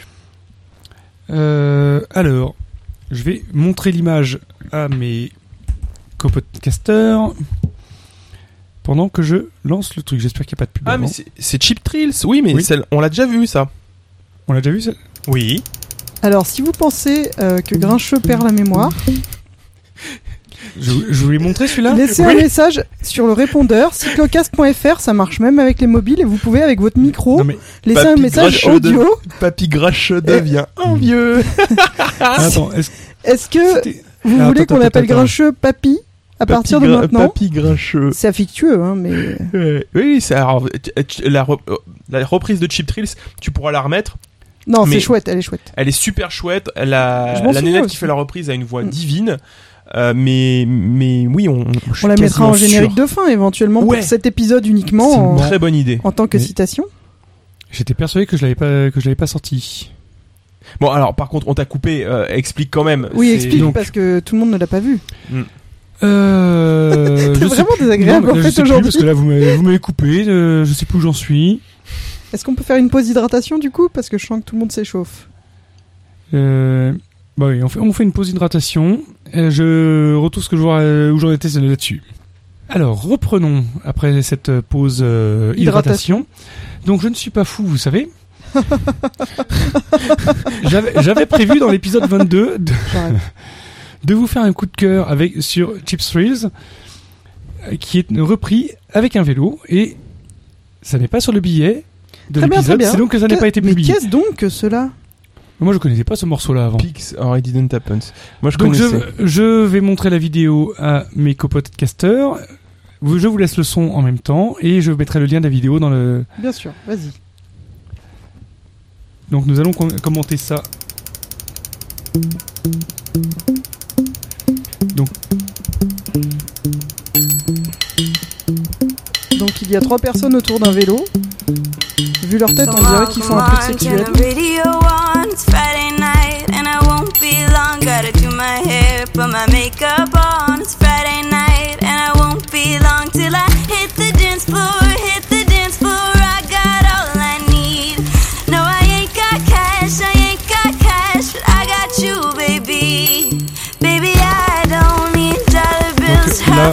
Alors, je vais montrer l'image à mes copodcasters pendant que je lance le truc. J'espère qu'il n'y a pas de pub. Ah, mais c'est Cheap Thrills. Oui, mais on l'a déjà vu, ça. On l'a déjà vu, ça ? Oui. Alors, si vous pensez que Grincheux perd la mémoire... Je vous l'ai montré celui-là. Laissez un message sur le répondeur cyclocast.fr, ça marche même avec les mobiles et vous pouvez avec votre micro laisser un message audio. Papy Grincheux devient envieux. Attends, est-ce que vous voulez qu'on appelle Grincheux Papy à partir de maintenant? Papy Grincheux. C'est affectueux, hein, mais... Oui, la reprise de Cheap Thrills, tu pourras la remettre. Non, c'est chouette, elle est chouette. Elle est super chouette. La nénette qui fait la reprise a une voix divine. Mais oui, on la mettra en générique de fin éventuellement pour cet épisode uniquement. C'est une très bonne idée. En tant que citation. J'étais persuadé que je l'avais pas sorti. Bon, alors par contre, on t'a coupé. Explique quand même. Oui, explique parce que tout le monde ne l'a pas vu. C'est vraiment désagréable en fait aujourd'hui. Parce que là, vous m'avez coupé. Je sais plus où j'en suis. Est-ce qu'on peut faire une pause hydratation du coup? Parce que je sens que tout le monde s'échauffe. Bah oui, on fait une pause hydratation. Je retrouve ce que où j'en étais là-dessus. Alors, reprenons après cette pause hydratation. Donc, je ne suis pas fou, vous savez. J'avais prévu dans l'épisode 22 de vous faire un coup de cœur sur Cheap Thrills, qui est repris avec un vélo, et ça n'est pas sur le billet de l'épisode, c'est donc que ça n'a pas été publié. Mais qu'est-ce donc que cela? Moi, je connaissais pas ce morceau-là avant. Pigs or it didn't happen. Moi, je donc connaissais. je vais montrer la vidéo à mes copodcasters. Je vous laisse le son en même temps et je mettrai le lien de la vidéo dans le... Bien sûr, vas-y. Donc nous allons commenter ça. Donc il y a 3 personnes autour d'un vélo. Vu leur tête, on dirait qu'ils font un truc sexuel. Là,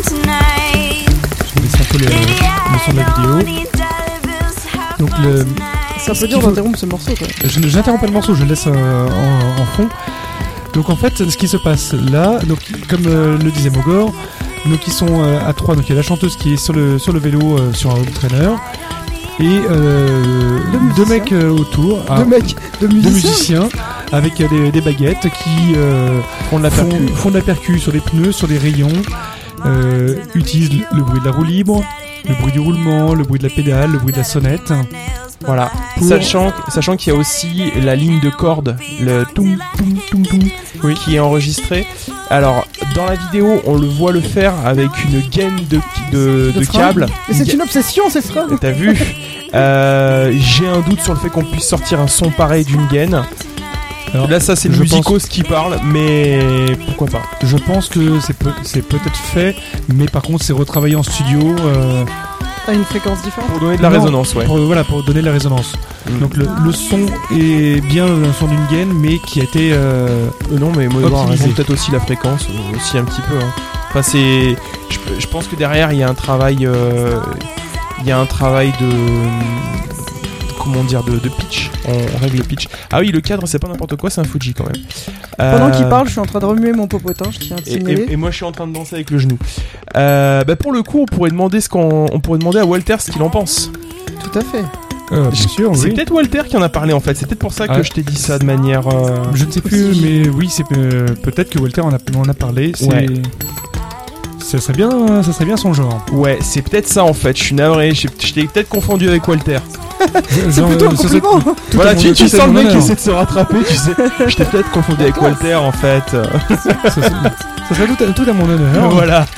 je vais laisser un peu le son de la vidéo. Donc c'est un peu dur d'interrompre ce morceau, quoi. J'interromps pas le morceau, je le laisse en fond. Donc en fait, ce qui se passe là, donc comme le disait Mogor, donc ils sont à 3. Donc il y a la chanteuse qui est sur le vélo sur un home trainer et 2 mecs autour, deux musiciens avec des baguettes qui font de la percu sur les pneus, sur les rayons, utilisent le bruit de la roue libre, le bruit du roulement, le bruit de la pédale, le bruit de la sonnette. Voilà. Sachant qu'il y a aussi la ligne de corde, le toum toum toum toum, qui est enregistrée. Alors, dans la vidéo, on le voit le faire avec une gaine de câbles. Mais c'est une obsession, ces fringues. T'as vu? J'ai un doute sur le fait qu'on puisse sortir un son pareil d'une gaine. Alors, là, ça, c'est le musicos qui parle, mais pourquoi pas? Je pense que c'est peut-être fait, mais par contre, c'est retravaillé en studio. À une fréquence différente. Pour donner de la résonance, ouais. Pour donner de la résonance. Donc le son est bien le son d'une gaine, mais qui a été non, mais moi, optimisé. peut-être aussi la fréquence, aussi un petit peu. Hein. Enfin, c'est. Je pense que derrière, il y a un travail. Il y a un travail de. Comment dire, de pitch. On règle le pitch. Ah oui, le cadre, c'est pas n'importe quoi, c'est un Fuji quand même. Pendant qu'il parle, je suis en train de remuer mon popotin, je tiens à te signaler. Et moi, je suis en train de danser avec le genou. Pour le coup, on pourrait demander à Walter ce qu'il en pense. Tout à fait. Bien sûr, c'est oui. peut-être Walter qui en a parlé en fait. C'est peut-être pour ça que je t'ai dit ça de manière. Je ne sais plus, mais oui, c'est peut-être que Walter en a parlé. Ouais. Ça serait bien son genre. Ouais, c'est peut-être ça en fait. Je suis navré. Je t'ai peut-être confondu avec Walter. C'est plutôt un compliment. Voilà, tu sens le mec qui essaie de se rattraper. Tu sais, je t'ai peut-être confondu avec Walter en fait. Ça serait tout à mon honneur. Voilà.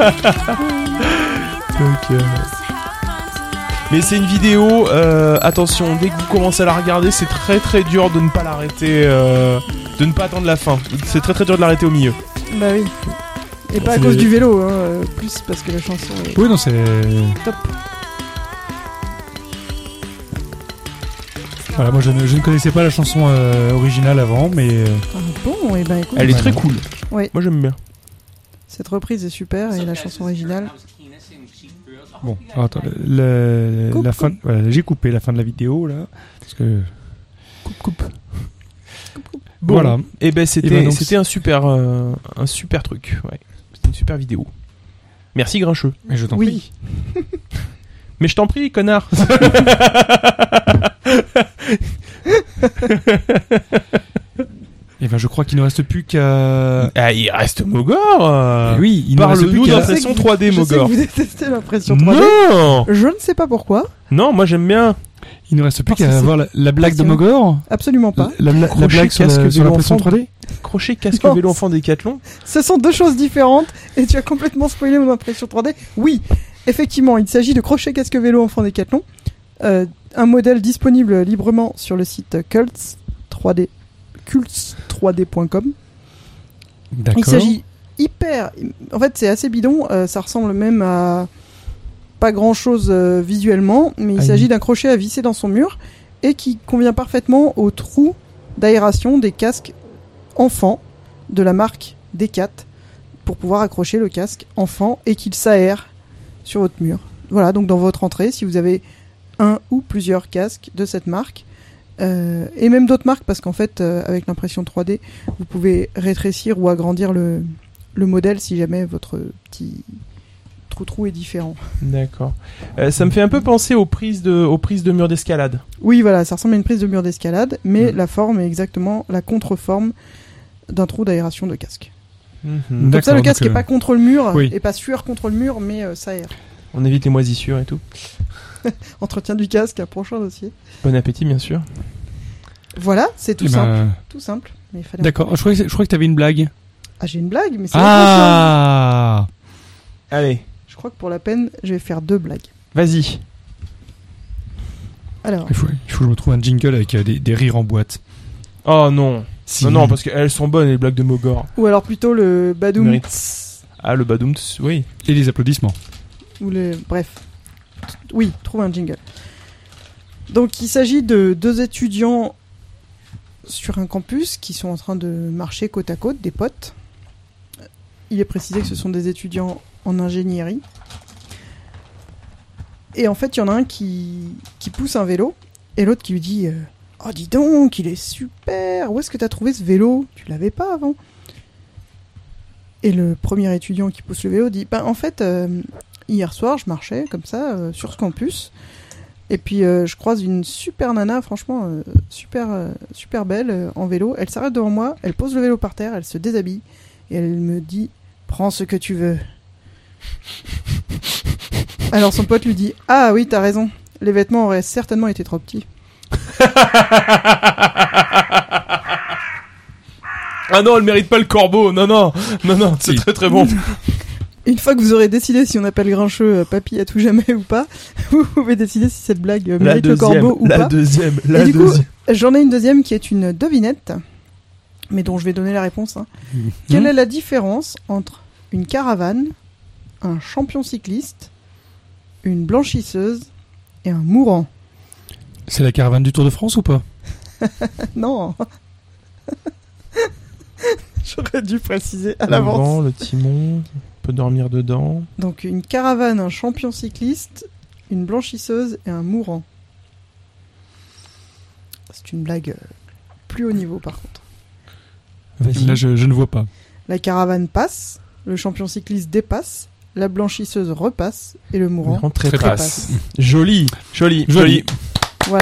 Donc. Mais c'est une vidéo, attention, dès que vous commencez à la regarder, c'est très très dur de ne pas l'arrêter, de ne pas attendre la fin. C'est très très dur de l'arrêter au milieu. Bah oui. Et pas à cause du vélo, hein, plus parce que la chanson est... Oui, non, c'est... top. Voilà, moi je ne connaissais pas la chanson originale avant, mais... Ah bon, et ben écoute... Elle est très cool. Oui. Moi j'aime bien. Cette reprise est super, et la chanson originale... Bon, alors, attends, la fin... Voilà, j'ai coupé la fin de la vidéo, là, parce que... Coupe. Bon, voilà. Et ben c'était un super truc, ouais. C'était une super vidéo. Merci Grincheux. Mais je t'en prie. Mais je t'en prie, connard. Et ben je crois qu'il ne reste plus qu'à... Ah, il reste Mogor. Oui, il ne reste plus qu'à... l'impression 3D, Mogor. Je sais que vous détestez l'impression 3D. Non. Je ne sais pas pourquoi. Non, moi j'aime bien. Il ne reste plus qu'à avoir la blague de Mogor. Absolument pas. La blague sur l'impression 3D. Crochet, casque, Non. vélo, enfant, Décathlon. Ce sont deux choses différentes et tu as complètement spoilé mon impression 3D. Oui, effectivement, il s'agit de crochet, casque, vélo, enfant, Décathlon. Un modèle disponible librement sur le site cults3d.com. D'accord. Il s'agit en fait, c'est assez bidon. Ça ressemble même à pas grand-chose visuellement, mais il s'agit d'un crochet à visser dans son mur et qui convient parfaitement au trou d'aération des casques enfants de la marque Decat pour pouvoir accrocher le casque enfant et qu'il s'aère sur votre mur. Voilà, donc dans votre entrée, si vous avez un ou plusieurs casques de cette marque, et même d'autres marques, parce qu'en fait, avec l'impression 3D, vous pouvez rétrécir ou agrandir le modèle si jamais votre petit trou est différent. D'accord. Ça me fait un peu penser aux prises de murs d'escalade. Oui, voilà, ça ressemble à une prise de mur d'escalade, mais la forme est exactement la contre-forme d'un trou d'aération de casque. Comme ça, le casque n'est pas contre le mur, et pas sueur contre le mur, mais ça aère. On évite les moisissures et tout. Entretien du casque, un prochain dossier. Bon appétit, bien sûr. Voilà, c'est tout simple. Tout simple. Mais fallait D'accord, je crois que tu avais une blague. Ah, j'ai une blague, mais c'est Ah Allez. Je crois que pour la peine, je vais faire 2 blagues. Vas-y. Alors. Il faut que je me trouve un jingle avec des rires en boîte. Oh non. Si. Non, parce qu'elles sont bonnes, les blagues de Mogor. Ou alors plutôt le badoum. Ah, le badoum, oui. Et les applaudissements. Ou bref. Oui, trouve un jingle. Donc, il s'agit de 2 étudiants sur un campus qui sont en train de marcher côte à côte, des potes. Il est précisé que ce sont des étudiants en ingénierie. Et en fait, il y en a un qui pousse un vélo et l'autre qui lui dit oh, dis donc, il est super. Où est-ce que t'as trouvé ce vélo? Tu l'avais pas avant. Et le premier étudiant qui pousse le vélo dit en fait, hier soir, je marchais comme ça sur ce campus. Et puis je croise une super nana, franchement super belle en vélo. Elle s'arrête devant moi, elle pose le vélo par terre, elle se déshabille et elle me dit prends ce que tu veux. Alors son pote lui dit ah oui, t'as raison, les vêtements auraient certainement été trop petits. Ah non, elle mérite pas le corbeau. Non, c'est très très bon. Une fois que vous aurez décidé si on appelle Grincheux papy à tout jamais ou pas, vous pouvez décider si cette blague mérite le corbeau ou pas. La deuxième. Coup, j'en ai une deuxième qui est une devinette, mais dont je vais donner la réponse. Quelle est la différence entre une caravane, un champion cycliste, une blanchisseuse et un mourant? C'est la caravane du Tour de France ou pas? Non. J'aurais dû préciser à l'avance. Le timon, on peut dormir dedans. Donc une caravane, un champion cycliste, une blanchisseuse et un mourant. C'est une blague plus haut niveau par contre. Vas-y. Là, je ne vois pas. La caravane passe, le champion cycliste dépasse, la blanchisseuse repasse et le mourant trépasse. Joli. Voilà.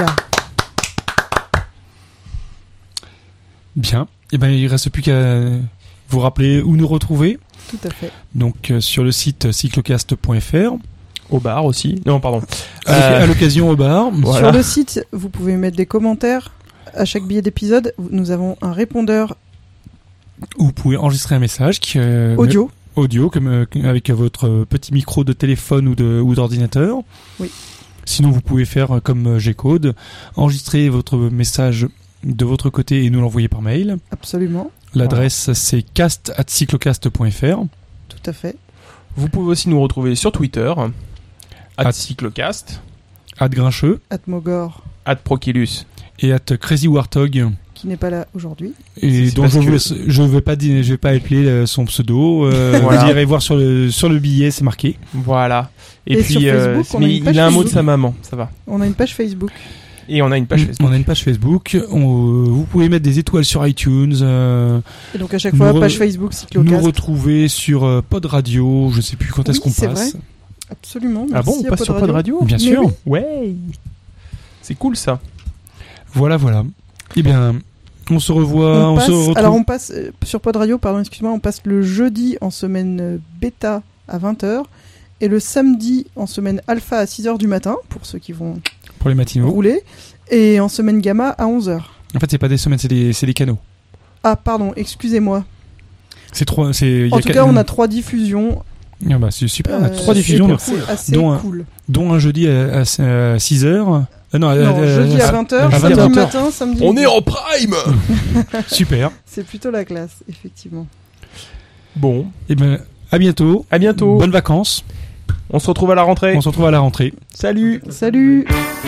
Bien. Et ben, il reste plus qu'à vous rappeler où nous retrouver. Tout à fait. Donc sur le site cyclocast.fr. Au bar aussi. Non, pardon. À l'occasion au bar. Voilà. Sur le site, vous pouvez mettre des commentaires à chaque billet d'épisode. Nous avons un répondeur. Où vous pouvez enregistrer un message qui audio comme avec votre petit micro de téléphone ou d'ordinateur. Oui. Sinon, vous pouvez faire comme G-Code, enregistrer votre message de votre côté et nous l'envoyer par mail. Absolument. L'adresse c'est cast@cyclocast.fr. Tout à fait. Vous pouvez aussi nous retrouver sur Twitter @cyclocast, @grincheux, @mogor, @proquilus et @crazywarthog qui n'est pas là aujourd'hui. Et donc je vais pas appeler son pseudo. Vous irez voir sur le billet, c'est marqué. Voilà. Et puis sur Facebook, il a un mot de sa maman, ça va. On a une page Facebook. Et on a une page Facebook. Vous pouvez mettre des étoiles sur iTunes. Et donc à chaque fois, page Facebook Cyclocast. Nous retrouver sur Pod Radio. Je sais plus quand est-ce qu'on passe. Vrai. Absolument. Ah bon, on passe sur Pod Radio? Bien sûr. Oui. Ouais. C'est cool ça. Voilà. Eh bien, on se revoit. On se retrouve. Alors on passe sur Pod Radio. Pardon, excuse-moi. On passe le jeudi en semaine bêta à 20h et le samedi en semaine alpha à 6h du matin pour ceux qui vont. Pour les matinaux. Rouler. Et en semaine gamma à 11h. En fait, c'est pas des semaines, c'est des canaux. Ah, pardon, excusez-moi. En tout cas, on a 3 diffusions. Ah bah, c'est super, on a 3 diffusions. C'est assez cool. Dont un jeudi à 6h. Non, jeudi à 20h, samedi matin, samedi. On est en prime. Super. C'est plutôt la classe, effectivement. Bon. Et ben, à bientôt. À bientôt. Bonnes vacances. On se retrouve à la rentrée. On se retrouve à la rentrée. Salut. Salut.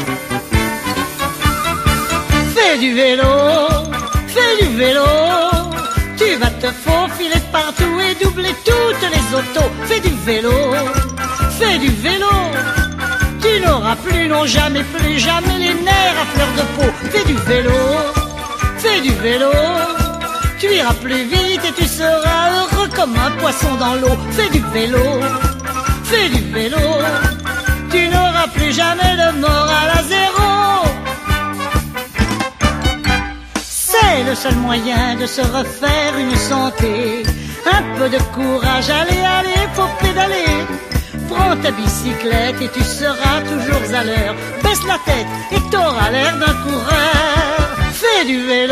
Fais du vélo, tu vas te faufiler partout et doubler toutes les autos. Fais du vélo, tu n'auras plus, non jamais les nerfs à fleur de peau. Fais du vélo, tu iras plus vite et tu seras heureux comme un poisson dans l'eau. Fais du vélo, tu n'auras plus jamais de moral à zéro. C'est le seul moyen de se refaire une santé. Un peu de courage, allez, faut pédaler. Prends ta bicyclette et tu seras toujours à l'heure. Baisse la tête et t'auras l'air d'un coureur. Fais du vélo,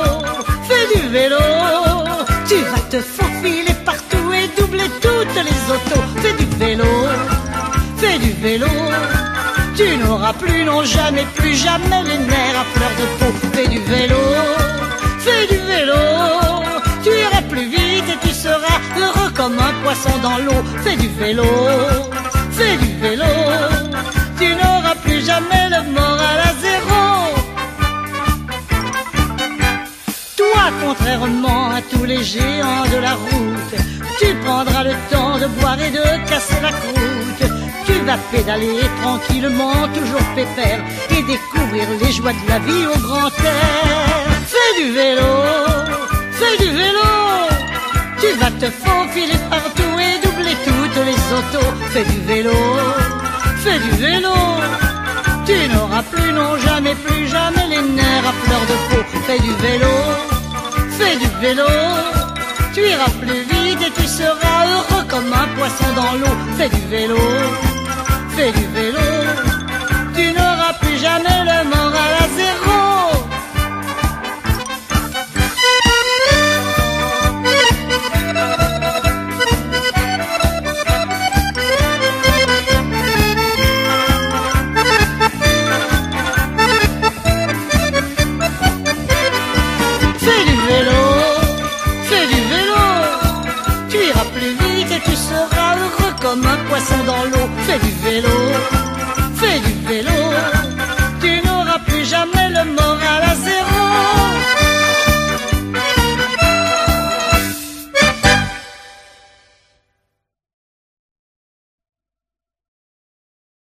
tu vas te faufiler partout et doubler toutes les autos. Fais du vélo, tu n'auras plus, non jamais les nerfs à fleur de peau. Fais du vélo, tu iras plus vite et tu seras heureux comme un poisson dans l'eau. Fais du vélo, tu n'auras plus jamais le moral à zéro. Toi, contrairement à tous les géants de la route, tu prendras le temps de boire et de casser la croûte. Tu vas pédaler tranquillement, toujours pépère, et découvrir les joies de la vie au grand air. Fais du vélo, tu vas te faufiler partout et doubler toutes les autos. Fais du vélo, tu n'auras plus, non jamais les nerfs à fleur de peau. Fais du vélo, tu iras plus vite et tu seras heureux comme un poisson dans l'eau. Fais du vélo, tu n'auras plus jamais le moral à zéro. Fais du vélo, tu iras plus vite et tu seras heureux comme un poisson dans l'eau. Fais du vélo,